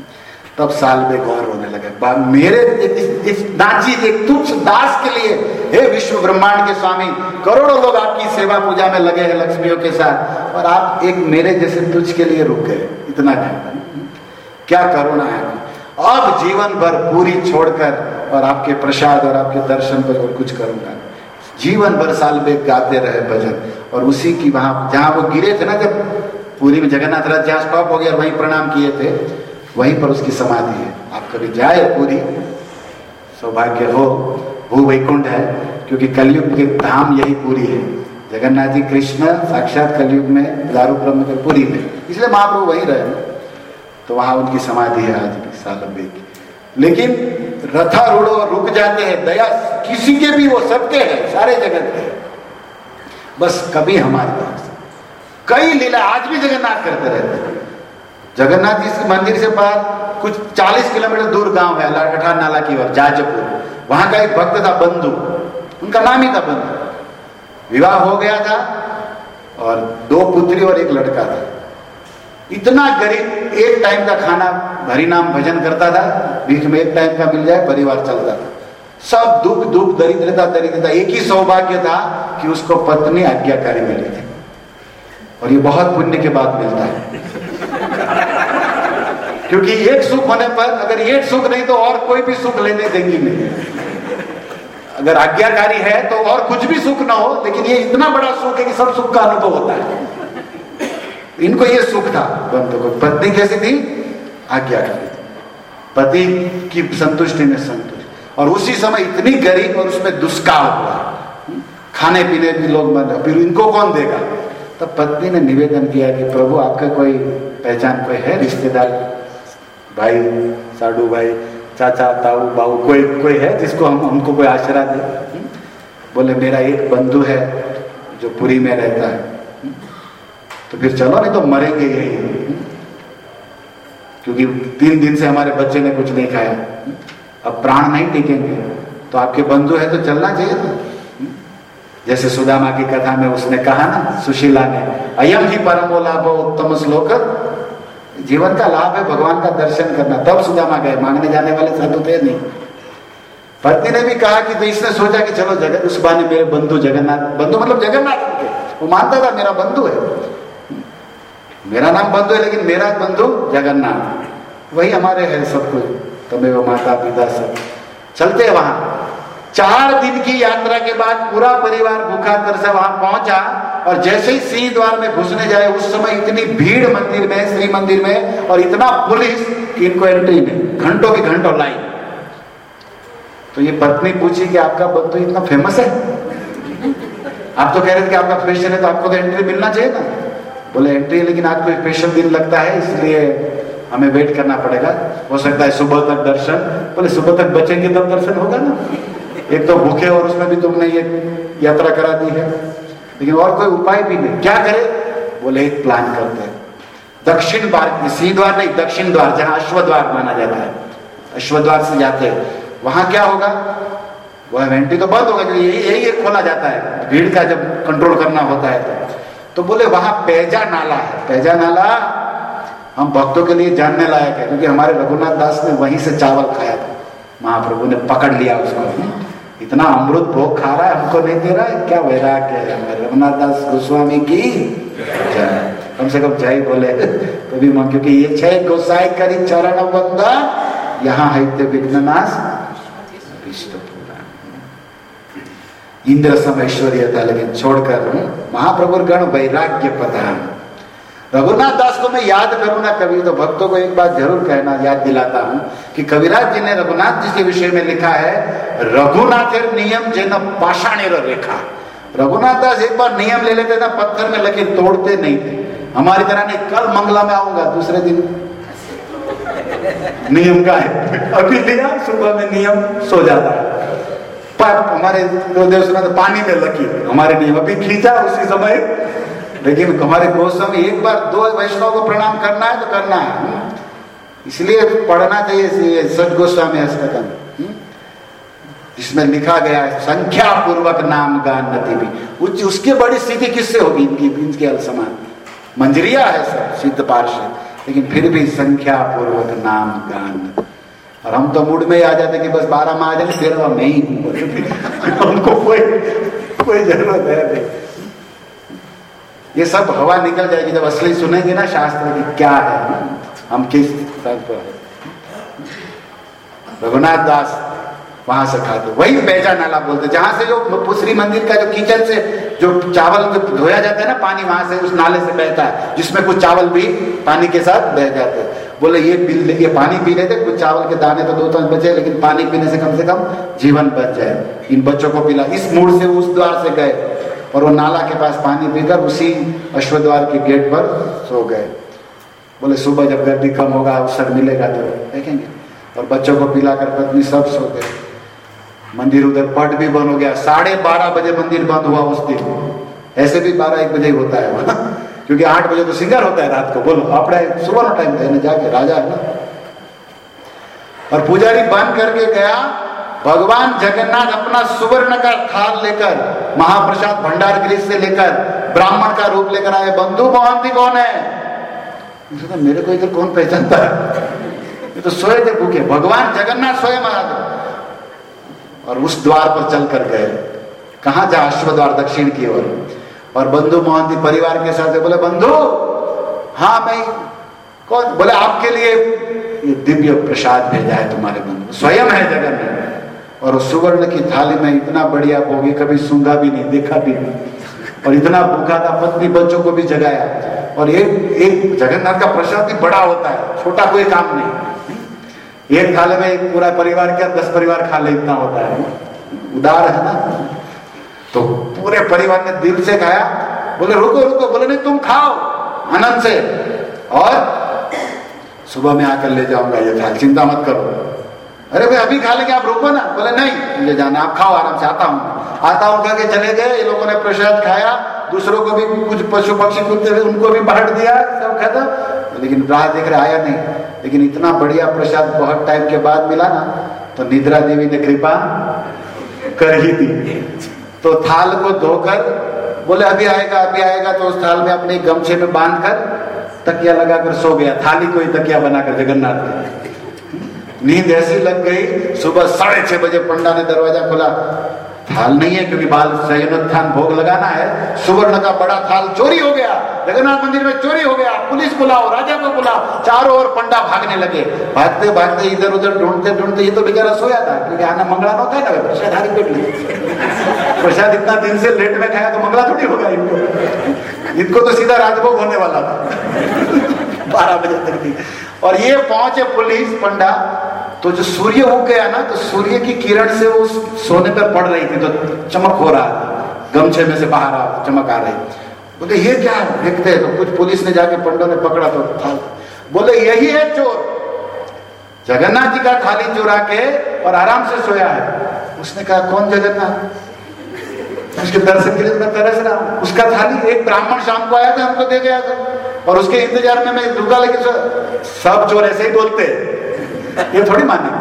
तब साल में गौर होने लगे, मेरे इस, इस नाची एक तुच्छ दास के लिए हे विश्व ब्रह्मांड के स्वामी, करोड़ों लोग आपकी सेवा पूजा में लगे हैं लक्ष्मियों के साथ, और आप एक मेरे जैसे तुझ के लिए रुक गए। इतना क्या करुणा है। अब जीवन भर पूरी छोड़कर और आपके प्रसाद और आपके दर्शन पर और कुछ करूंगा। जीवन भर साल में गाते रहे भजन, और उसी की वहां जहां वो गिरे थे ना, जब पूरी में जगन्नाथ रथ जहां स्टॉप हो गया, वहीं प्रणाम किए थे, वहीं पर उसकी समाधि है। आप कभी जाए पूरी, सौभाग्य हो, भू वैकुंठ है, क्योंकि कलयुग के धाम यही पूरी है। जगन्नाथ जी कृष्ण साक्षात कलयुग में दारू ब्रह्म के पूरी में, इसलिए महाप्रभु वहीं रहे, तो वहां उनकी समाधि है आज भी सालंबे की। लेकिन रथारूढ़ रुक जाते हैं, दया किसी के भी, वो सबके है, सारे जगत के, बस कभी हमारे पास। कई लीला आज भी जगन्नाथ करते रहते हैं। जगन्नाथ जी के मंदिर से पास कुछ चालीस किलोमीटर दूर गांव है अठार नाला की ओर, जाजपुर, वहां का एक भक्त था बंधु, उनका नाम ही था बंधु। विवाह हो गया था और दो पुत्री और एक लड़का था। इतना गरीब, एक टाइम का खाना, हरि नाम भजन करता था, बीच में एक टाइम का मिल जाए परिवार चलता था। सब दुख दुख दरिद्रता दरिद्रता, एक ही सौभाग्य था कि उसको पत्नी आज्ञाकारी मिली थी, और ये बहुत पुण्य के बाद मिलता है। क्योंकि एक सुख होने पर, अगर एक सुख नहीं तो और कोई भी सुख लेने देंगी नहीं। अगर आज्ञाकारी है तो और कुछ भी सुख ना हो, लेकिन ये इतना बड़ा सुख है कि सब सुख का अनुभव होता है। इनको ये सुख था बंधु को। पत्नी कैसी थी? आज्ञाकारी थी, पति की संतुष्टि में संतुष्ट, और उसी समय इतनी गरीब और उसमें दुष्काल हुआ, खाने पीने भी लोग बंद, फिर इनको कौन देगा? तब पत्नी ने निवेदन किया कि प्रभु आपका कोई पहचान कोई है, रिश्तेदार, भाई, साडू भाई, चाचा, ताऊ, बाऊ, कोई कोई है जिसको हम हमको कोई आश्रय दे? बोले मेरा एक बंधु है जो पुरी में रहता है। तो फिर चलो, नहीं तो मरेंगे यही, क्योंकि तीन दिन से हमारे बच्चे ने कुछ नहीं खाया, अब प्राण नहीं टिकेंगे, तो आपके बंधु है तो चलना चाहिए ना। जैसे सुदामा की कथा में उसने कहा ना, सुशीला ने, अयम ही परमो लाभो उत्तम श्लोक, जीवन का लाभ है भगवान का दर्शन करना। तब सुदामा गए, मांगने जाने वाले साधु थे नहीं। पत्नी ने भी कहा कि, तो इसने सोचा कि चलो जगत, उस बाने मेरे बंधु जगन्नाथ, बंधु मतलब जगन्नाथ के, वो मानता था मेरा बंधु है, मेरा नाम बंधु है, लेकिन मेरा बंधु जगन्नाथ, वही हमारे है सब कुछ, तमेव माता पिता सब। चलते वहां चार दिन की यात्रा के बाद पूरा परिवार भूखा तरसा वहां पहुंचा, और जैसे ही सिंह द्वार में घुसने जाए, उस समय इतनी भीड़ मंदिर में, श्री मंदिर में, और इतना पुलिस कि इनको एंट्री में घंटों की घंटों लाइन। तो ये पत्नी पूछी कि आपका बंधु इतना फेमस है, आप तो कह रहे थे कि आपका फैशन है, तो आपको तो एंट्री मिलना चाहिए ना। बोले एंट्री, लेकिन आज कोई स्पेशल दिन लगता है, इसलिए हमें वेट करना पड़ेगा, हो सकता है सुबह तक दर्शन। बोले सुबह तक बचेंगे तब दर्शन होगा ना, एक तो भूखे और उसमें भी तुमने ये यात्रा करा दी है, लेकिन और कोई उपाय भी नहीं, क्या करे? बोले एक प्लान करते हैं, दक्षिण द्वार, सिंह द्वार नहीं, दक्षिण द्वार, जहां अश्व द्वार माना जाता है, अश्व द्वार से जाते हैं, वहां क्या होगा, वह एंट्री तो बंद होगा, यही यही एक खोला जाता है, भीड़ का जब कंट्रोल करना होता है तो। तो बोले वहां पैजा नाला है, पैजा नाला हम भक्तों के लिए जानने लायक है, क्योंकि हमारे रघुनाथ दास ने वहीं से चावल खाया था, महाप्रभु ने पकड़ लिया उसको, इतना अमृत भोग खा रहा है, हमको नहीं दे रहा है, क्या वैराग्य है। हमारे रघुनाथ दास गोस्वामी की जय, कम से कम जय बोले तो भी मन, क्योंकि ये छह गोसाई करी चरण बंदा, यहाँ है विघ्ननाश विष्णु पूरा। इंद्र सम ऐश्वर्य था, लेकिन छोड़कर महाप्रभु गण वैराग्य पता। रघुनाथ दास को मैं याद करूं ना कभी, तो भक्तों को एक बात जरूर कहना याद दिलाता हूं कि कविराज जी ने रघुनाथ जी के विषय में लिखा है, रघुनाथेर नियम जेन पाषाणेर रेखा। रघुनाथ दास एक बार नियम ले लेते ना, पत्थर में लकीर तोड़ते नहीं थे, हमारी तरह नहीं, कल मंगला में आऊंगा, दूसरे दिन नियम का है, अभी लिया सुबह में नियम सो जाता है। हमारे गुरुदेव सुना तो पानी में लकीर, हमारे नियम अभी खींचा उसी समय। लेकिन हमारे गोस्वामी एक बार दो वैष्णव को प्रणाम करना है तो करना है, इसलिए पढ़ना चाहिए सच गोस्वामी अष्टकम, जिसमें लिखा गया है संख्या पूर्वक नाम गान नती भी। उसकी बड़ी स्थिति किससे होगी? इनकी इनके अलसमान मंजरिया है सब सिद्ध पार्षद, लेकिन फिर भी संख्या पूर्वक नाम गान। और हम तो मूड में ही आ जाते कि बस बारह में आ जाए तेरहवा मैं ही हूँ उनको कोई कोई जरूरत है नहीं। ये सब हवा निकल जाएगी जब असली सुनेंगे ना शास्त्र की क्या है, हम किस स्तर पर है। रघुनाथ दास वहां से खाते, वही बैजा नाला बोलते, जहां से जो पुसरी मंदिर का जो किचन से जो चावल जो धोया जाता है ना पानी, वहां से उस नाले से बहता है, जिसमें कुछ चावल भी पानी के साथ बह जाते हैं। बोले ये पी ये पानी पी लेते, कुछ चावल के दाने तो दो तो बचे, लेकिन पानी पीने से कम से कम जीवन बच जाए। इन बच्चों को पिला, इस मूड से उस द्वार से गए और वो नाला के पास पानी पीकर उसी अश्वद्वार के गेट पर सो गए। बोले सुबह जब गर्दी कम होगा अवसर मिलेगा तो देखेंगे। और बच्चों को पिलाकर पत्नी सब सो गए। मंदिर उधर पट भी बंद हो गया। साढ़े बारह बजे मंदिर बंद हुआ उस दिन। ऐसे भी बारह एक बजे होता है वहां, क्योंकि आठ बजे तो सिंगर होता है रात को। बोलो अपने सुबह ना टाइम देने जाके राजा है ना। और पुजारी बंद करके गया। भगवान जगन्नाथ अपना सुवर्ण का थाल लेकर, महाप्रसाद भंडार गृह से लेकर ब्राह्मण का रूप लेकर आए। बंधु मोहंती कौन है? तो मेरे को इधर कौन पहचानता है? ये तो सोए थे भूखे। भगवान जगन्नाथ स्वयं आया था और उस द्वार पर चल कर गए। कहां जा? अश्वद्वार दक्षिण की ओर। और बंधु मोहंती परिवार के साथ बोले बंधु, हाँ मैं कौन? बोले आपके लिए ये दिव्य प्रसाद भेजा है तुम्हारे बंधु, स्वयं है जगन्नाथ। और उस सुवर्ण की थाली में इतना बढ़िया भोगी कभी सूंघा भी नहीं, देखा भी नहीं। और इतना भूखा था, पत्नी बच्चों को भी जगाया। और एक एक जगन्नाथ का प्रसाद भी बड़ा होता है, छोटा कोई काम नहीं। एक थाले में एक पूरा परिवार क्या दस परिवार खा ले, इतना होता है। उदार है ना। तो पूरे परिवार ने दिल से खाया। बोले रुको रुको, बोले नहीं तुम खाओ आनंद से, और सुबह में आकर ले जाऊंगा ये थाल, चिंता मत करो। अरे भाई अभी खा लेंगे, आप रुको ना। बोले नहीं मुझे जाना, आप खाओ आराम से, आता हूँ आता हूँ करके चले गए। ये लोगों ने प्रसाद खाया, दूसरों को भी कुछ पशु पक्षी कुत्ते थे उनको भी बांट दिया, सब खत्म। लेकिन राह देख रहे आया नहीं। लेकिन इतना बढ़िया प्रसाद बहुत टाइम के बाद मिला ना, तो निद्रा देवी ने कृपा कर ही दी। तो थाल को धोकर बोले अभी आएगा अभी आएगा, तो उस थाल में अपने गमछे में बांध कर तकिया लगाकर सो गया। थाली को ही तकिया बनाकर जगन्नाथ ने। नींद ऐसी लग गई, सुबह साढ़े छह बजे पंडा ने दरवाजा खोला। थाल नहीं है क्योंकि बाल शयनोत्थान भोग लगाना है। सुवर्ण का बड़ा थाल चोरी हो गया, जगन्नाथ मंदिर में चोरी हो गया। पुलिस बुलाओ, राजा को बुलाओ। चारों ओर पंडा भागने लगे। भागते भागते इधर उधर ढूंढते ढूंढते, ये तो बेचारा सोया था क्योंकि आना मंगला होता है ना, प्रसाद हारी पेट ले। प्रसाद इतना दिन से लेट में खाया तो मंगला थोड़ी होगा इनको। इनको तो सीधा राजभोग होने वाला था बारह बजे तक थी। और ये पहुंचे पुलिस पंडा, तो जो सूर्य उग गया ना, तो सूर्य की किरण से वो सोने पर पड़ रही थी, तो चमक हो रहा था, गमछे में से बाहर आ चमक आ रही। बोले ये क्या है? देखते तो कुछ पुलिस ने जाके पंडों ने पकड़ा तो था। बोले यही है चोर, जगन्नाथ जी का थाली चुरा के और आराम से सोया है। उसने कहा कौन जगन्नाथ? उसके दर्शन के लिए मैं तरस रहा हूं। उसका थाली एक ब्राह्मण शाम को आया था, हमको दे गया था, और उसके इंतजार में मैं रुका। लेकिन सब चोर ऐसे ही बोलते, ये थोड़ी मानेंगे।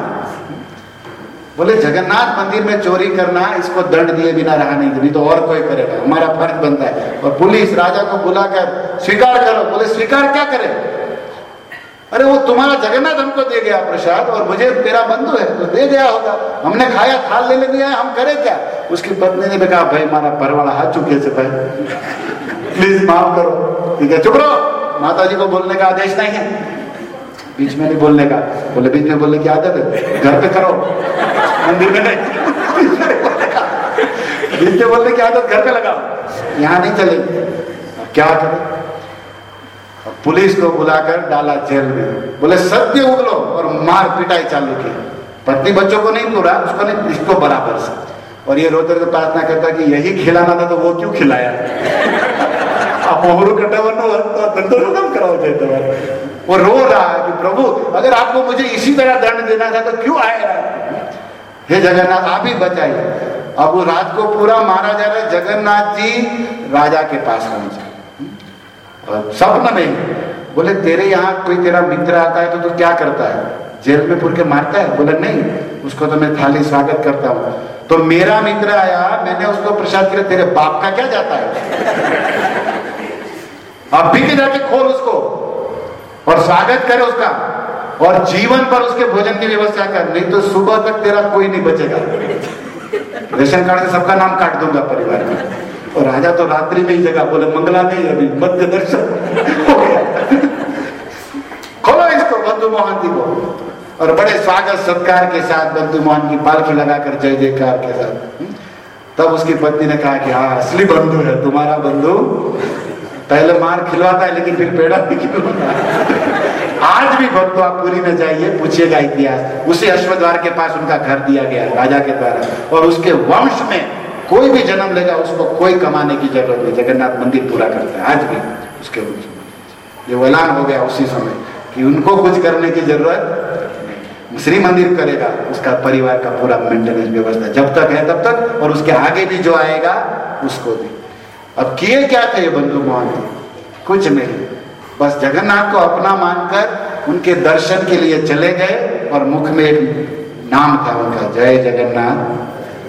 बोले जगन्नाथ मंदिर में चोरी करना, इसको दंड दिए बिना रहा नहीं, नहीं तो और कोई करेगा, हमारा फर्ज बनता है। और पुलिस राजा को बुलाकर स्वीकार करो। बोले स्वीकार क्या करे? अरे वो तुम्हारा जगन्नाथ हमको दे गया प्रसाद, और मुझे तेरा बंधु है तो दे गया होगा, हमने खाया, थाल ले लिया, हम करे क्या? उसकी पत्नी ने भी कहा भाई हमारा परवाड़ा हाथ चुके से भाई, प्लीज माफ करो। ठीक है चुप रहो, माता जी को बोलने का आदेश नहीं है, बीच में नहीं बोलने का। बोले बीच में बोलने की आदत है, घर पे करो, मंदिर में नहीं। बीच में बोलने की आदत घर पे लगाओ, यहाँ नहीं चलेगी। क्या करें? पुलिस को बुलाकर डाला जेल में। बोले सत्य उगलो, और मार पिटाई चालू की। पत्नी बच्चों को नहीं पूरा, उसको नहीं, इसको बराबर से। और ये रोते रोते प्रार्थना करता कि यही खिलाना था तो वो क्यों खिलाया? आप मोहरू कम कराओ। वो रो रहा है कि प्रभु अगर आपको मुझे इसी तरह दंड देना था तो क्यों आया? हे जगन्नाथ आप ही बताइए। अब वो रात को पूरा मारा जा रहा है। जगन्नाथ जी राजा के पास पहुंचे, स्वप्न में बोले तेरे यहाँ कोई तेरा मित्र आता है तो तू क्या करता है? जेल में पुर के मारता है? बोले नहीं, उसको तो मैं थाली स्वागत करता हूँ। तो मेरा मित्र आया, मैंने उसको प्रसाद किया, तेरे बाप का क्या जाता है? अब भी के जाके खोल उसको और स्वागत करे उसका। और जीवन पर उसके भोजन की व्यवस्था कर, नहीं तो सुबह तक तेरा कोई नहीं बचेगा। रेशन कार्ड से सबका नाम काट दूंगा परिवार में। और राजा तो रात्रि में ही जगह, बोले मंगला नहीं अभी मध्य दर्शन हो गया। खोलो इसको बंधु मोहन जी को, और बड़े स्वागत सत्कार के साथ बंधु मोहन की पालकी लगाकर जय जयकार के साथ। तब उसकी पत्नी ने कहा कि हाँ असली बंधु है तुम्हारा बंधु, पहले मार खिलवाता है लेकिन फिर पेड़ा भी खिलवाता है। आज भी भक्तों आप पूरी में जाइए, पूछिएगा इतिहास, उसी अश्वद्वार के पास उनका घर दिया गया राजा के द्वारा, और उसके वंश में कोई भी जन्म लेगा उसको कोई कमाने की जरूरत नहीं, जगन्नाथ मंदिर पूरा करता है आज भी उसके वंश में। ये ऐलान हो गया उसी समय कि उनको कुछ करने की जरूरत, श्री मंदिर करेगा उसका परिवार का पूरा मेंटेनेंस व्यवस्था, जब तक है तब तक, और उसके आगे भी जो आएगा उसको भी। अब किए क्या थे ये बंधु मोहन जी? कुछ नहीं, बस जगन्नाथ को अपना मानकर उनके दर्शन के लिए चले गए, और मुख में एक नाम था उनका, जय जगन्नाथ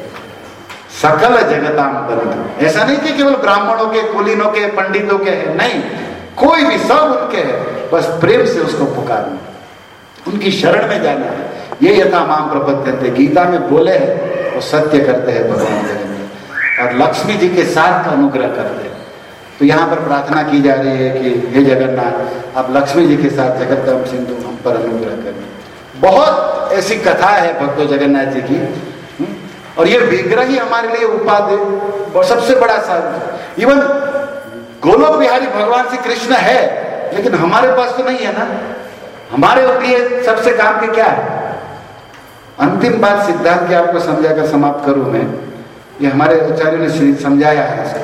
सकल जगताम बंधु। ऐसा नहीं कि केवल ब्राह्मणों के, कुलीनों के, पंडितों के है, नहीं, कोई भी सब उनके है, बस प्रेम से उसको पुकारना, उनकी शरण में जाना है। ये यथा माम प्रपद्यन्ते गीता में बोले हैं, वो सत्य करते हैं भगवान जगन्नाथ, और लक्ष्मी जी के साथ अनुग्रह करते हैं। तो यहाँ पर प्रार्थना की जा रही है कि हे जगन्नाथ आप लक्ष्मी जी के साथ जगतम सिंधु हम पर अनुग्रह करें। बहुत ऐसी कथा है भक्तों जगन्नाथ जी की, और ये विग्रह ही हमारे लिए उपादेय सबसे बड़ा साधन। इवन गोलोक बिहारी भगवान श्री कृष्ण है, लेकिन हमारे पास तो नहीं है ना। हमारे लिए सबसे काम के क्या है? अंतिम बात सिद्धांत की आपको समझाकर समाप्त करूं मैं, ये हमारे आचार्यों ने समझाया है इसका।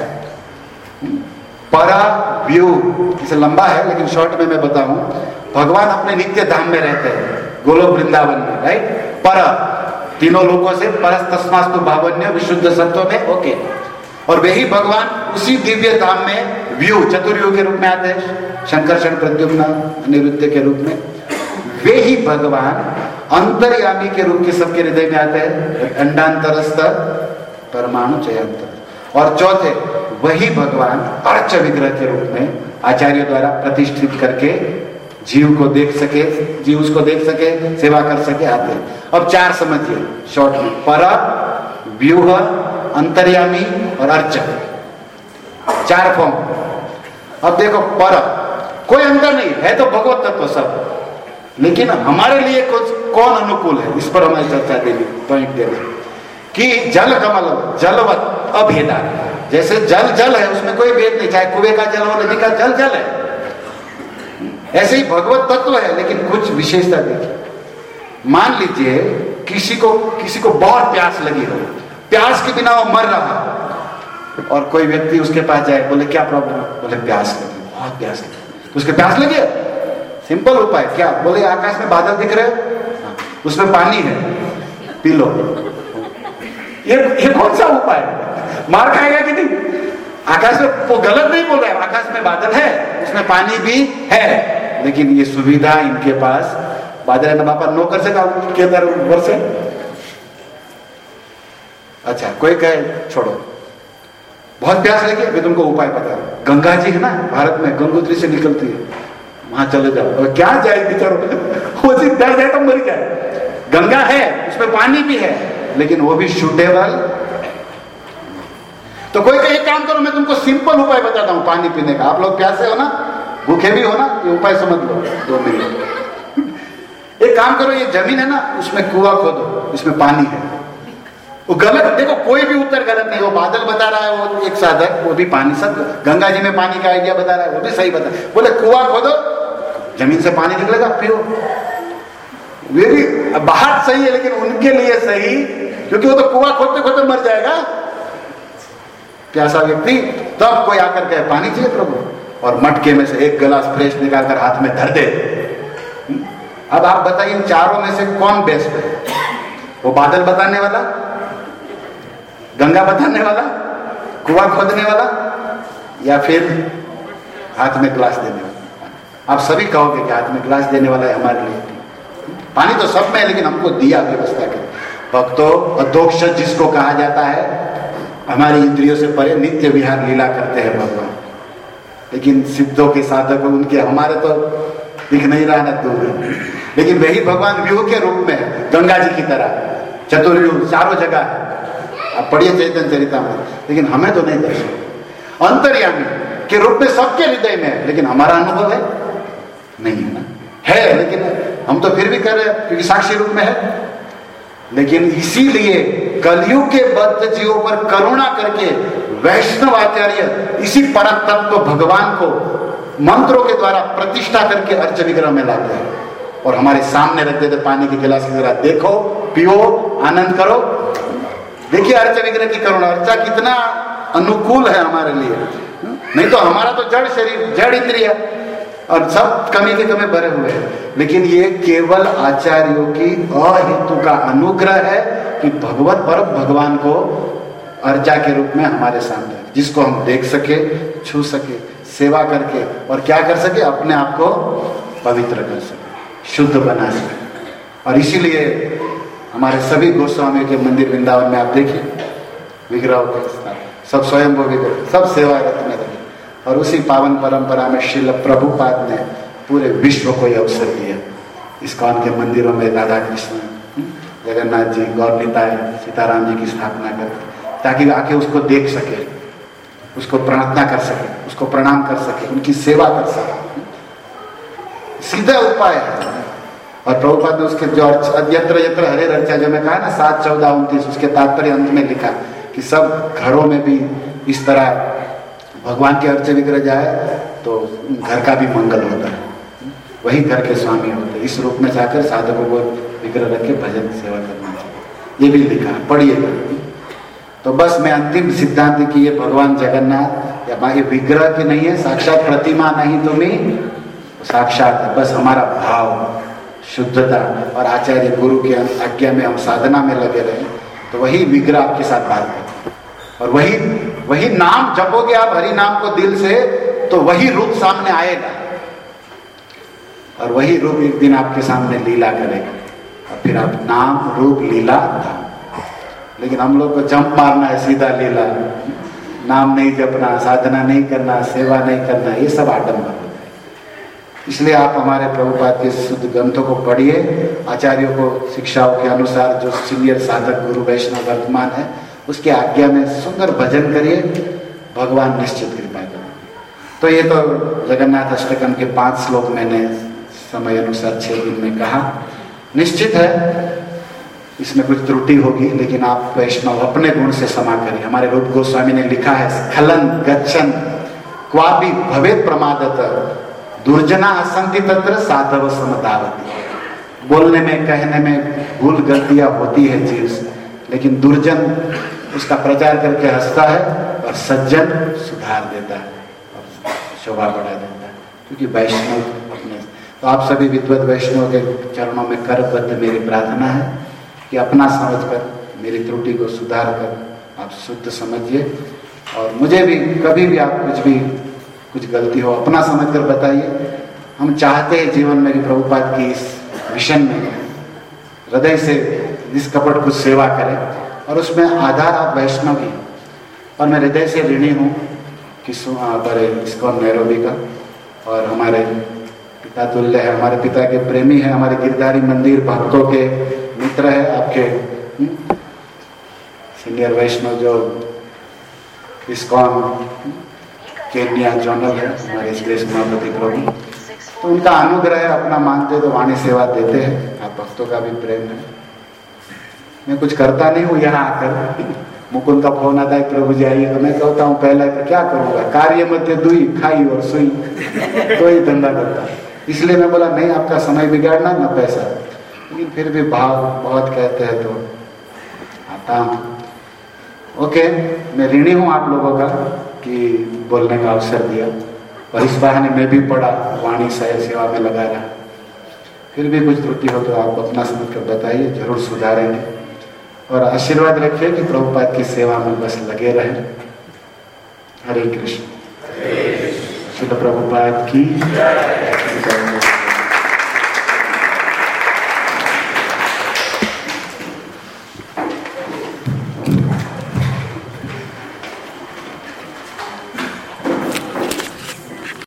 परा व्यू, इसे लंबा है लेकिन शॉर्ट में मैं बताऊं। भगवान अपने नित्य धाम में रहते हैं, गोलोक वृंदावन में, राइट। पर तीनों लोगों से परस्तस्मास्तु भावन्य विशुद्ध संतों में, ओके। और वही भगवान उसी दिव्य धाम में व्यू चतुर्यु के रूप में आते हैं, शंकरषण प्रद्युम्न अनिरुद्ध के रूप में। वे ही भगवान अंतर्यामी के रूप के सबके हृदय में आते हैं, अंडांतरस्थ परमाणु चयांतर। और चौथे वही भगवान अर्च विग्रह के रूप में आचार्यों द्वारा प्रतिष्ठित करके जीव को देख सके, जीव उसको देख सके, सेवा कर सके, आते हैं। अब चार समझिए शॉर्ट में, पर, व्यूह, अंतर्यामी और अर्च, चार फॉर्म। अब देखो पर, कोई अंतर नहीं है, तो भगवत तत्व सब, लेकिन हमारे लिए कुछ कौन अनुकूल है, इस पर हमारी चर्चा देनी, पॉइंट देना कि जल कमल जलवत अभेदा, जैसे जल जल है उसमें कोई भेद नहीं, चाहे कुएं का जल हो, नदी का जल जल है, ऐसे ही भगवत तत्व है, लेकिन कुछ विशेषता देखिए। मान लीजिए किसी को किसी को बहुत प्यास लगी हो, प्यास के बिना वो मर रहा, और कोई व्यक्ति उसके पास जाए, बोले क्या प्रॉब्लम? बोले प्यास लगी, बहुत प्यास लगी। उसके प्यास लगी है, सिंपल उपाय क्या? बोले आकाश में बादल दिख रहे हैं, उसमें पानी है, पी लो। ये ये कौन सा उपाय? मार खाएगा कि नहीं? आकाश में, वो गलत नहीं बोल रहा है, आकाश में बादल है, उसमें पानी भी है, लेकिन ये सुविधा इनके पास, बादल है ना बापा नौकर से काम के अंदर वर्ष है। अच्छा कोई कहे छोड़ो, बहुत प्यास लगी, अभी तुमको उपाय पता है, गंगा जी है ना भारत में, गंगोत्री से निकलती है, वहां चले जाओ। और क्या जाए बेचारों, वो चीज डर जाए तो मर जाए। गंगा है, उसमें पानी भी है, लेकिन वो भी सूटेबल। तो कोई कहे एक काम करो, मैं तुमको सिंपल उपाय बताता हूं पानी पीने का। आप लोग प्यासे हो ना, भूखे भी हो ना, ये उपाय समझ लो दो मिनट। एक काम करो, ये जमीन है ना, उसमें कुआं खोदो, इसमें पानी है। वो गलत, देखो कोई भी उत्तर गलत नहीं। वो बादल बता रहा है, वो एक साधक, वो भी पानी, सब गंगा जी में पानी का आइडिया बता रहा है, वो भी सही बता। बोले कुआं खोदो, जमीन से पानी निकलेगा, पियो। वे भी बात सही है, लेकिन उनके लिए सही, क्योंकि वो तो कुआं खोदते खोदते मर जाएगा प्यासा व्यक्ति। तब कोई आकर के पानी चाहिए प्रभु, और मटके में से एक गिलास फ्रेश निकालकर हाथ में धर दे। अब आप बताइए इन चारों में से कौन बेस्ट है? वो बादल बताने वाला, गंगा बताने वाला, कुआं खोदने वाला, या फिर हाथ में गिलास देने वाला? आप सभी कहोगे कि हाथ में गिलास देने वाला है हमारे लिए। पानी तो सब में है, लेकिन हमको दिया व्यवस्था कर। भक्तों, अधोक्ष जिसको कहा जाता है, हमारी इंद्रियों से परे नित्य विहार लीला करते हैं भगवान, लेकिन सिद्धों के साधक उनके, हमारे तो दिख नहीं रहा ना दूर। लेकिन वही भगवान व्यूह के रूप में है, गंगा जी की तरह चतुर्व्यूह चारों जगह है। आप पढ़िए चैतन्य चरितामृत, लेकिन हमें तो नहीं दर्शन। अंतर्यामी के रूप में सबके हृदय में है, लेकिन हमारा अनुभव है नहीं है ना, है लेकिन हम तो फिर भी कर रहे हैं क्योंकि साक्षी रूप में है। लेकिन इसीलिए कलयुग के बद्ध जीवों पर करुणा करके वैष्णव आचार्य इसी परम तत्व भगवान को मंत्रों के द्वारा प्रतिष्ठा करके अर्च विग्रह में लाते हैं और हमारे सामने रख देते पानी के गिलास की तरह, देखो पियो आनंद करो। देखिए अर्च विग्रह की करुणा, अर्चा कितना अनुकूल है हमारे लिए। नहीं तो हमारा तो जड़ शरीर, जड़ इंद्रिय और सब कमी के कमी भरे हुए हैं। लेकिन ये केवल आचार्यों की अहेतु का अनुग्रह है कि भगवत पर भगवान को अर्चा के रूप में हमारे सामने, जिसको हम देख सके, छू सके, सेवा करके और क्या कर सके, अपने आप को पवित्र कर सके, शुद्ध बना सके। और इसीलिए हमारे सभी गोस्वामी के मंदिर वृंदावन में आप देखिए विग्रहों के साथ सब स्वयंभू विग्रह, सब सेवा रत में लगे। और उसी पावन परंपरा में श्रील प्रभुपाद ने पूरे विश्व को यह अवसर दिया। इस्कॉन के मंदिरों में राधा कृष्ण, जगन्नाथ जी, गौर निताय, सीताराम जी की स्थापना करके, ताकि आके उसको देख सके, उसको प्रार्थना कर सके, उसको प्रणाम कर सके, उनकी सेवा कर सके। सीधा उपाय है। और प्रभुपाद ने उसके जो यत्र यत्र हरे अर्चा, जो मैं कहा ना सात चौदह उनतीस, उसके तात्पर्य अंत में लिखा कि सब घरों में भी इस तरह भगवान के अर्च विग्रह जाए तो घर का भी मंगल होता है, वही घर के स्वामी होते हैं। इस रूप में जाकर साधकों को विग्रह रख के भजन सेवा करना चाहिए, ये भी लिखा है, पढ़िएगा। तो बस मैं अंतिम सिद्धांत की ये भगवान जगन्नाथ या ये विग्रह की नहीं है, साक्षात प्रतिमा नहीं तो नहीं साक्षात, बस हमारा भाव, शुद्धता और आचार्य गुरु की आज्ञा में हम साधना में लगे रहे तो वही विग्रह आपके साथ बात करते हैं। और वही वही नाम जपोगे आप हरि नाम को दिल से, तो वही रूप सामने आएगा और वही रूप एक दिन आपके सामने लीला करेगा और फिर आप नाम रूप लीला धाम। लेकिन हम लोग को जंप मारना है सीधा लीला, नाम नहीं जपना, साधना नहीं करना, सेवा नहीं करना, ये सब आडंबर होता है। इसलिए आप हमारे प्रभुपाद के शुद्ध ग्रंथों को पढ़िए, आचार्यों को शिक्षाओं के अनुसार जो सीनियर साधक गुरु वैष्णव वर्तमान है उसके आज्ञा में सुंदर भजन करिए, भगवान निश्चित कृपा करेंगे। तो ये तो जगन्नाथ अष्टकम के पांच श्लोक मैंने समय अनुसार छह दिन में कहा। निश्चित है इसमें कुछ त्रुटि होगी, लेकिन आप वैष्णव अपने गुण से क्षमा करिए। हमारे रूप गोस्वामी ने लिखा है, स्खलन गच्छन क्वापि भवेत् प्रमादतः दुर्जना असंति तत्र साधव समदावती। बोलने में, कहने में भूल गलतियां होती है जीव से, लेकिन दुर्जन उसका प्रचार करके हंसता है और सज्जन सुधार देता है और शोभा बढ़ा देता है, क्योंकि वैष्णव अपने। तो आप सभी विद्वत वैष्णव के चरणों में करबद्ध मेरी प्रार्थना है कि अपना समझकर मेरी त्रुटि को सुधार कर आप शुद्ध समझिए, और मुझे भी कभी भी आप कुछ भी कुछ गलती हो अपना समझकर बताइए। हम चाहते हैं जीवन में कि प्रभुपाद की इस मिशन में हृदय से निष्कपट कुछ सेवा करें, और उसमें आधार आप वैष्णव ही। और मैं हृदय से ऋणी हूँ कि हमारे इस्कॉन नैरोबी का, और हमारे पिता तुल्य है, हमारे पिता के प्रेमी है, हमारे गिरधारी मंदिर भक्तों के मित्र है, आपके सीनियर वैष्णव जो इस्कॉन केन्या जोनल है, हमारे सुरेश महापति प्रभु, तो उनका अनुग्रह है, अपना मानते तो वाणी सेवा देते हैं। आप भक्तों का भी प्रेम है। मैं कुछ करता नहीं हूँ, यहाँ आकर मुकुंद का फोन आता है प्रभु जी आइए, तो मैं कहता हूँ पहला तो क्या करूँगा, कार्य मध्य दुई खाई और सुई, तो ही धंधा करता। इसलिए मैं बोला नहीं, आपका समय बिगाड़ना ना पैसा, लेकिन फिर भी भाव बहुत कहते हैं तो आता हूँ। ओके, मैं ऋणी हूँ आप लोगों का कि बोलने का अवसर दिया, और इस बहाने मैं भी पढ़ा, वाणी सेवा में लगा रहा। फिर भी कुछ त्रुटि हो तो आप अपना समझ कर बताइए, जरूर सुधारेंगे। और आशीर्वाद रखिए कि प्रभुपाद की सेवा में बस लगे रहें। हरे कृष्ण। श्री प्रभुपाद की